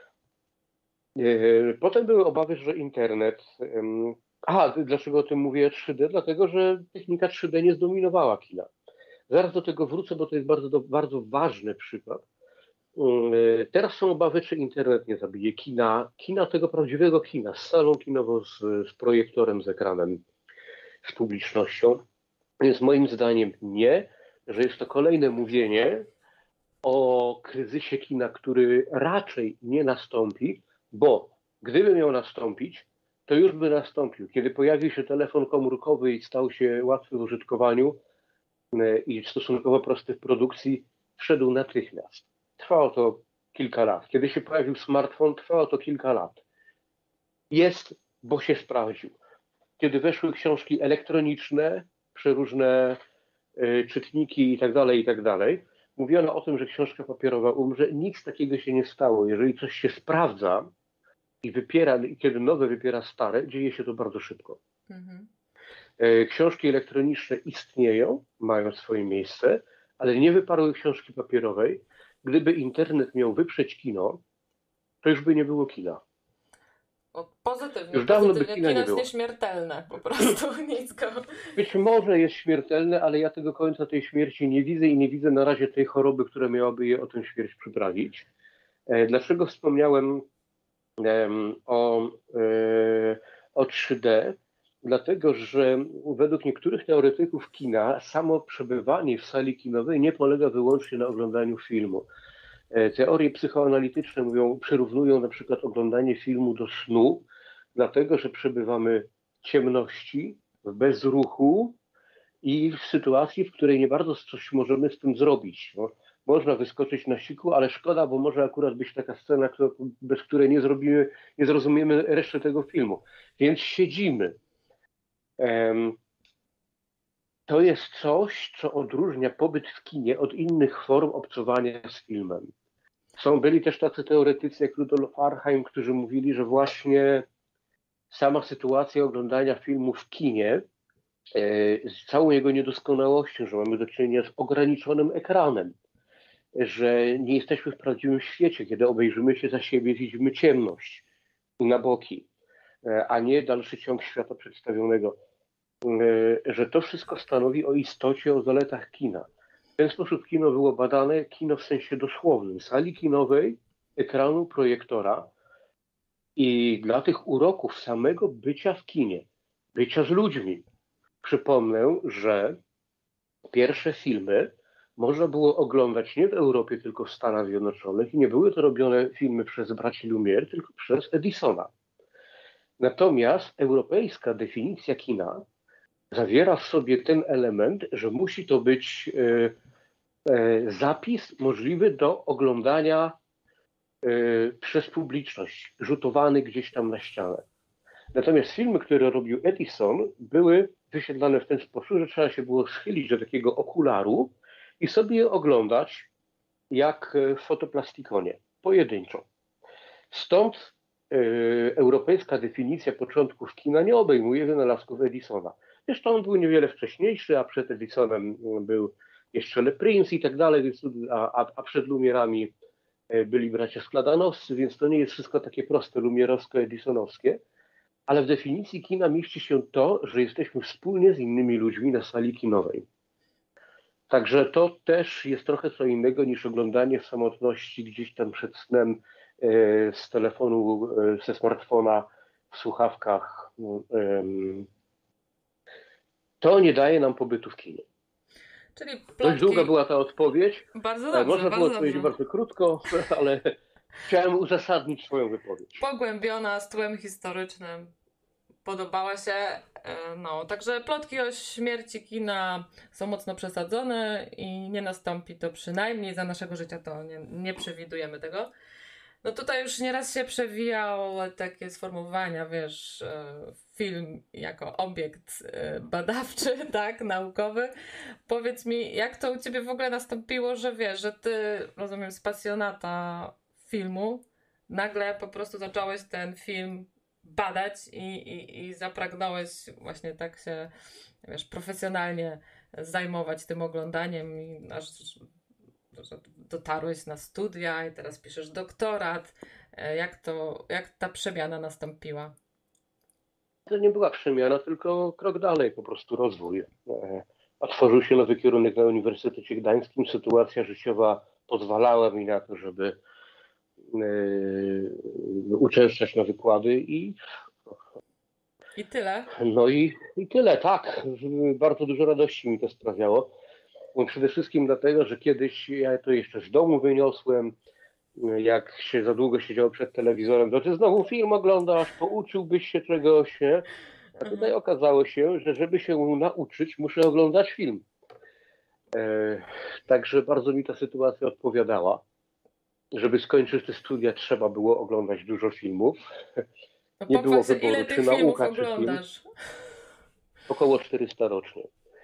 B: Potem były obawy, że internet... Aha, dlaczego o tym mówię trzy D? Dlatego, że technika trzy D nie zdominowała kina. Zaraz do tego wrócę, bo to jest bardzo, bardzo ważny przykład. Teraz są obawy, czy internet nie zabije kina, kina tego prawdziwego kina, z salą kinową, z, z projektorem, z ekranem, z publicznością. Więc moim zdaniem nie, że jest to kolejne mówienie o kryzysie kina, który raczej nie nastąpi, bo gdyby miał nastąpić, to już by nastąpił. Kiedy pojawił się telefon komórkowy i stał się łatwy w użytkowaniu i stosunkowo prosty w produkcji, wszedł natychmiast. Trwało to kilka lat. Kiedy się pojawił smartfon, trwało to kilka lat. Jest, bo się sprawdził. Kiedy weszły książki elektroniczne, przeróżne y, czytniki i tak dalej, i tak dalej, mówiono o tym, że książka papierowa umrze. Nic takiego się nie stało. Jeżeli coś się sprawdza i wypiera, i kiedy nowe wypiera stare, dzieje się to bardzo szybko. Mhm. Y, książki elektroniczne istnieją, mają swoje miejsce, ale nie wyparły książki papierowej. Gdyby internet miał wyprzeć kino, to już by nie było kina.
A: O, pozytywnie,
B: już dawno
A: pozytywnie.
B: by kina
A: Kino
B: nie było.
A: jest nieśmiertelne, po prostu nic go.
B: Być może jest śmiertelne, ale ja tego końca tej śmierci nie widzę i nie widzę na razie tej choroby, która miałaby je o tę śmierć przyprawić. E, dlaczego wspomniałem e, o, e, o trzy D? Dlatego, że według niektórych teoretyków kina samo przebywanie w sali kinowej nie polega wyłącznie na oglądaniu filmu. Teorie psychoanalityczne mówią, przyrównują na przykład oglądanie filmu do snu, dlatego, że przebywamy w ciemności, w bezruchu i w sytuacji, w której nie bardzo coś możemy z tym zrobić. No, można wyskoczyć na siku, ale szkoda, bo może akurat być taka scena, bez której nie zrobimy, nie zrozumiemy resztę tego filmu. Więc siedzimy. to jest coś, co odróżnia pobyt w kinie od innych form obcowania z filmem. Są, byli też tacy teoretycy jak Rudolf Arnheim, którzy mówili, że właśnie sama sytuacja oglądania filmu w kinie z całą jego niedoskonałością, że mamy do czynienia z ograniczonym ekranem, że nie jesteśmy w prawdziwym świecie, kiedy obejrzymy się za siebie, widzimy ciemność na boki, a nie dalszy ciąg świata przedstawionego, że to wszystko stanowi o istocie, o zaletach kina. W ten sposób kino było badane, kino w sensie dosłownym, sali kinowej, ekranu, projektora i dla tych uroków samego bycia w kinie, bycia z ludźmi. Przypomnę, że pierwsze filmy można było oglądać nie w Europie, tylko w Stanach Zjednoczonych i nie były to robione filmy przez braci Lumière, tylko przez Edisona. Natomiast europejska definicja kina zawiera w sobie ten element, że musi to być e, e, zapis możliwy do oglądania e, przez publiczność, rzutowany gdzieś tam na ścianę. Natomiast filmy, które robił Edison, były wyświetlane w ten sposób, że trzeba się było schylić do takiego okularu i sobie je oglądać jak w fotoplastikonie, pojedynczo. Stąd e, europejska definicja początków kina nie obejmuje wynalazków Edisona. Zresztą on był niewiele wcześniejszy, a przed Edisonem był jeszcze Le Prince i tak dalej, a, a, a przed Lumierami byli bracia Skladanowscy, więc to nie jest wszystko takie proste, lumierowsko-edisonowskie. Ale w definicji kina mieści się to, że jesteśmy wspólnie z innymi ludźmi na sali kinowej. Także to też jest trochę co innego niż oglądanie w samotności gdzieś tam przed snem e, z telefonu, e, ze smartfona, w słuchawkach. E, To nie daje nam pobytu w kinie.
A: Czyli plotki...
B: Dość długa była ta odpowiedź.
A: Bardzo dobrze,
B: Można
A: bardzo
B: było odpowiedzieć
A: dobrze.
B: bardzo krótko, ale chciałem uzasadnić swoją wypowiedź.
A: Pogłębiona, z tłem historycznym. Podobała się. No, także plotki o śmierci kina są mocno przesadzone i nie nastąpi to przynajmniej za naszego życia, to nie, nie przewidujemy tego. No tutaj już nieraz się przewijało takie sformułowania, wiesz, film jako obiekt badawczy, tak, naukowy. Powiedz mi, jak to u ciebie w ogóle nastąpiło, że wiesz, że ty, rozumiem, z pasjonata filmu, nagle po prostu zacząłeś ten film badać i, i, i zapragnąłeś właśnie tak się, wiesz, profesjonalnie zajmować tym oglądaniem i aż że dotarłeś na studia i teraz piszesz doktorat. Jak to, jak ta przemiana nastąpiła?
B: To nie była przemiana, tylko krok dalej, po prostu rozwój. Otworzył się nowy kierunek na Uniwersytecie Gdańskim. Sytuacja życiowa pozwalała mi na to, żeby yy, uczęszczać na wykłady i
A: I tyle?
B: No i, i tyle, tak. Bardzo dużo radości mi to sprawiało. Przede wszystkim dlatego, że kiedyś ja to jeszcze z domu wyniosłem, jak się za długo siedziało przed telewizorem, to ty znowu film oglądasz, pouczyłbyś się czegoś, nie? A tutaj mhm. okazało się, że żeby się nauczyć, muszę oglądać film. E, także bardzo mi ta sytuacja odpowiadała. Żeby skończyć te studia, trzeba było oglądać dużo filmów.
A: No
B: nie było wyboru,
A: ile tych
B: czy nauka,
A: filmów oglądasz?
B: Czy film. Około czterysta rocznie.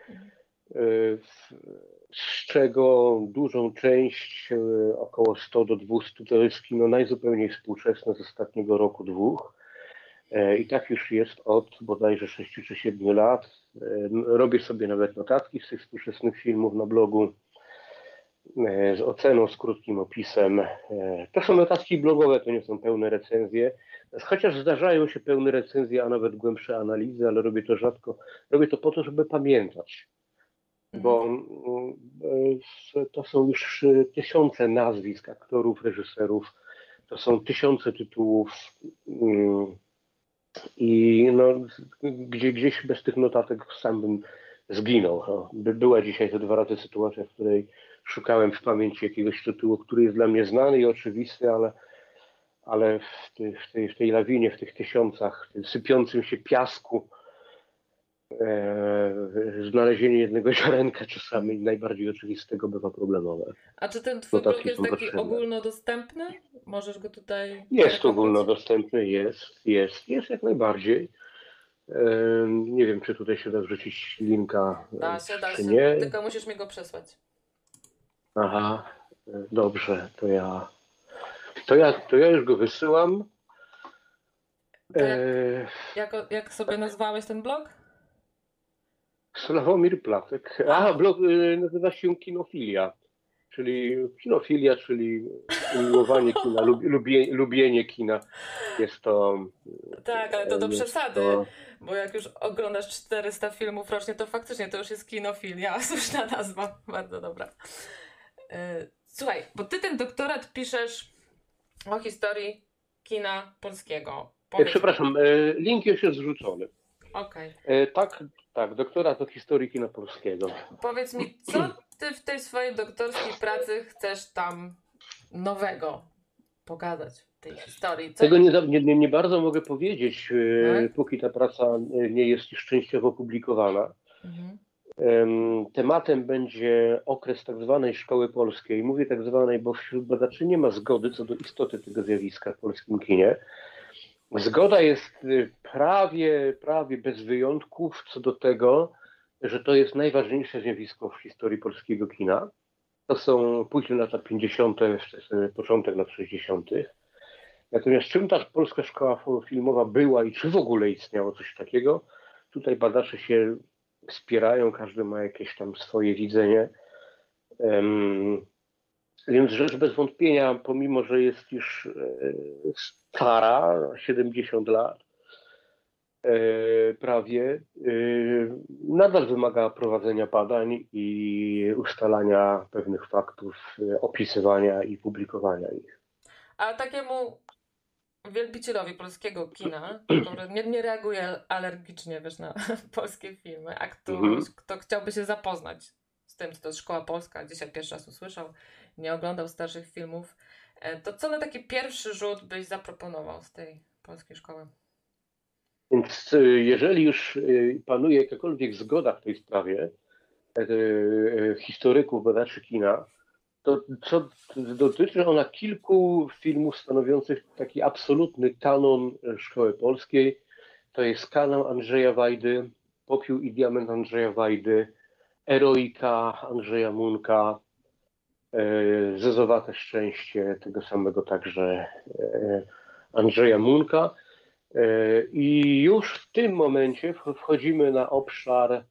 B: Z czego dużą część, około sto do dwustu, to jest kino najzupełniej współczesne z ostatniego roku, dwóch. I tak już jest od bodajże sześciu czy siedmiu lat. Robię sobie nawet notatki z tych współczesnych filmów na blogu z oceną, z krótkim opisem. To są notatki blogowe, to nie są pełne recenzje. Chociaż zdarzają się pełne recenzje, a nawet głębsze analizy, ale robię to rzadko. Robię to po to, żeby pamiętać. Bo to są już tysiące nazwisk aktorów, reżyserów, to są tysiące tytułów i no, gdzie, gdzieś bez tych notatek sam bym zginął. No, była dzisiaj te dwa razy sytuacja, w której szukałem w pamięci jakiegoś tytułu, który jest dla mnie znany i oczywisty, ale, ale w, tej, w, tej, w tej lawinie, w tych tysiącach, w tym sypiącym się piasku, E, znalezienie jednego ziarenka czasami najbardziej oczywistego bywa problemowe.
A: A czy ten twój
B: Notatki
A: blog jest taki
B: potrzebne.
A: ogólnodostępny? Możesz go tutaj...
B: Jest ogólnodostępny, jest, jest, jest jak najbardziej. Nie wiem, czy tutaj się da wrzucić linka,
A: Da się, da
B: czy
A: się.
B: nie.
A: Tylko musisz mi go przesłać.
B: Aha, dobrze, to ja, to ja, to ja już go wysyłam.
A: To jak,
B: E...
A: jak, jak sobie nazwałeś ten blog?
B: Sławomir Platek. A, blog y, nazywa się Kinofilia. Czyli kinofilia, czyli umiłowanie kina, lub, lubie, lubienie kina. Jest to...
A: Tak, ale to do przesady,
B: to...
A: bo jak już oglądasz czterysta filmów rocznie, to faktycznie to już jest kinofilia. Słuszna nazwa, bardzo dobra. Słuchaj, bo ty ten doktorat piszesz o historii kina polskiego.
B: Powiedz... Przepraszam, link już jest zrzucony.
A: Okej.
B: Okay. Tak, tak, doktorat o historii kina polskiego.
A: Powiedz mi, co ty w tej swojej doktorskiej pracy chcesz tam nowego pokazać w tej historii? Co...
B: Tego nie, nie, nie bardzo mogę powiedzieć,
A: hmm?
B: póki ta praca nie jest już częściowo opublikowana. Mhm. Tematem będzie okres tak zwanej szkoły polskiej. Mówię tak zwanej, bo wśród badaczy nie ma zgody co do istoty tego zjawiska w polskim kinie. Zgoda jest prawie, prawie bez wyjątków co do tego, że to jest najważniejsze zjawisko w historii polskiego kina. To są późne lata pięćdziesiąte, początek lat sześćdziesiątych. Natomiast czym ta polska szkoła filmowa była i czy w ogóle istniało coś takiego, tutaj badacze się wspierają, każdy ma jakieś tam swoje widzenie. Um, więc rzecz bez wątpienia, pomimo że jest już e, stara, siedemdziesiąt lat e, prawie, e, nadal wymaga prowadzenia badań i ustalania pewnych faktów, e, opisywania i publikowania ich.
A: A takiemu wielbicielowi polskiego kina, który nie, nie reaguje alergicznie, wiesz, na polskie filmy, a ktoś, mhm. kto chciałby się zapoznać z tym, co to jest szkoła polska, dzisiaj pierwszy raz usłyszał, nie oglądał starszych filmów, to co na taki pierwszy rzut byś zaproponował z tej polskiej szkoły?
B: Więc jeżeli już panuje jakakolwiek zgoda w tej sprawie historyków, badaczy kina, to co dotyczy ona kilku filmów stanowiących taki absolutny kanon szkoły polskiej. To jest kanon Andrzeja Wajdy, Popiół i diament Andrzeja Wajdy, Eroika Andrzeja Munka, Zezowate szczęście tego samego także Andrzeja Munka. I już w tym momencie wchodzimy na obszar,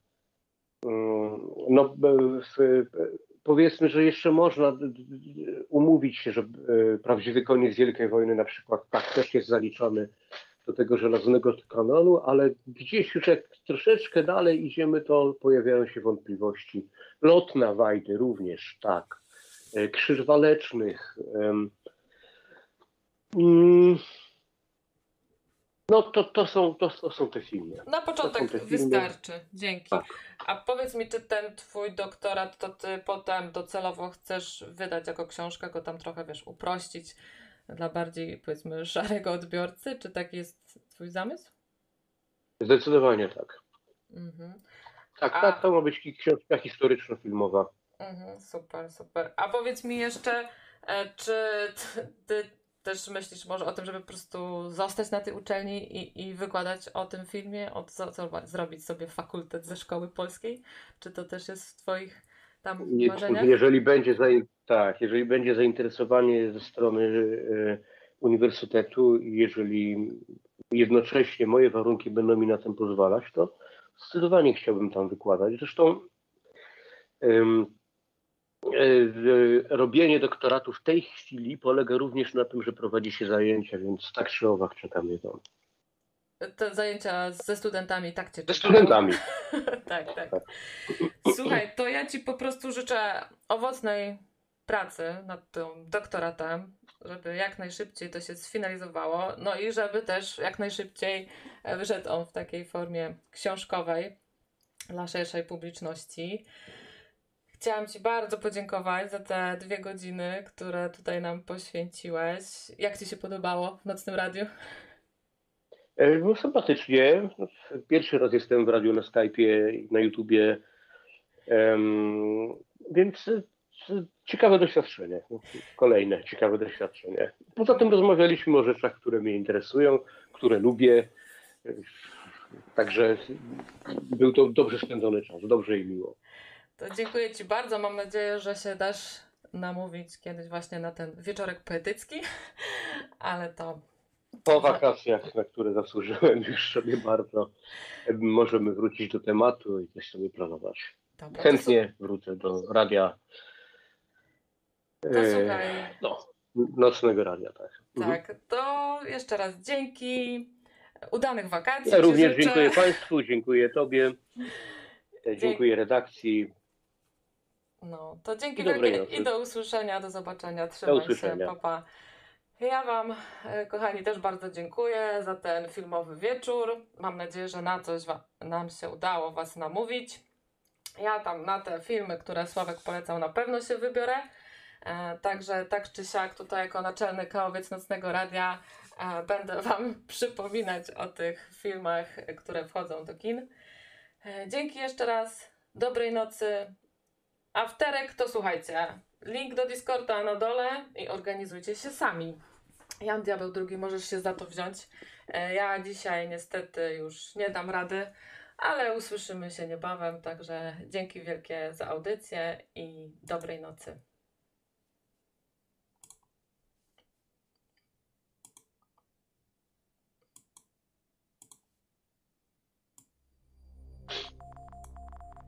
B: no, w, powiedzmy, że jeszcze można umówić się, że prawdziwy koniec Wielkiej Wojny na przykład tak też jest zaliczany do tego żelaznego kanonu, ale gdzieś już jak troszeczkę dalej idziemy, to pojawiają się wątpliwości. Lot na Wajdy również, tak. Krzyż Walecznych. No to, to, są, to, to są te filmy.
A: Na początek wystarczy. Dzięki. Tak. A powiedz mi, czy ten twój doktorat, to ty potem docelowo chcesz wydać jako książkę, go tam trochę, wiesz, uprościć dla bardziej, powiedzmy, szarego odbiorcy? Czy taki jest twój zamysł?
B: Zdecydowanie tak. Mhm. Tak, A... tak, to ma być książka historyczno-filmowa.
A: Mhm, super, super. A powiedz mi jeszcze, czy ty też myślisz może o tym, żeby po prostu zostać na tej uczelni i, i wykładać o tym filmie? O co, co zrobić sobie fakultet ze szkoły polskiej? Czy to też jest w twoich tam
B: Nie,
A: marzeniach?
B: Jeżeli będzie, za, tak, jeżeli będzie zainteresowanie ze strony y, uniwersytetu i jeżeli jednocześnie moje warunki będą mi na tym pozwalać, to zdecydowanie chciałbym tam wykładać. Zresztą ym, robienie doktoratu w tej chwili polega również na tym, że prowadzi się zajęcia, więc tak czy owak czeka mnie to.
A: Te zajęcia ze studentami tak cię czekają.
B: Ze studentami.
A: tak, tak. Słuchaj, to ja ci po prostu życzę owocnej pracy nad tym doktoratem, żeby jak najszybciej to się sfinalizowało, no i żeby też jak najszybciej wyszedł on w takiej formie książkowej dla szerszej publiczności. Chciałam ci bardzo podziękować za te dwie godziny, które tutaj nam poświęciłeś. Jak ci się podobało w Nocnym Radiu?
B: No sympatycznie. Pierwszy raz jestem w radiu na Skype'ie i na YouTubie, um, więc ciekawe doświadczenie. Kolejne ciekawe doświadczenie. Poza tym rozmawialiśmy o rzeczach, które mnie interesują, które lubię. Także był to dobrze spędzony czas, dobrze i miło.
A: To dziękuję Ci bardzo. Mam nadzieję, że się dasz namówić kiedyś właśnie na ten wieczorek poetycki, ale to...
B: Po wakacjach, na które zasłużyłem już sobie bardzo, możemy wrócić do tematu i coś sobie planować.
A: Dobra,
B: Chętnie wrócę do radia.
A: To słuchaj.
B: No, nocnego radia, tak.
A: Tak, to jeszcze raz dzięki. Udanych wakacji.
B: Ja również
A: życzę.
B: dziękuję Państwu, dziękuję Tobie, dziękuję redakcji.
A: No, to dzięki
B: I dobrej
A: wielkie
B: nocy.
A: i do usłyszenia, do zobaczenia. Trzymaj
B: Do usłyszenia.
A: się, papa. Ja Wam, e, kochani, też bardzo dziękuję za ten filmowy wieczór. Mam nadzieję, że na coś wa- nam się udało Was namówić. Ja tam na te filmy, które Sławek polecał, na pewno się wybiorę. E, także tak czy siak tutaj jako naczelny kałowiec Nocnego Radia e, będę Wam przypominać o tych filmach, e, które wchodzą do kin. E, dzięki jeszcze raz, dobrej nocy. Afterek to słuchajcie, link do Discorda na dole i organizujcie się sami. Jan Diabeł drugi, możesz się za to wziąć. E, ja dzisiaj niestety już nie dam rady, ale usłyszymy się niebawem, także dzięki wielkie za audycję i dobrej nocy.